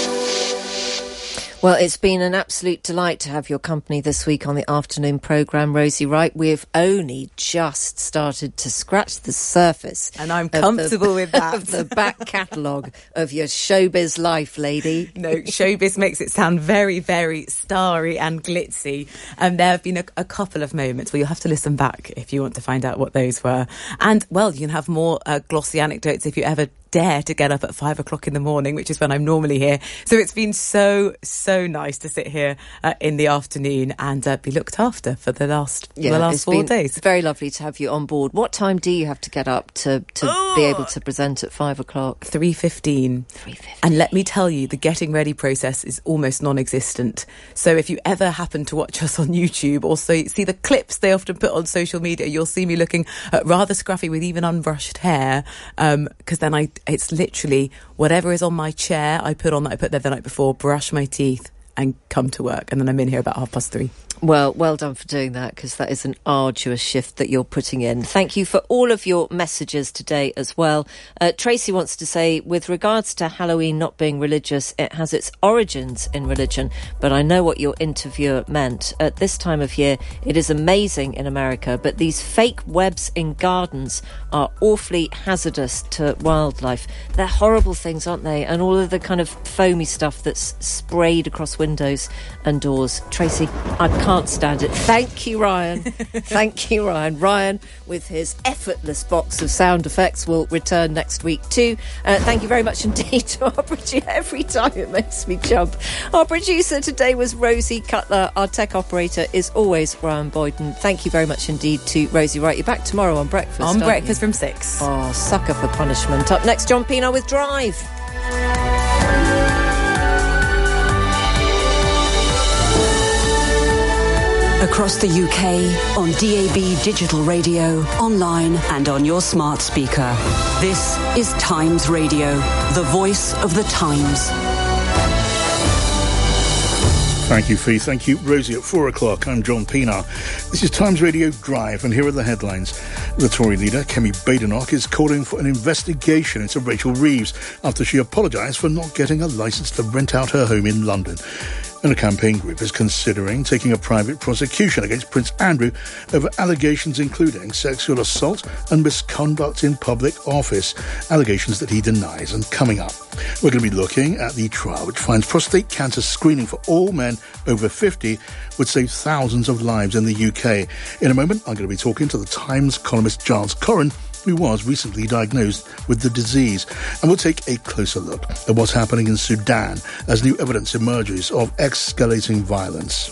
Well, it's been an absolute delight to have your company this week on the afternoon programme, Rosie Wright. We've only just started to scratch the surface. And I'm comfortable the, with that. Of the back catalogue of your showbiz life, lady. No, showbiz makes it sound very, very starry and glitzy. And um, there have been a, a couple of moments where you'll have to listen back if you want to find out what those were. And, well, you can have more uh, glossy anecdotes if you ever dare to get up at five o'clock in the morning, which is when I'm normally here. So it's been so, so nice to sit here uh, in the afternoon and uh, be looked after for the last, yeah, the last it's four been days. Very lovely to have you on board. What time do you have to get up to, to oh. be able to present at five o'clock? three fifteen. three fifteen. And let me tell you, the getting ready process is almost non-existent. So if you ever happen to watch us on YouTube or so, see the clips they often put on social media, you'll see me looking uh, rather scruffy with even unbrushed hair, because um, then I it's literally whatever is on my chair, I put on that I put there the night before, brush my teeth and come to work. And then I'm in here about half past three. Well, well done for doing that, because that is an arduous shift that you're putting in. Thank you for all of your messages today as well. Uh, Tracy wants to say, with regards to Halloween not being religious, it has its origins in religion, but I know what your interviewer meant. At this time of year, it is amazing in America, but these fake webs in gardens are awfully hazardous to wildlife. They're horrible things, aren't they? And all of the kind of foamy stuff that's sprayed across windows and doors. Tracy, I can't Can't stand it. Thank you, Ryan. Thank you, Ryan. Ryan, with his effortless box of sound effects, will return next week too. Uh, thank you very much indeed to our producer. Every time it makes me jump. Our producer today was Rosie Cutler. Our tech operator is always Ryan Boyden. Thank you very much indeed to Rosie Wright. You're back tomorrow on Breakfast. On Breakfast you? From six. Oh, sucker for punishment. Up next, John Pino with Drive. Across the U K, on D A B digital radio, online and on your smart speaker. This is Times Radio, the voice of the times. Thank you, Fee. Thank you, Rosie. At four o'clock, I'm John Pienaar. This is Times Radio Drive, and here are the headlines. The Tory leader, Kemi Badenoch, is calling for an investigation into Rachel Reeves after she apologised for not getting a licence to rent out her home in London. And a campaign group is considering taking a private prosecution against Prince Andrew over allegations including sexual assault and misconduct in public office, allegations that he denies. And coming up, we're going to be looking at the trial which finds prostate cancer screening for all men over fifty would save thousands of lives in the U K. In a moment, I'm going to be talking to the Times columnist Giles Corran, who was recently diagnosed with the disease. And we'll take a closer look at what's happening in Sudan as new evidence emerges of escalating violence.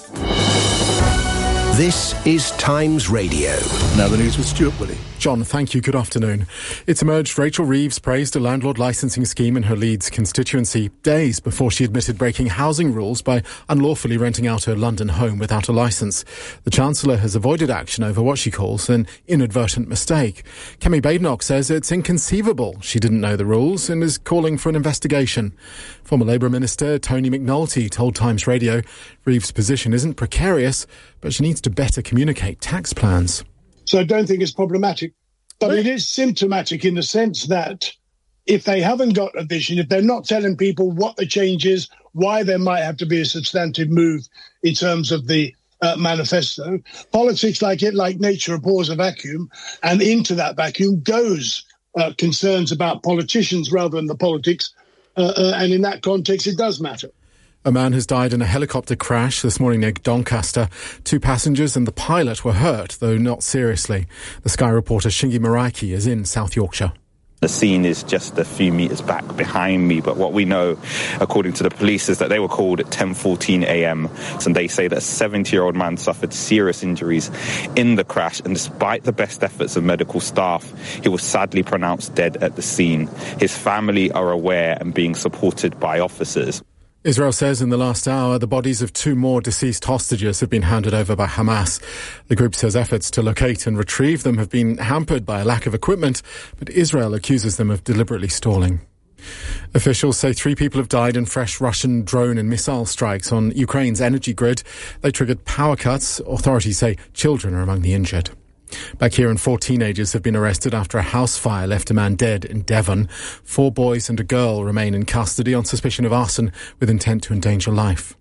This is Times Radio. Now the news with Stuart Willey. John, thank you. Good afternoon. It's emerged Rachel Reeves praised a landlord licensing scheme in her Leeds constituency days before she admitted breaking housing rules by unlawfully renting out her London home without a licence. The Chancellor has avoided action over what she calls an inadvertent mistake. Kemi Badenoch says it's inconceivable she didn't know the rules and is calling for an investigation. Former Labour Minister Tony McNulty told Times Radio Reeves' position isn't precarious, but she needs to better communicate tax plans. So I don't think it's problematic. But it is symptomatic in the sense that if they haven't got a vision, if they're not telling people what the change is, why there might have to be a substantive move in terms of the uh, manifesto, politics like it, like nature, abhors a vacuum, and into that vacuum goes uh, concerns about politicians rather than the politics. Uh, uh, and in that context, it does matter. A man has died in a helicopter crash this morning near Doncaster. Two passengers and the pilot were hurt, though not seriously. The Sky reporter Shingi Maraiki is in South Yorkshire. The scene is just a few metres back behind me, but what we know, according to the police, is that they were called at ten fourteen a.m. and they say that a seventy-year-old man suffered serious injuries in the crash, and despite the best efforts of medical staff, he was sadly pronounced dead at the scene. His family are aware and being supported by officers. Israel says in the last hour the bodies of two more deceased hostages have been handed over by Hamas. The group says efforts to locate and retrieve them have been hampered by a lack of equipment, but Israel accuses them of deliberately stalling. Officials say three people have died in fresh Russian drone and missile strikes on Ukraine's energy grid. They triggered power cuts. Authorities say children are among the injured. Back here, and four teenagers have been arrested after a house fire left a man dead in Devon. Four boys and a girl remain in custody on suspicion of arson with intent to endanger life.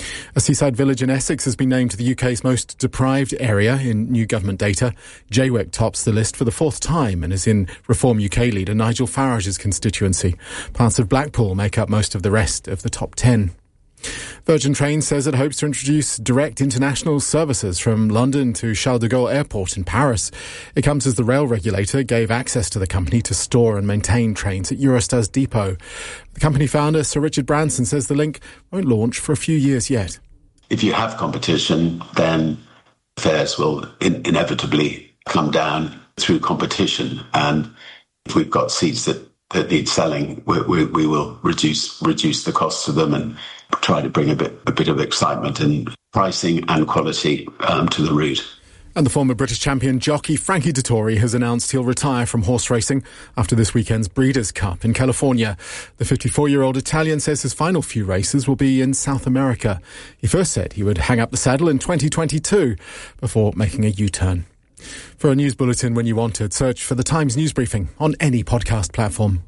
A seaside village in Essex has been named the U K's most deprived area in new government data. Jaywick tops the list for the fourth time and is in Reform U K leader Nigel Farage's constituency. Parts of Blackpool make up most of the rest of the top ten. Virgin Trains says it hopes to introduce direct international services from London to Charles de Gaulle Airport in Paris. It comes as the rail regulator gave access to the company to store and maintain trains at Eurostar's depot. The company founder, Sir Richard Branson, says the link won't launch for a few years yet. If you have competition, then fares will in- inevitably come down through competition. And if we've got seats that, that need selling, we, we, we will reduce reduce the costs of them and try to bring a bit a bit of excitement and pricing and quality um, to the route. And the former British champion jockey Frankie Dettori has announced he'll retire from horse racing after this weekend's Breeders' Cup in California. The fifty-four-year-old Italian says his final few races will be in South America. He first said he would hang up the saddle in twenty twenty-two before making a U-turn. For a news bulletin when you want it, search for the Times News Briefing on any podcast platform.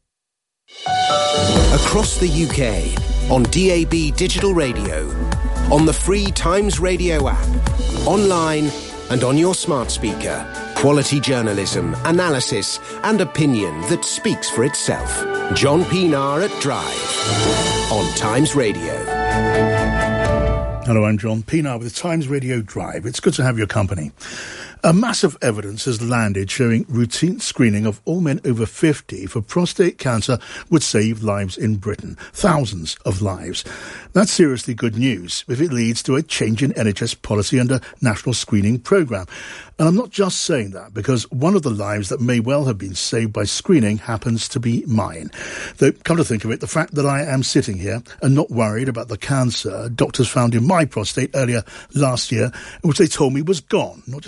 Across the U K, on D A B digital radio, on the free Times Radio app, online and on your smart speaker. Quality journalism, analysis and opinion that speaks for itself. John Pienaar at Drive on Times Radio. Hello, I'm John Pienaar with Times Radio Drive. It's good to have your company. A massive evidence has landed showing routine screening of all men over fifty for prostate cancer would save lives in Britain. Thousands of lives. That's seriously good news if it leads to a change in N H S policy and a national screening programme. And I'm not just saying that because one of the lives that may well have been saved by screening happens to be mine. Though, come to think of it, the fact that I am sitting here and not worried about the cancer doctors found in my prostate earlier last year, which they told me was gone, not just in remission,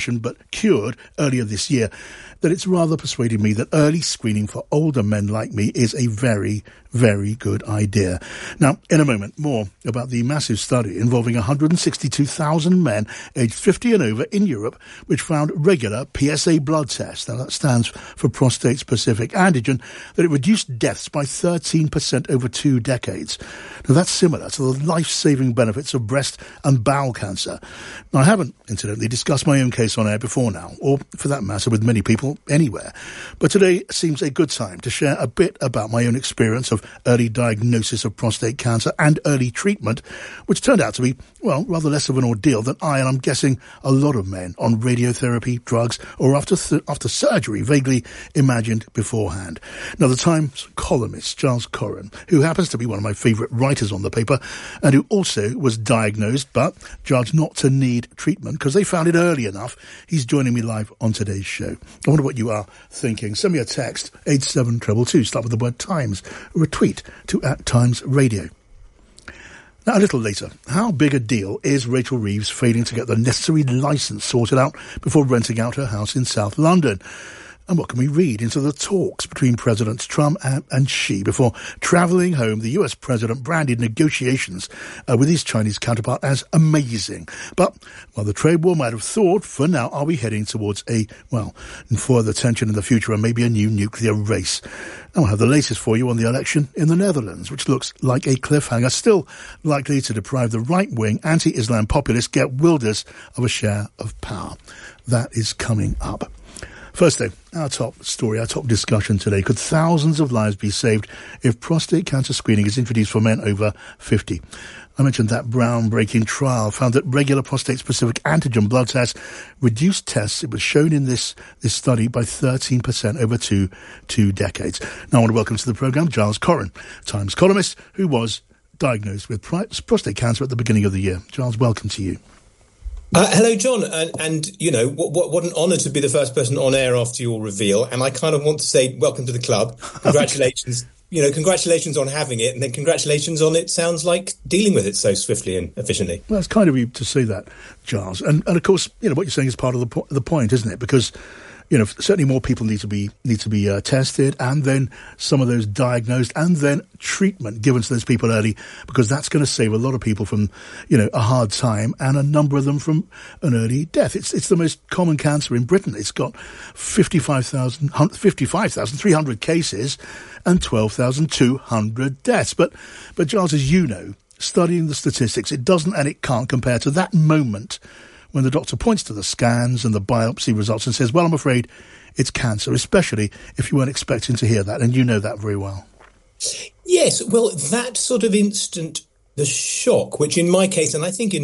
remission but cured earlier this year, that it's rather persuaded me that early screening for older men like me is a very, very good idea. Now, in a moment, more about the massive study involving one hundred sixty-two thousand men aged fifty and over in Europe, which found regular P S A blood tests, now that stands for prostate-specific antigen, that it reduced deaths by thirteen percent over two decades. Now, that's similar to the life-saving benefits of breast and bowel cancer. Now, I haven't, incidentally, discussed my own case on air before now, or for that matter, with many people anywhere. But today seems a good time to share a bit about my own experience of early diagnosis of prostate cancer and early treatment, which turned out to be, well, rather less of an ordeal than I, and I'm guessing a lot of men on radiotherapy, drugs, or after th- after surgery vaguely imagined beforehand. Now, the Times columnist Giles Coren, who happens to be one of my favourite writers on the paper, and who also was diagnosed but judged not to need treatment because they found it early enough, he's joining me live on today's show. I wonder what you are thinking. Send me a text, eight seven two two two, start with the word Times, or a tweet to at Times Radio. Now, a little later, how big a deal is Rachel Reeves failing to get the necessary licence sorted out before renting out her house in South London? And what can we read into the talks between Presidents Trump and, and Xi before travelling home? The U S president branded negotiations uh, with his Chinese counterpart as amazing. But while the trade war might have thawed, for now, are we heading towards a, well, further tension in the future and maybe a new nuclear race? And we'll have the latest for you on the election in the Netherlands, which looks like a cliffhanger, still likely to deprive the right-wing anti-Islam populist Geert Wilders of a share of power. That is coming up. First though, our top story, our top discussion today. Could thousands of lives be saved if prostate cancer screening is introduced for men over fifty? I mentioned that groundbreaking trial found that regular prostate-specific antigen blood tests reduced tests. It was shown in this, this study by thirteen percent over two, two decades. Now I want to welcome to the programme Giles Coren, Times columnist, who was diagnosed with prostate cancer at the beginning of the year. Giles, welcome to you. Uh, hello, John, and, and you know, what, what, what an honour to be the first person on air after your reveal, and I kind of want to say welcome to the club. Congratulations, you know, congratulations on having it, and then congratulations on it sounds like dealing with it so swiftly and efficiently. Well, it's kind of you to say that, Giles, and, and of course, you know, what you're saying is part of the, po- the point, isn't it? Because you know, certainly more people need to be need to be uh, tested, and then some of those diagnosed, and then treatment given to those people early, because that's going to save a lot of people from, you know, a hard time, and a number of them from an early death. It's it's the most common cancer in Britain. It's got fifty-five thousand three hundred cases and twelve thousand two hundred deaths. But but Giles, as you know, studying the statistics, it doesn't and it can't compare to that moment when the doctor points to the scans and the biopsy results and says, well, I'm afraid it's cancer, especially if you weren't expecting to hear that, and you know that very well. Yes, well, that sort of instant, the shock, which in my case, and I think in